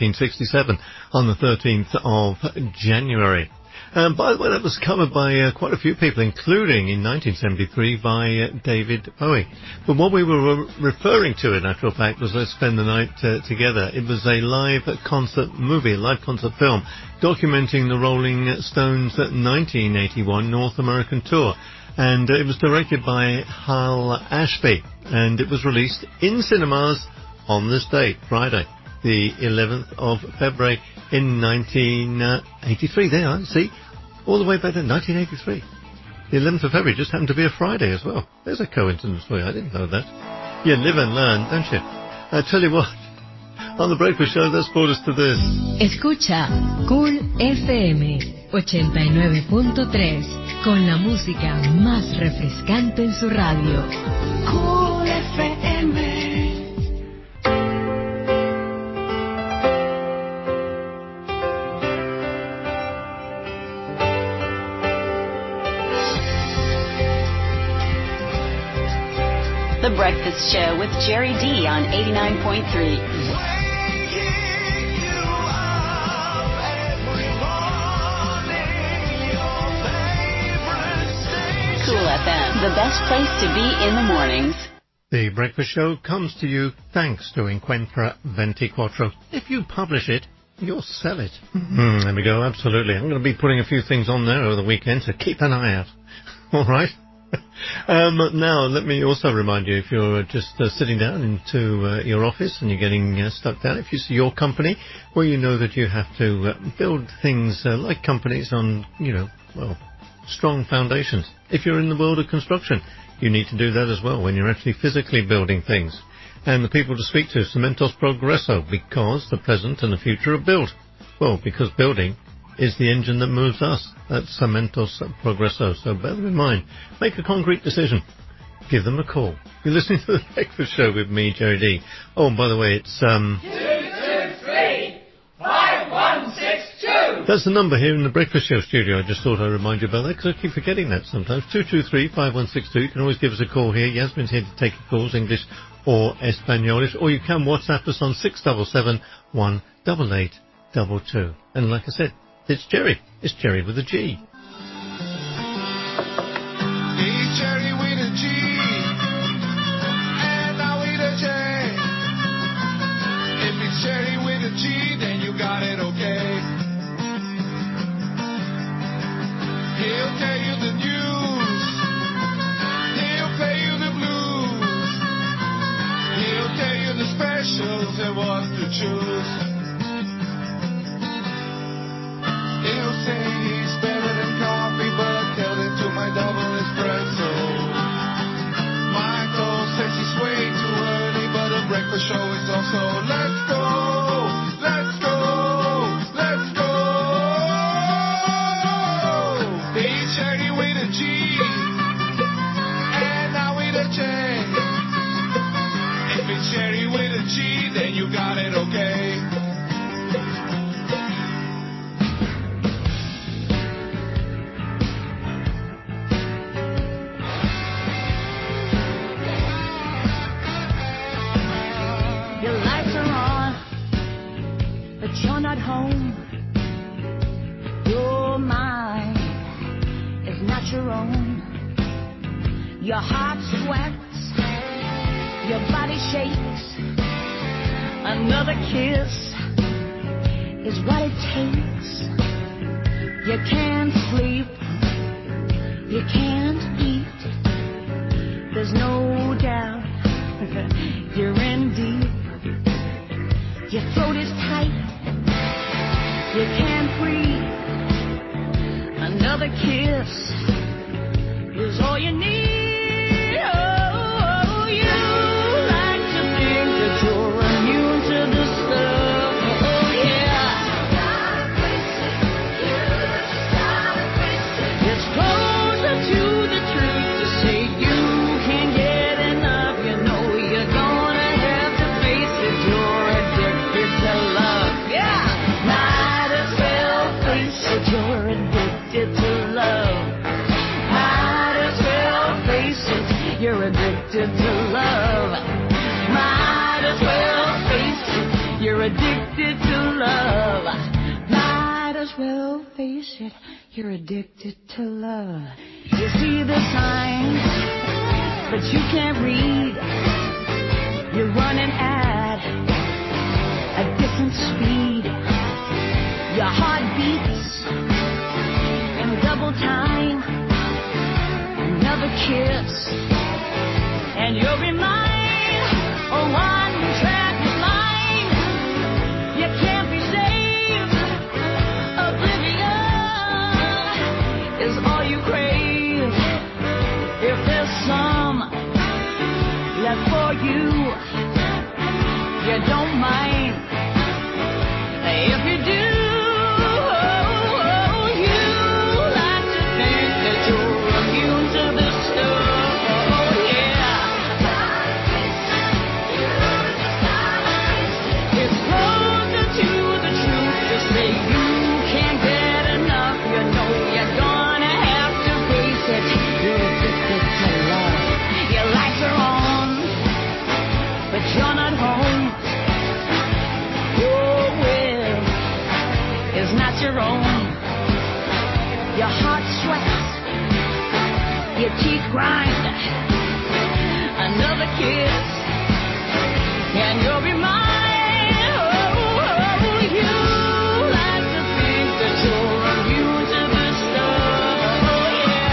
1967 on the 13th of January. By the way, that was covered by quite a few people, including in 1973 by David Bowie. But what we were referring to, in actual fact, was Let's Spend the Night Together. It was a live concert movie, a live concert film, documenting the Rolling Stones' 1981 North American tour. And it was directed by Hal Ashby, and it was released in cinemas on this date, Friday, the 11th of February in 1983. There, I see, all the way back to 1983. The 11th of February just happened to be a Friday as well. There's a coincidence for you, I didn't know that. You live and learn, don't you? I tell you what, on The Breakfast Show, that's brought us to this. Escucha Cool FM 89.3 con la música más refrescante en su radio. Cool FM. Breakfast Show with Jerry D on 89.3. Cool FM, the best place to be in the mornings. The Breakfast Show comes to you thanks to Encuentra 24. If you publish it, you'll sell it. There we go, absolutely. I'm going to be putting a few things on there over the weekend, so keep an eye out. All right? Now, let me also remind you, if you're just sitting down into your office and you're getting stuck down, if you see your company where you know that you have to build things like companies on, strong foundations. If you're in the world of construction, you need to do that as well when you're actually physically building things. And the people to speak to, Cementos Progreso, because the present and the future are built. Well, because building is the engine that moves us. That's Cementos Progreso. So bear them in mind. Make a concrete decision. Give them a call. You're listening to The Breakfast Show with me, Jerry D. Oh, and by the way, it's 223-5162. That's the number here in the Breakfast Show studio. I just thought I'd remind you about that because I keep forgetting that sometimes. 223-5162. You can always give us a call here. Yasmin's here to take your calls, English or Espanolish, or you can WhatsApp us on 677-18822. And like I said, it's Jerry. It's Jerry with a G. It's Jerry with a G, and I with a J. If it's Jerry with a G, then you got it okay. He'll tell you the news, he'll play you the blues, he'll tell you the specials and what to choose. He'll say he's better than coffee, but tell it to my double espresso. Michael says he's way too early, but a breakfast show is also let's go, let's go, let's go. It's Jerry with a G, and now with a J. If it's Jerry with a G, then you got it okay. You're not home. Your mind is not your own. Your heart sweats, your body shakes. Another kiss is what it takes. You can't sleep, you can't eat. There's no doubt you're in deep. Your throat is tight, you can't breathe. Another kiss is all you need. Oh, you like to think that you're immune to this stuff. Oh, yeah. It's closer to the truth to say you can't get enough. You know you're gonna have to face it. You're addicted to love. Yeah. Might as well face it. You're addicted to love. Might as well face it. You're addicted to love. Might as well face it. You're addicted to love. Might as well face it. You're addicted to love. You see the signs, but you can't read. You're running at a different speed. Your heart beats in double time. Another kiss, and you'll be mine. A one-track mind. You can't be saved. Oblivion is all you crave. If there's some left for you, you don't mind. If you do, you like to think that you're immune to this stuff. Oh, yeah. It's closer to the truth to say you can't get enough. You know you're gonna have to face it. You're addicted to love. Your lights are on, not your own. Your heart sweats, your teeth grind. Another kiss, and you'll be mine. Oh, you like to think that you're immune to this stuff. Oh,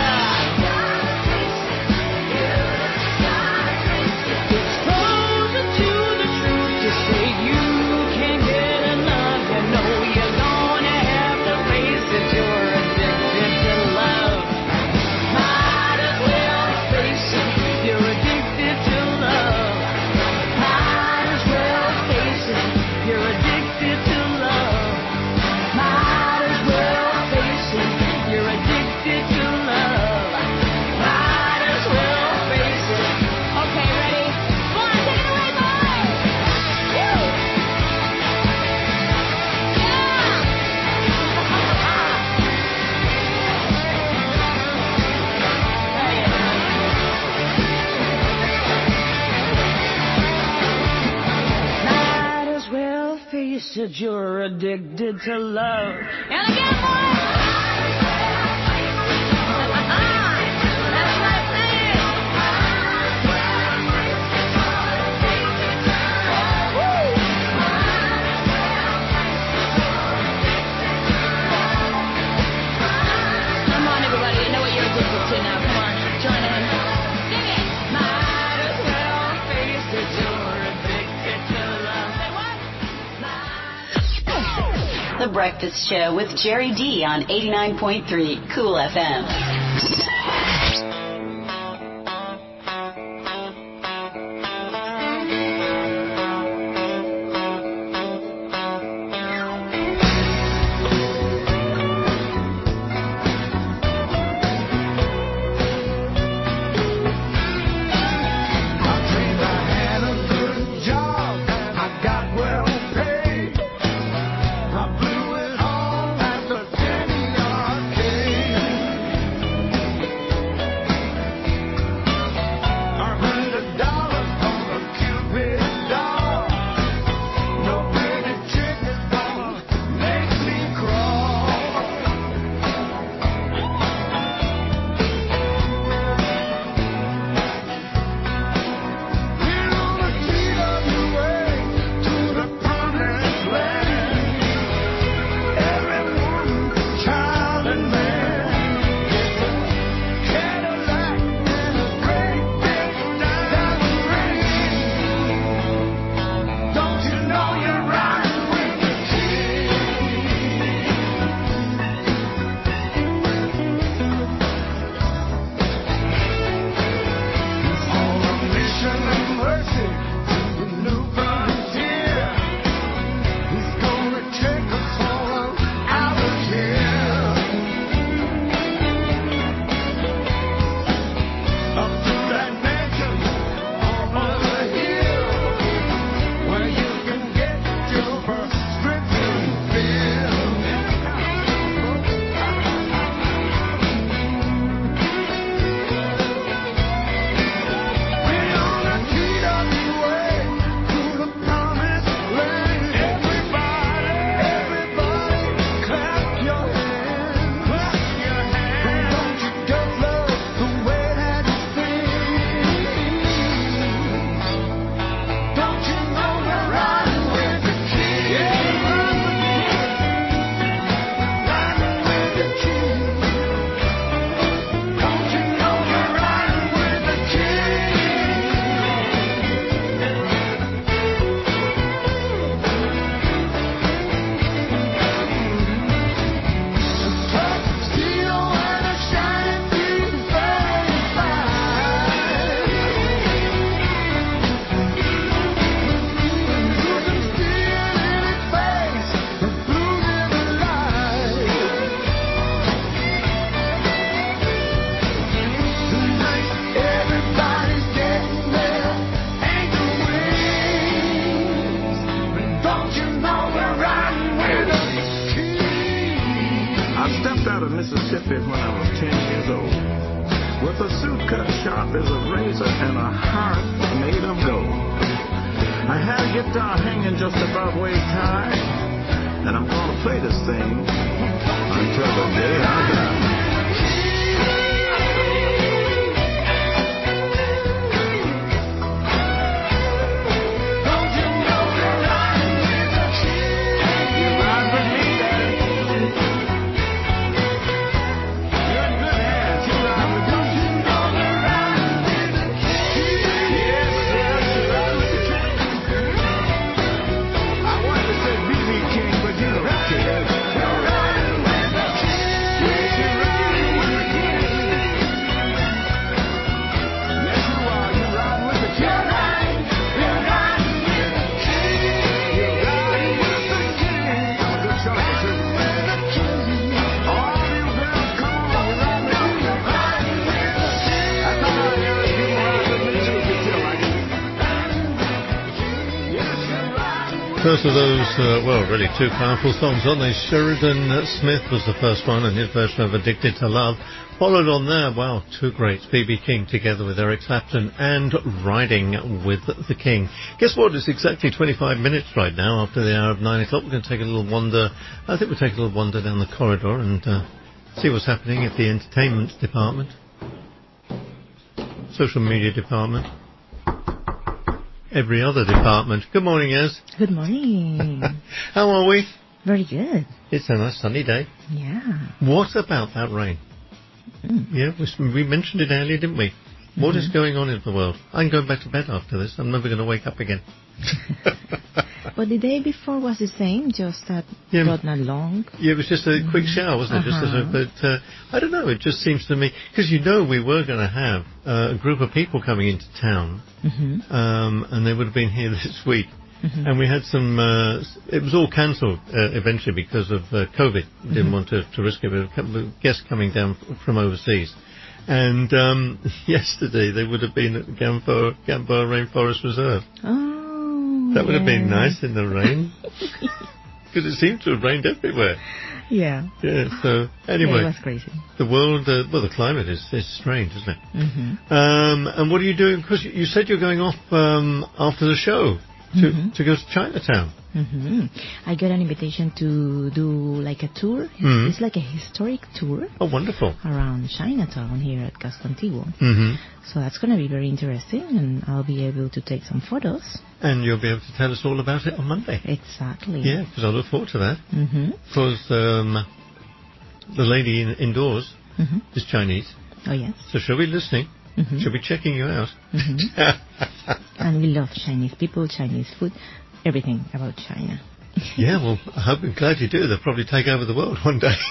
yeah. Exposure to the truth to say you can't get enough. You know you're gonna have to face it. You're addicted to love. Might as well face it. You're addicted to love. Might as well face it. You're addicted to love. Might as well face it. You're addicted to love. Might as well face it. Okay, ready? Come on, take it away, boys! Woo! Might as well face it, you're addicted to love. And again, boys! That's right, say it! Woo! Come on, everybody, you know what you're addicted to now. Come on, join in. Sing it! Might as well face it, you're addicted to love. Say what? The Breakfast Show with Jerry D on 89.3 Cool FM. Mississippi when I was 10 years old, with a suit cut sharp as a razor and a heart made of gold. I had a guitar hanging just above waist high, and I'm gonna play this thing until the day I die. First of those, really two powerful songs, aren't they? Sheridan Smith was the first one, and his version of Addicted to Love. Followed on there, two greats, B.B. King together with Eric Clapton and Riding with the King. Guess what? It's exactly 25 minutes right now after the hour of 9 o'clock. We're going to take a little wander. I think we'll take a little wander down the corridor and see what's happening at the entertainment department, social media department, every other department. Good morning, Ez. Good morning. How are we? Very good. It's a nice sunny day. Yeah. What about that rain? Yeah, we mentioned it earlier, didn't we? What is going on in the world? I'm going back to bed after this. I'm never going to wake up again. But the day before was the same, just that not long. Yeah, it was just a quick shower, wasn't it? But I don't know, it just seems to me, because we were going to have a group of people coming into town, and they would have been here this week. And we had some, it was all cancelled eventually because of COVID. Didn't want to risk it, but a couple of guests coming down from overseas. And yesterday they would have been at the Gamboa Rainforest Reserve. Oh, that would have been nice in the rain. Because it seemed to have rained everywhere. Yeah. Yeah, so anyway. It was crazy. The world, the climate is strange, isn't it? And what are you doing? Because you said you're going off after the show. To go to Chinatown. I got an invitation to do like a tour. It's like a historic tour. Oh, wonderful. Around Chinatown here at Casco Antiguo. So that's going to be very interesting, and I'll be able to take some photos. And you'll be able to tell us all about it on Monday. Exactly. Yeah, because I look forward to that. Because the lady indoors is Chinese. Oh, yes. So she'll be listening. She'll be checking you out. And we love Chinese people, Chinese food, everything about China. Yeah, well, I'm glad you do. They'll probably take over the world one day.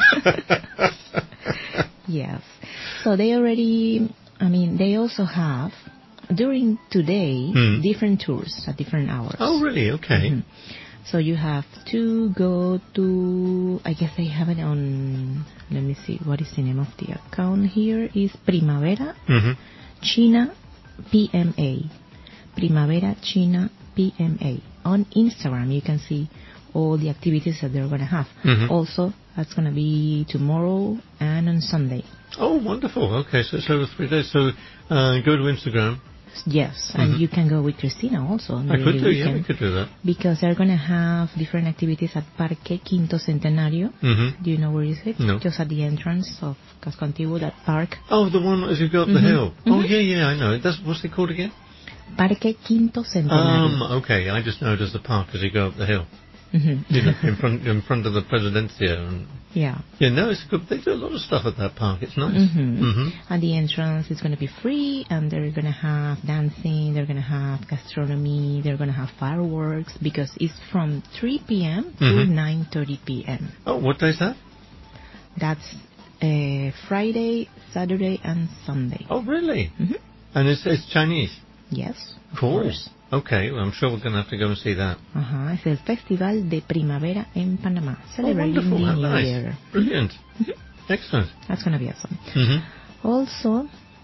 Yes. So they also have, during today, different tours at different hours. Oh, really? Okay. So you have to go to, I guess they have it on, let me see, what is the name of the account here? Is Primavera China PMA. Primavera China PMA. On Instagram, you can see all the activities that they're going to have. Also, that's going to be tomorrow and on Sunday. Oh, wonderful. Okay, so it's over 3 days. So go to Instagram. Yes, and you can go with Christina also. I could do, yeah, we could do that. Because they're going to have different activities at Parque Quinto Centenario. Do you know where is it? No. Just at the entrance of Casco Antiguo, that park. Oh, the one as you go up the hill. Oh, yeah, I know. What's it called again? Parque Quinto Centenario. Okay, I just know it as the park as you go up the hill. You know, in front of the Presidencia. Yeah. Yeah, no, it's good. They do a lot of stuff at that park. It's nice. At the entrance, it's going to be free, and they're going to have dancing, they're going to have gastronomy, they're going to have fireworks, because it's from 3 p.m. to 9:30 p.m. Oh, what day is that? That's Friday, Saturday, and Sunday. Oh, really? And it's Chinese? Yes. Cool. Okay, well, I'm sure we're going to have to go and see that. Es el Festival de Primavera en Panamá, celebrating the New Year. Brilliant. Excellent. That's going to be awesome. Also,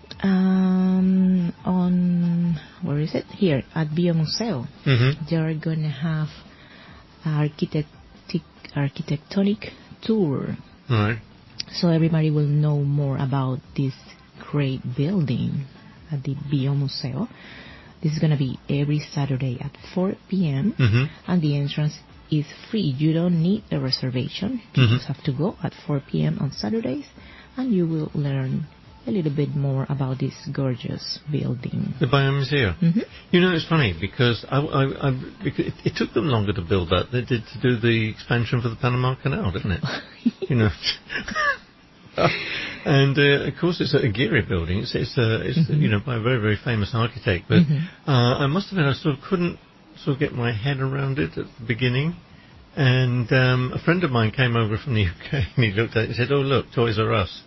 on, where is it? Here, at Biomuseo, they're going to have architectonic tour. Right. So everybody will know more about this great building at the Biomuseo. This is going to be every Saturday at 4 p.m. And the entrance is free. You don't need a reservation. You just have to go at 4 p.m. on Saturdays, and you will learn a little bit more about this gorgeous building. The Biomuseum. You know, it's funny because because it took them longer to build that than it did to do the expansion for the Panama Canal, didn't it? You know. And of course, it's a Aguirre building. It's you know, by a very, very famous architect. But I must admit, I sort of couldn't sort of get my head around it at the beginning. And a friend of mine came over from the UK and he looked at it and said, "Oh, look, Toys R Us."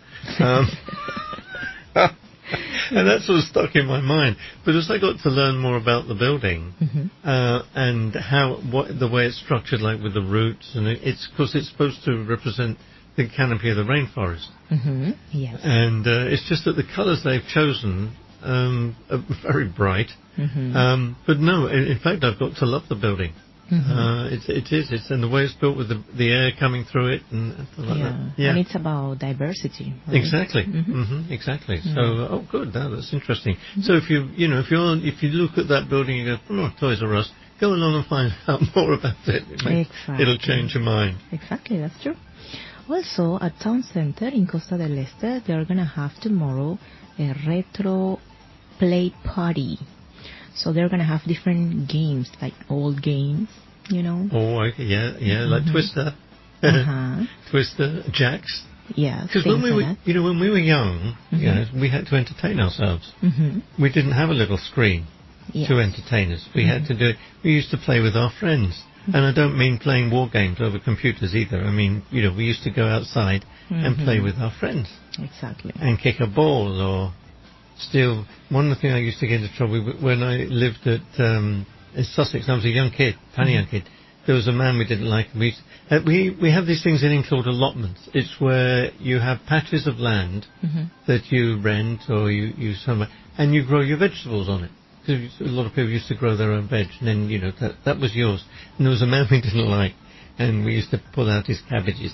And that sort of stuck in my mind. But as I got to learn more about the building and the way it's structured, like with the roots, and it's because it's supposed to represent the canopy of the rainforest. Yes. And it's just that the colours they've chosen are very bright. But no, in fact, I've got to love the building. It's and the way it's built with the air coming through it and stuff like that. And it's about diversity. Right? Exactly. Exactly. So, oh, good. That's interesting. So if you look at that building and you go, "Oh, Toys R Us," go along and find out more about it. It'll change your mind. Exactly. That's true. Also, at Town Center in Costa del Este, they're going to have tomorrow a retro play party. So they're going to have different games, like old games, you know. Oh, okay. Yeah, like Twister. Twister, Jacks. Yeah, because when we were, when we were young, you know, we had to entertain ourselves. We didn't have a little screen to entertain us. We had to do it. We used to play with our friends. And I don't mean playing war games over computers either. I mean, you know, we used to go outside and play with our friends. Exactly. And kick a ball or steal. One thing I used to get into trouble with when I lived at in Sussex, I was a young kid, tiny young kid. There was a man we didn't like. We have these things in England called allotments. It's where you have patches of land that you rent or you somewhere, and you grow your vegetables on it. Because a lot of people used to grow their own veg, and then, you know, that was yours. And there was a man we didn't like, and we used to pull out his cabbages.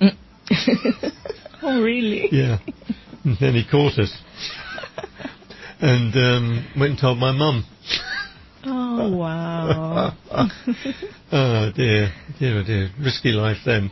Oh, really? Yeah. And then he caught us. And went and told my mum. Oh, wow. Oh, dear. Risky life then.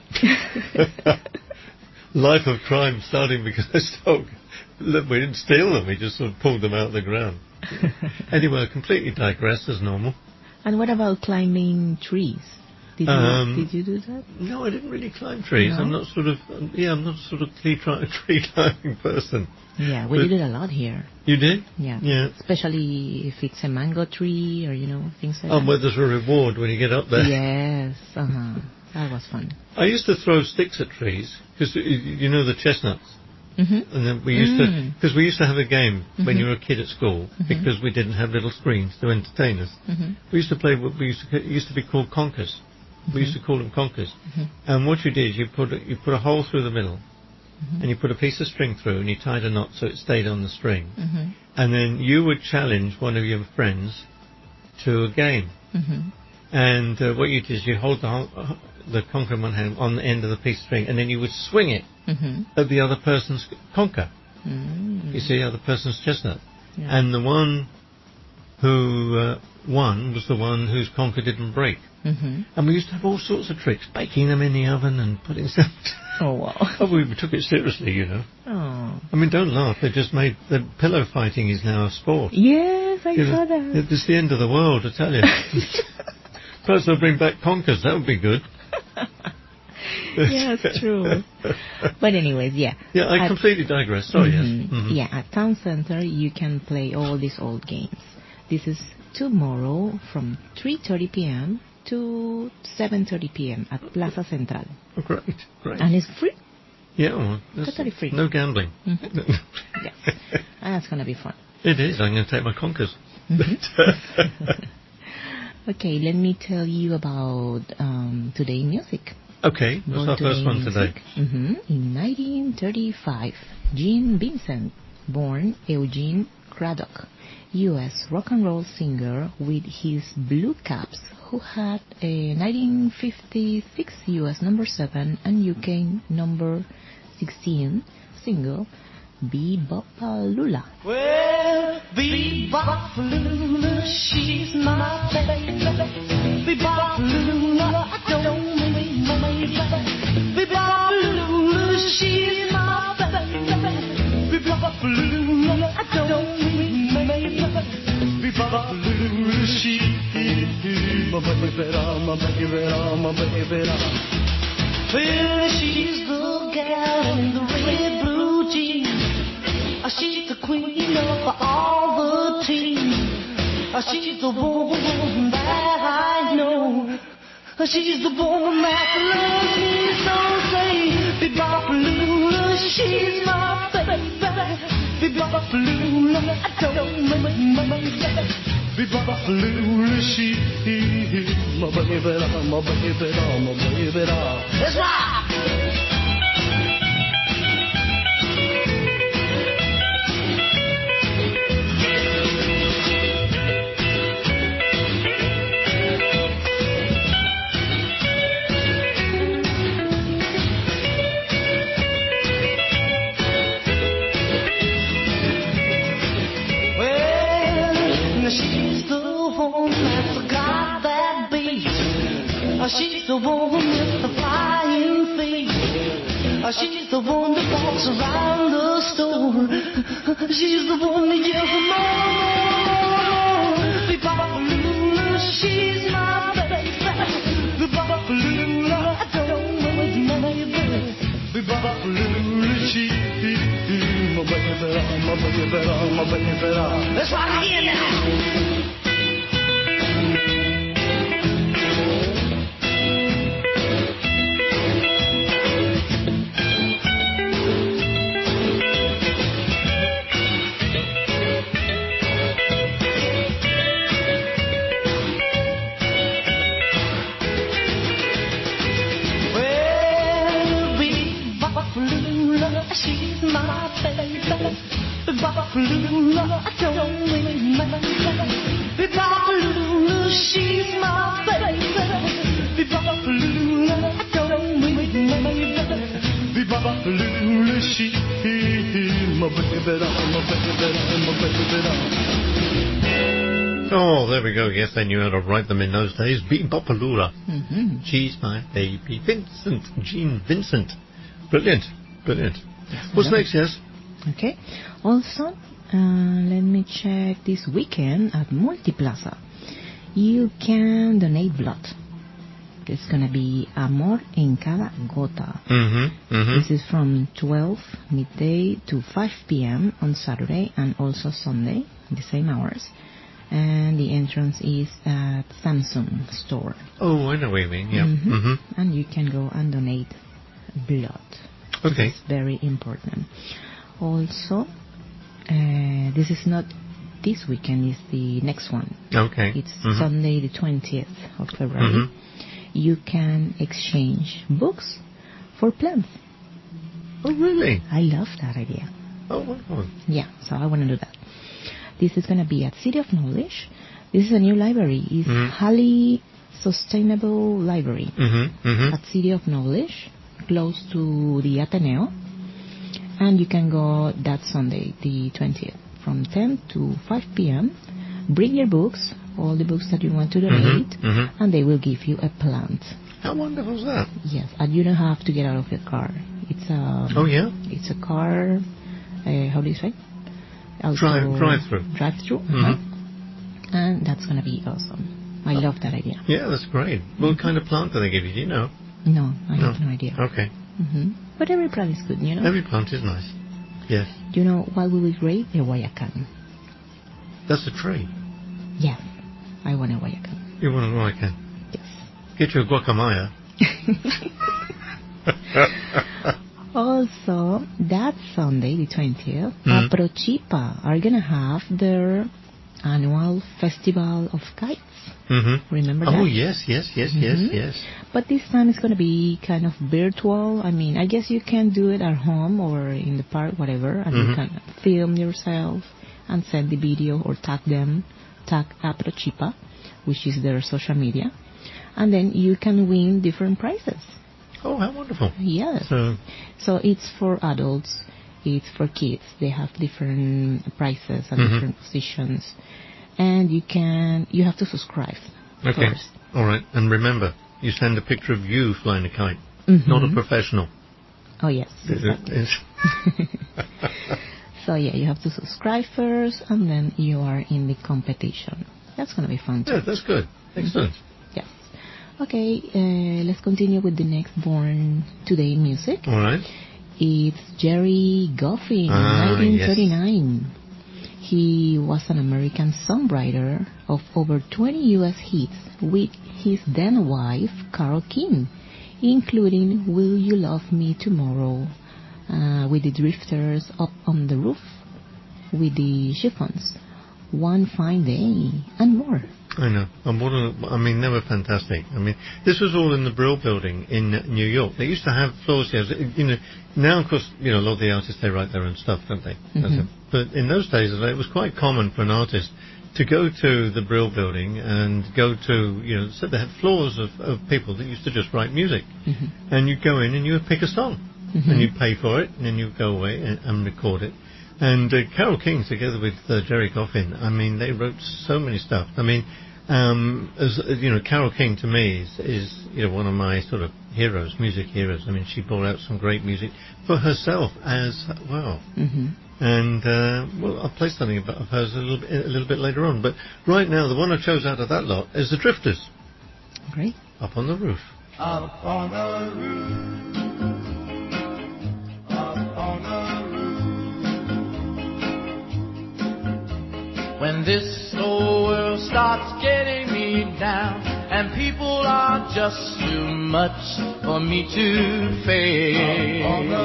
Life of crime starting because we didn't steal them, we just sort of pulled them out of the ground. Anyway, I completely digress as normal. And what about climbing trees? Did you do that? No, I didn't really climb trees. No? I'm not sort of tree climbing person. Yeah, we did it a lot here. You did? Yeah. Especially if it's a mango tree or, you know, things like that. Oh, where there's a reward when you get up there. Yes, that was fun. I used to throw sticks at trees, because you know the chestnuts. And then we used to have a game when you were a kid at school, because we didn't have little screens to entertain us. We used to play what used to be called conkers. We used to call them conkers. And what you did is you put a hole through the middle, and you put a piece of string through, and you tied a knot so it stayed on the string. And then you would challenge one of your friends to a game. And what you did is you hold the conker in one hand on the end of the piece of string, and then you would swing it at the other person's conker. You see, the other person's chestnut. Yeah. And the one who won was the one whose conker didn't break. And we used to have all sorts of tricks, baking them in the oven and putting stuff. Oh, wow. Oh, we took it seriously, you know. Oh. I mean, don't laugh. They just made the pillow fighting is now a sport. Yes, I saw that. It's the end of the world, I tell you. Perhaps they'll bring back conkers. That would be good. Yeah, it's true. But anyways, yeah. Yeah, I completely digress. Sorry, yes. Yeah, at Town Center you can play all these old games. This is tomorrow from 3:30 p.m. to 7:30 p.m. at Plaza Central. Oh, great. And it's free. Yeah, well, totally free. No gambling. Yes, and that's going to be fun. It is. I'm going to take my conkers. Okay, let me tell you about today music. Okay, what's our first one today? In 1935, Gene Vincent, born Eugene Craddock, U.S. rock and roll singer with his Blue Caps, who had a 1956 U.S. number 7 and UK number 16 single, Bebopalula. Well, Bebopalula, she's my baby. Bebopalula, I don't mean my baby. Bebopalula, she's my baby. Bebopalula, I don't mean my baby. Bebopalula, she's my baby, my baby. Well, she's the gal in the red blue jeans. She's the queen of all the teams. She's the woman that I know. She's the woman that loves me so. Say, Bebopalula, she's my baby. Bebopalula, I don't mean my baby. Bebopalula, she's my baby, my baby, my baby. Let's rock! She's the woman with the flying feet. She's the one that walks around the store. She's the one that yells more. Bebopalula, she's my baby. Bebopalula, I don't know it's my baby. Bebopalula, she's my baby, my baby, my baby. Let's rock again now. She's my baby. Bebopalula, I don't mean my baby. Bebopalula, she's my baby. Bebopalula, I don't mean my baby. Bebopalula, she's my baby, my baby. Oh, there we go. Yes, they knew how to write them in those days. Bebopalula. Mm-hmm. She's my baby. Vincent. Gene Vincent. Brilliant. Brilliant. Yes, What's next, yes? Okay. Also, let me check this weekend at Multiplaza. You can donate blood. It's going to be Amor en Cada Gota. This is from 12 midday to 5 p.m. on Saturday and also Sunday, the same hours. And the entrance is at Samsung store. Oh, I know what you mean, yeah. And you can go and donate blood. Okay. It's very important. Also, this is not this weekend, it's the next one. Okay. It's Sunday the 20th of February. You can exchange books for plants. Oh, really? I love that idea. Oh, wonderful. Yeah, so I want to do that. This is going to be at City of Knowledge. This is a new library. It's Halley Sustainable Library at City of Knowledge, close to the Ateneo. And you can go that Sunday, the 20th, from 10 to 5 p.m. Bring your books, all the books that you want to donate, and they will give you a plant. How wonderful is that? Yes, and you don't have to get out of your car. It's a it's a car. How do you say? Drive-through. Drive-through. And that's going to be awesome. I love that idea. Yeah, that's great. What kind of plant do they give you? Do you know? No, I have no idea. Okay. But every plant is good, you know? Every plant is nice. Yes. Do you know what will be great? A Guayacan. That's a tree? Yes. I want a Guayacan. You want a Guayacan? Yes. Get you a guacamaya. Also, that Sunday, the 20th, Aprochipa are going to have their annual festival of kites. Remember that? Oh, yes. But this time it's going to be kind of virtual. I mean, I guess you can do it at home or in the park, whatever, and you can film yourself and send the video or tag Aprochipa, which is their social media, and then you can win different prizes. Oh, how wonderful. Yes. So it's for adults It's for kids. They have different prices and different positions. And you have to subscribe first. All right. And remember, you send a picture of you flying a kite, not a professional. Oh, yes. Exactly. So, yeah, you have to subscribe first, and then you are in the competition. That's going to be fun, too. Yeah, that's good. Excellent. Yes. Okay, let's continue with the next Born Today music. All right. It's Gerry Goffin, 1939. Yes. He was an American songwriter of over 20 U.S. hits with his then wife, Carole King, including Will You Love Me Tomorrow, with the Drifters, Up on the Roof, with the Chiffons, One Fine Day, and more. I know. And they were fantastic. This was all in the Brill Building in New York. They used to have floors here. Now, of course, a lot of the artists, they write their own stuff, don't they? But in those days, it was quite common for an artist to go to the Brill Building and go to, so they had floors of people that used to just write music. And you'd go in and you would pick a song. And you'd pay for it, and then you'd go away and record it. And Carole King, together with Gerry Goffin, they wrote so many stuff. Carole King to me is one of my sort of heroes, music heroes. She brought out some great music for herself as well. And I'll play something of hers a little bit later on. But right now, the one I chose out of that lot is the Drifters. Great. Up on the Roof. Up on the roof. Up on the roof. When this old world starts getting me down and people are just too much for me to face,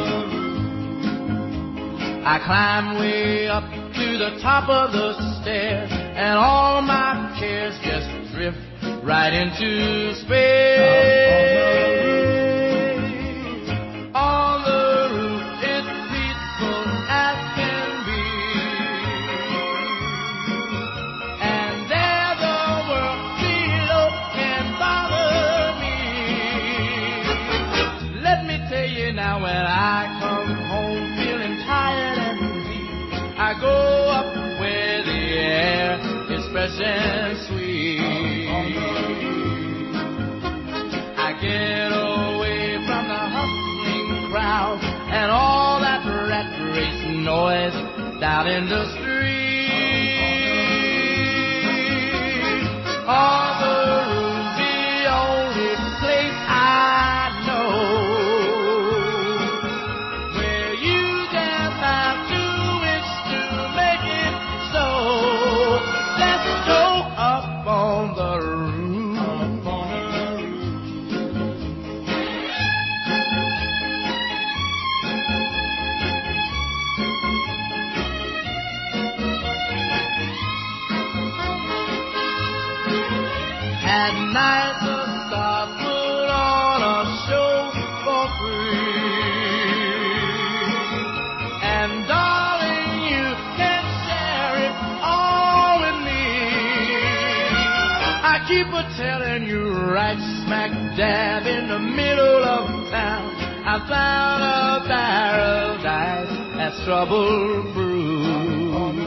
I climb way up to the top of the stairs and all my cares just drift right into space. On the roof it's peaceful as can be, and there the world below can bother me. Let me tell you now, when I come home feeling tired and weak, I go up where the air is fresh and sweet. I get away from the hustling crowd and all that rat race noise down in the street. On the roof, the only place I know where you just have to wish to make it so. Let's go up on the roof. At night the stars put on a show for free, and darling, you can share it all with me. I keep a telling you, right smack dab in the middle of town, I found a paradise that's trouble-free.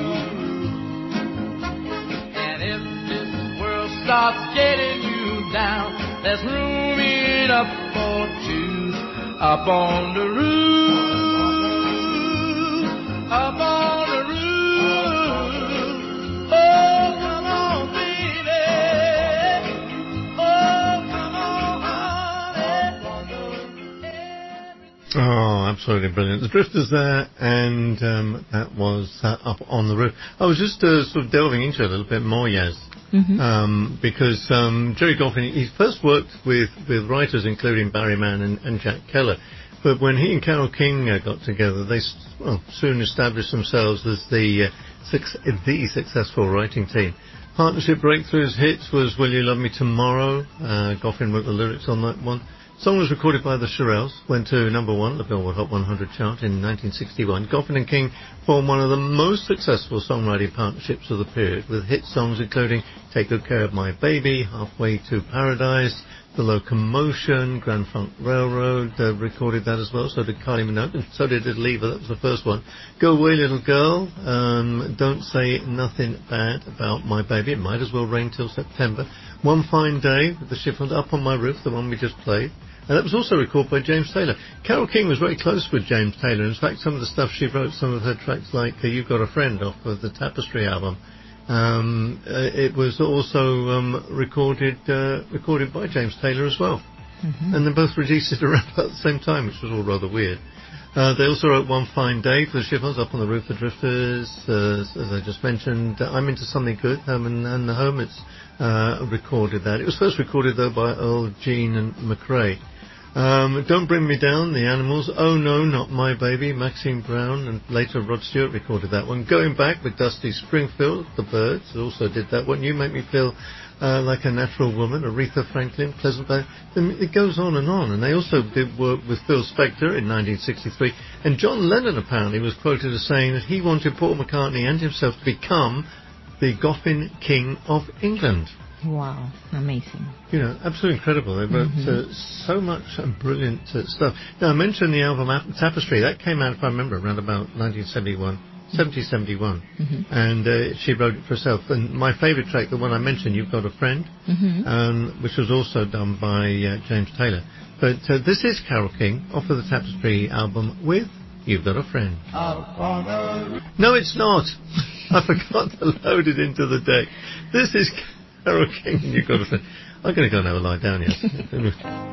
And if this world starts getting you down, there's room enough for two up on the roof. Up on the roof. Oh, come on, baby. Oh, come on, honey. Oh, absolutely brilliant. The Drifters there, and that was Up on the Roof. I was just sort of delving into it a little bit more, Yaz. Because Gerry Goffin, he first worked with writers including Barry Mann and Jack Keller, but when he and Carole King got together, they soon established themselves as the successful writing team. Partnership breakthroughs hits was Will You Love Me Tomorrow? Goffin wrote the lyrics on that one. Song was recorded by the Shirelles, went to number 1 the Billboard Hot 100 chart in 1961. Goffin and King formed one of the most successful songwriting partnerships of the period, with hit songs including Take Good Care of My Baby, Halfway to Paradise, The Locomotion, Grand Funk Railroad recorded that as well. So did Kylie Minogue, and so did Lever. That was the first one. Go Away Little Girl. Don't Say Nothing Bad About My Baby. It Might As Well Rain Till September. One Fine Day with the Chiffons, Up on My Roof, the one we just played. And that was also recorded by James Taylor. Carole King was very close with James Taylor. In fact, some of the stuff she wrote, some of her tracks like You've Got a Friend off of the Tapestry album, it was also recorded by James Taylor as well. Mm-hmm. And they both released it around about the same time, which was all rather weird. They also wrote One Fine Day for the Chiffons, Up on the Roof, the Drifters, as I just mentioned. I'm Into Something Good, Herman and the Hermits recorded that. It was first recorded, though, by Earl Jean and McRae. Don't Bring Me Down, The Animals. Oh No, Not My Baby, Maxine Brown, and later Rod Stewart recorded that one. Going Back with Dusty Springfield, The Byrds also did that one. You Make Me Feel Like a Natural Woman, Aretha Franklin, Pleasant Valley. It goes on. And they also did work with Phil Spector in 1963. And John Lennon apparently was quoted as saying that he wanted Paul McCartney and himself to become the Goffin King of England. Wow, amazing. You know, absolutely incredible. They wrote so much brilliant stuff. Now, I mentioned the album Tapestry. That came out, if I remember, around about 1971. And she wrote it for herself. And my favourite track, the one I mentioned, You've Got a Friend, which was also done by James Taylor. But this is Carole King off of the Tapestry album with You've Got a Friend. No, it's not. I forgot to load it into the deck. This is Carole King, You've Got a Friend. I'm going to go and have a lie down, yes.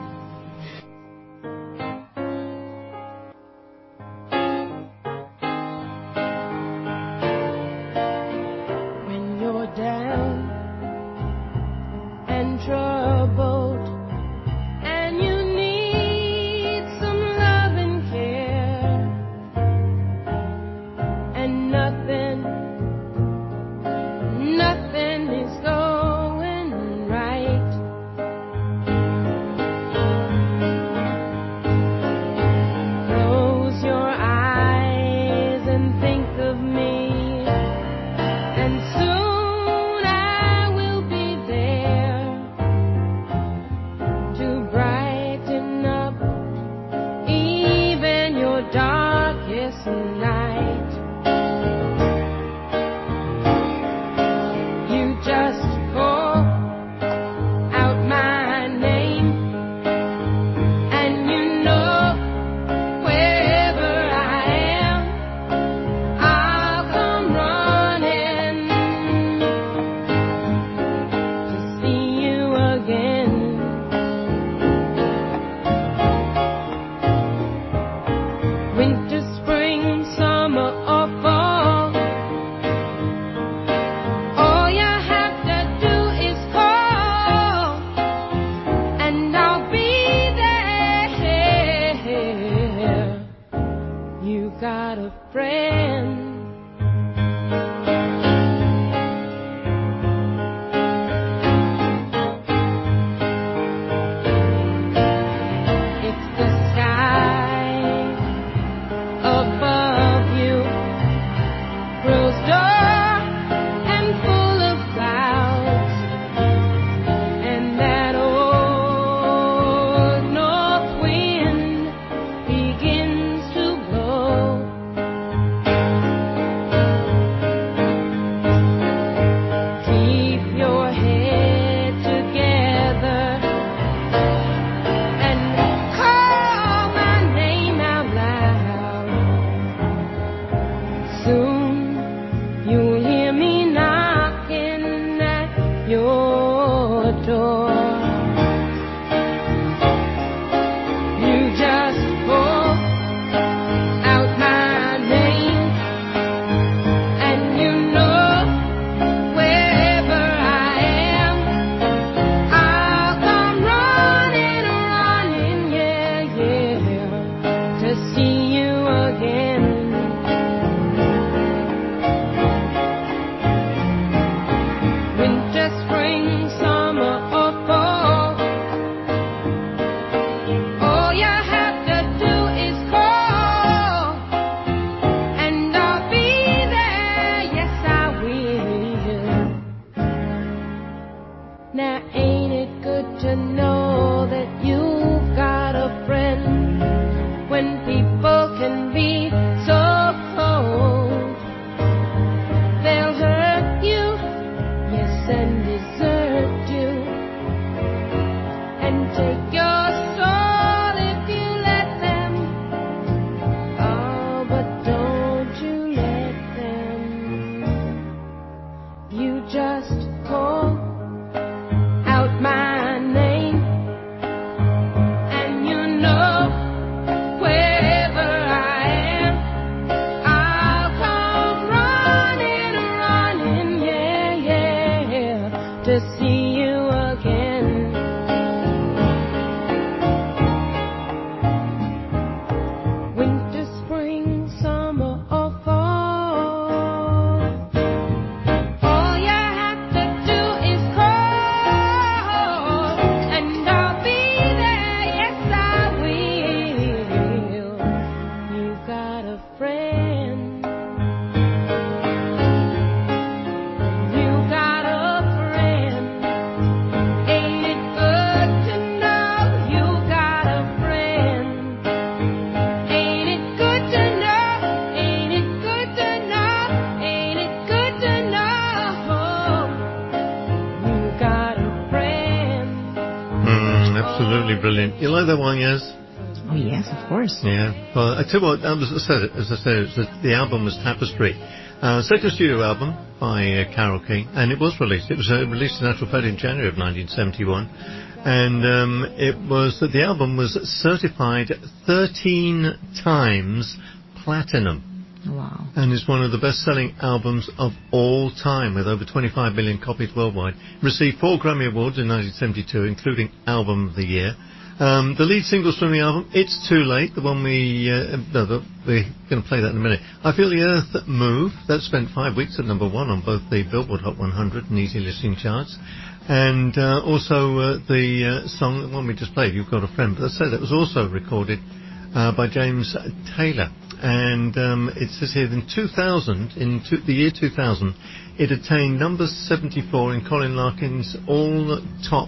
that one, yes? Oh, yes, of course. Yeah. Well, I tell you what, as I said, the album was Tapestry. Second studio album by Carole King, and it was released. It was released in actual fact in January of 1971. And the album was certified 13 times platinum. Wow. And is one of the best-selling albums of all time, with over 25 million copies worldwide. Received 4 Grammy Awards in 1972, including Album of the Year. The lead singles from the album, It's Too Late, the one we're going to play that in a minute. I Feel the Earth Move, that spent 5 weeks at number 1 on both the Billboard Hot 100 and Easy Listening charts. And also the song, the one we just played, You've Got a Friend. But I said that was also recorded by James Taylor. And it says here in 2000, the year 2000, it attained number 74 in Colin Larkin's all top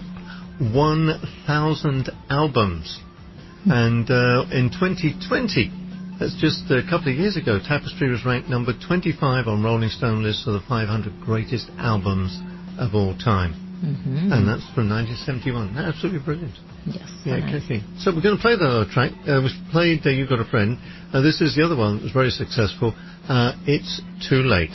1,000 albums. And in 2020, that's just a couple of years ago, Tapestry was ranked number 25 on Rolling Stone list of the 500 greatest albums of all time. Mm-hmm. And that's from 1971. Absolutely brilliant. Yes. Yeah, nice. okay. So we're going to play the track. We played You've Got a Friend. This is the other one that was very successful. It's Too Late.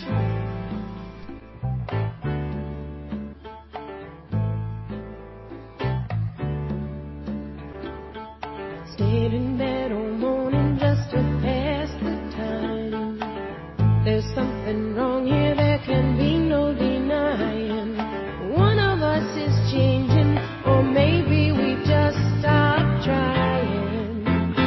Stayed in bed all morning just to pass the time. There's something wrong here, there can be no denying. One of us is changing, or maybe we just stopped trying.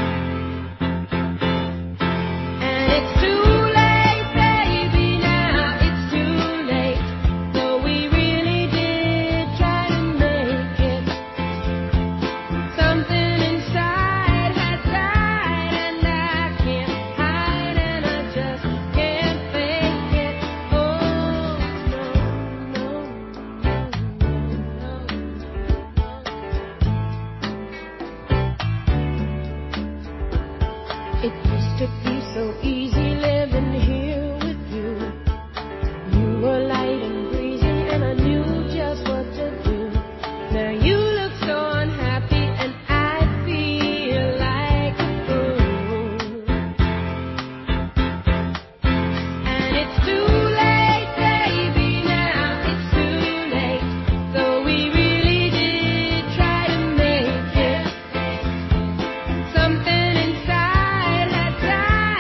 And it's too late, baby, now it's too late. Though we really did try to make it. Something inside had died, and I can't hide, and I just can't fake it. Oh, no, no, no, no. It used to be so easy living here with you. You were light and breezy, and I knew just what to do. Now you look so unhappy, and I feel like a fool. And it's too late, baby, now it's too late. Though we really did try to make it. Something inside had died.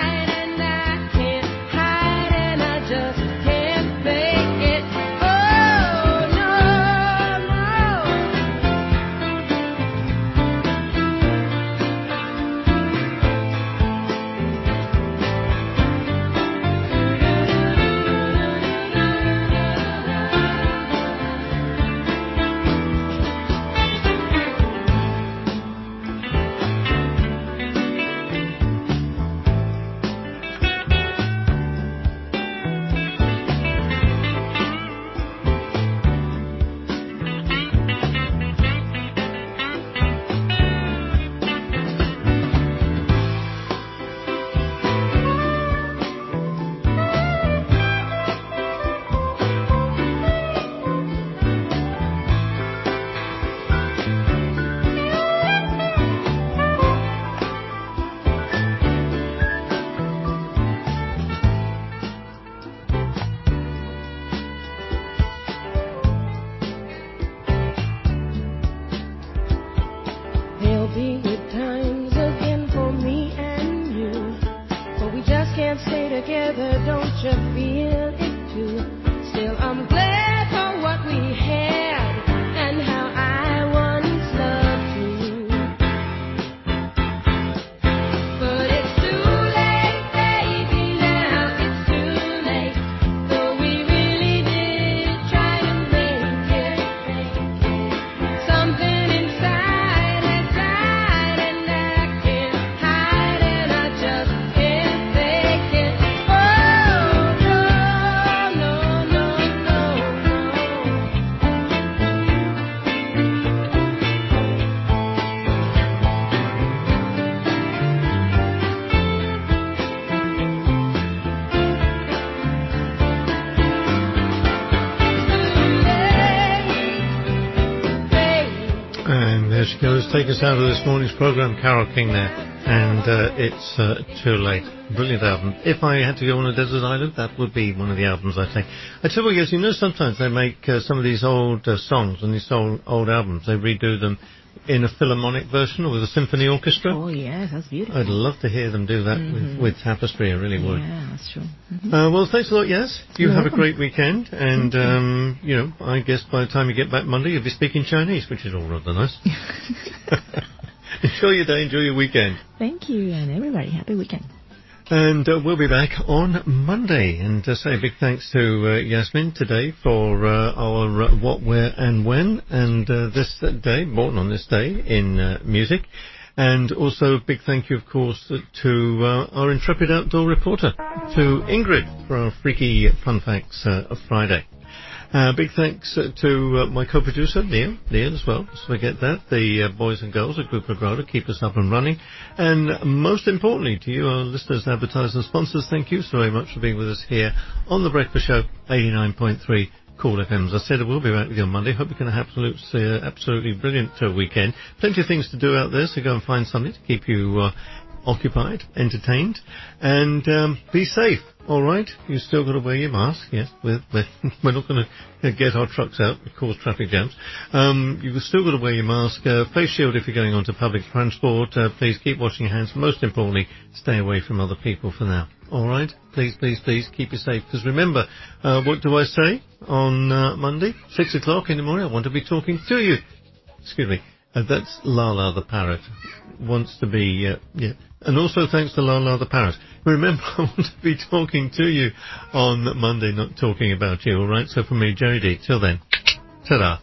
Let's take us out of this morning's program, Carole King there, and it's Too Late. Brilliant album. If I had to go on a desert island, that would be one of the albums I'd take. I tell you what, yes, you know, sometimes they make some of these old songs and these old albums, they redo them in a philharmonic version or with a symphony orchestra. Oh, yes, that's beautiful. I'd love to hear them do that with Tapestry, I really would. Yeah, that's true. Well, thanks a lot, Yas. You You're have welcome. a great weekend, and, you know, I guess by the time you get back Monday, you'll be speaking Chinese, which is all rather nice. Enjoy your day, enjoy your weekend. Thank you, and everybody, happy weekend. And we'll be back on Monday. And say a big thanks to Yasmin today for our What, Where and When, and this day, born on this day in music. And also a big thank you, of course, to our intrepid outdoor reporter, to Ingrid, for our freaky fun facts of Friday. Big thanks to my co-producer, Neil as well. Let's forget that. The boys and girls at Group Agrada keep us up and running. And most importantly, to you, our listeners, advertisers and sponsors, thank you so very much for being with us here on The Breakfast Show, 89.3 Cool FM. As I said, I will be back with you on Monday. Hope you can have absolutely brilliant weekend. Plenty of things to do out there, so go and find something to keep you occupied, entertained, and be safe. All right, you still got to wear your mask. Yes, we're not going to get our trucks out and cause traffic jams. You've still got to wear your mask. Face shield if you're going onto public transport. Please keep washing your hands. Most importantly, stay away from other people for now. All right, please keep you safe. Because remember, what do I say on Monday, 6 o'clock in the morning? I want to be talking to you. Excuse me. That's Lala the parrot. Wants to be, yeah. And also thanks to Lala the parrot. Remember, I want to be talking to you on Monday, not talking about you, alright? So from me, Jerry D. Till then, ta-da.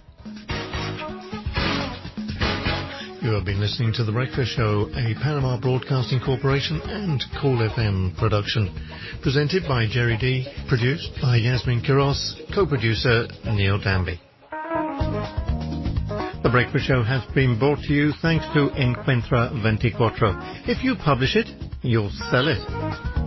You have been listening to The Breakfast Show, a Panama Broadcasting Corporation and Cool FM production. Presented by Jerry D. Produced by Yasmin Quiroz. Co-producer Neil Danby. The Breakfast Show has been brought to you thanks to Encuentra 24. If you publish it, you'll sell it.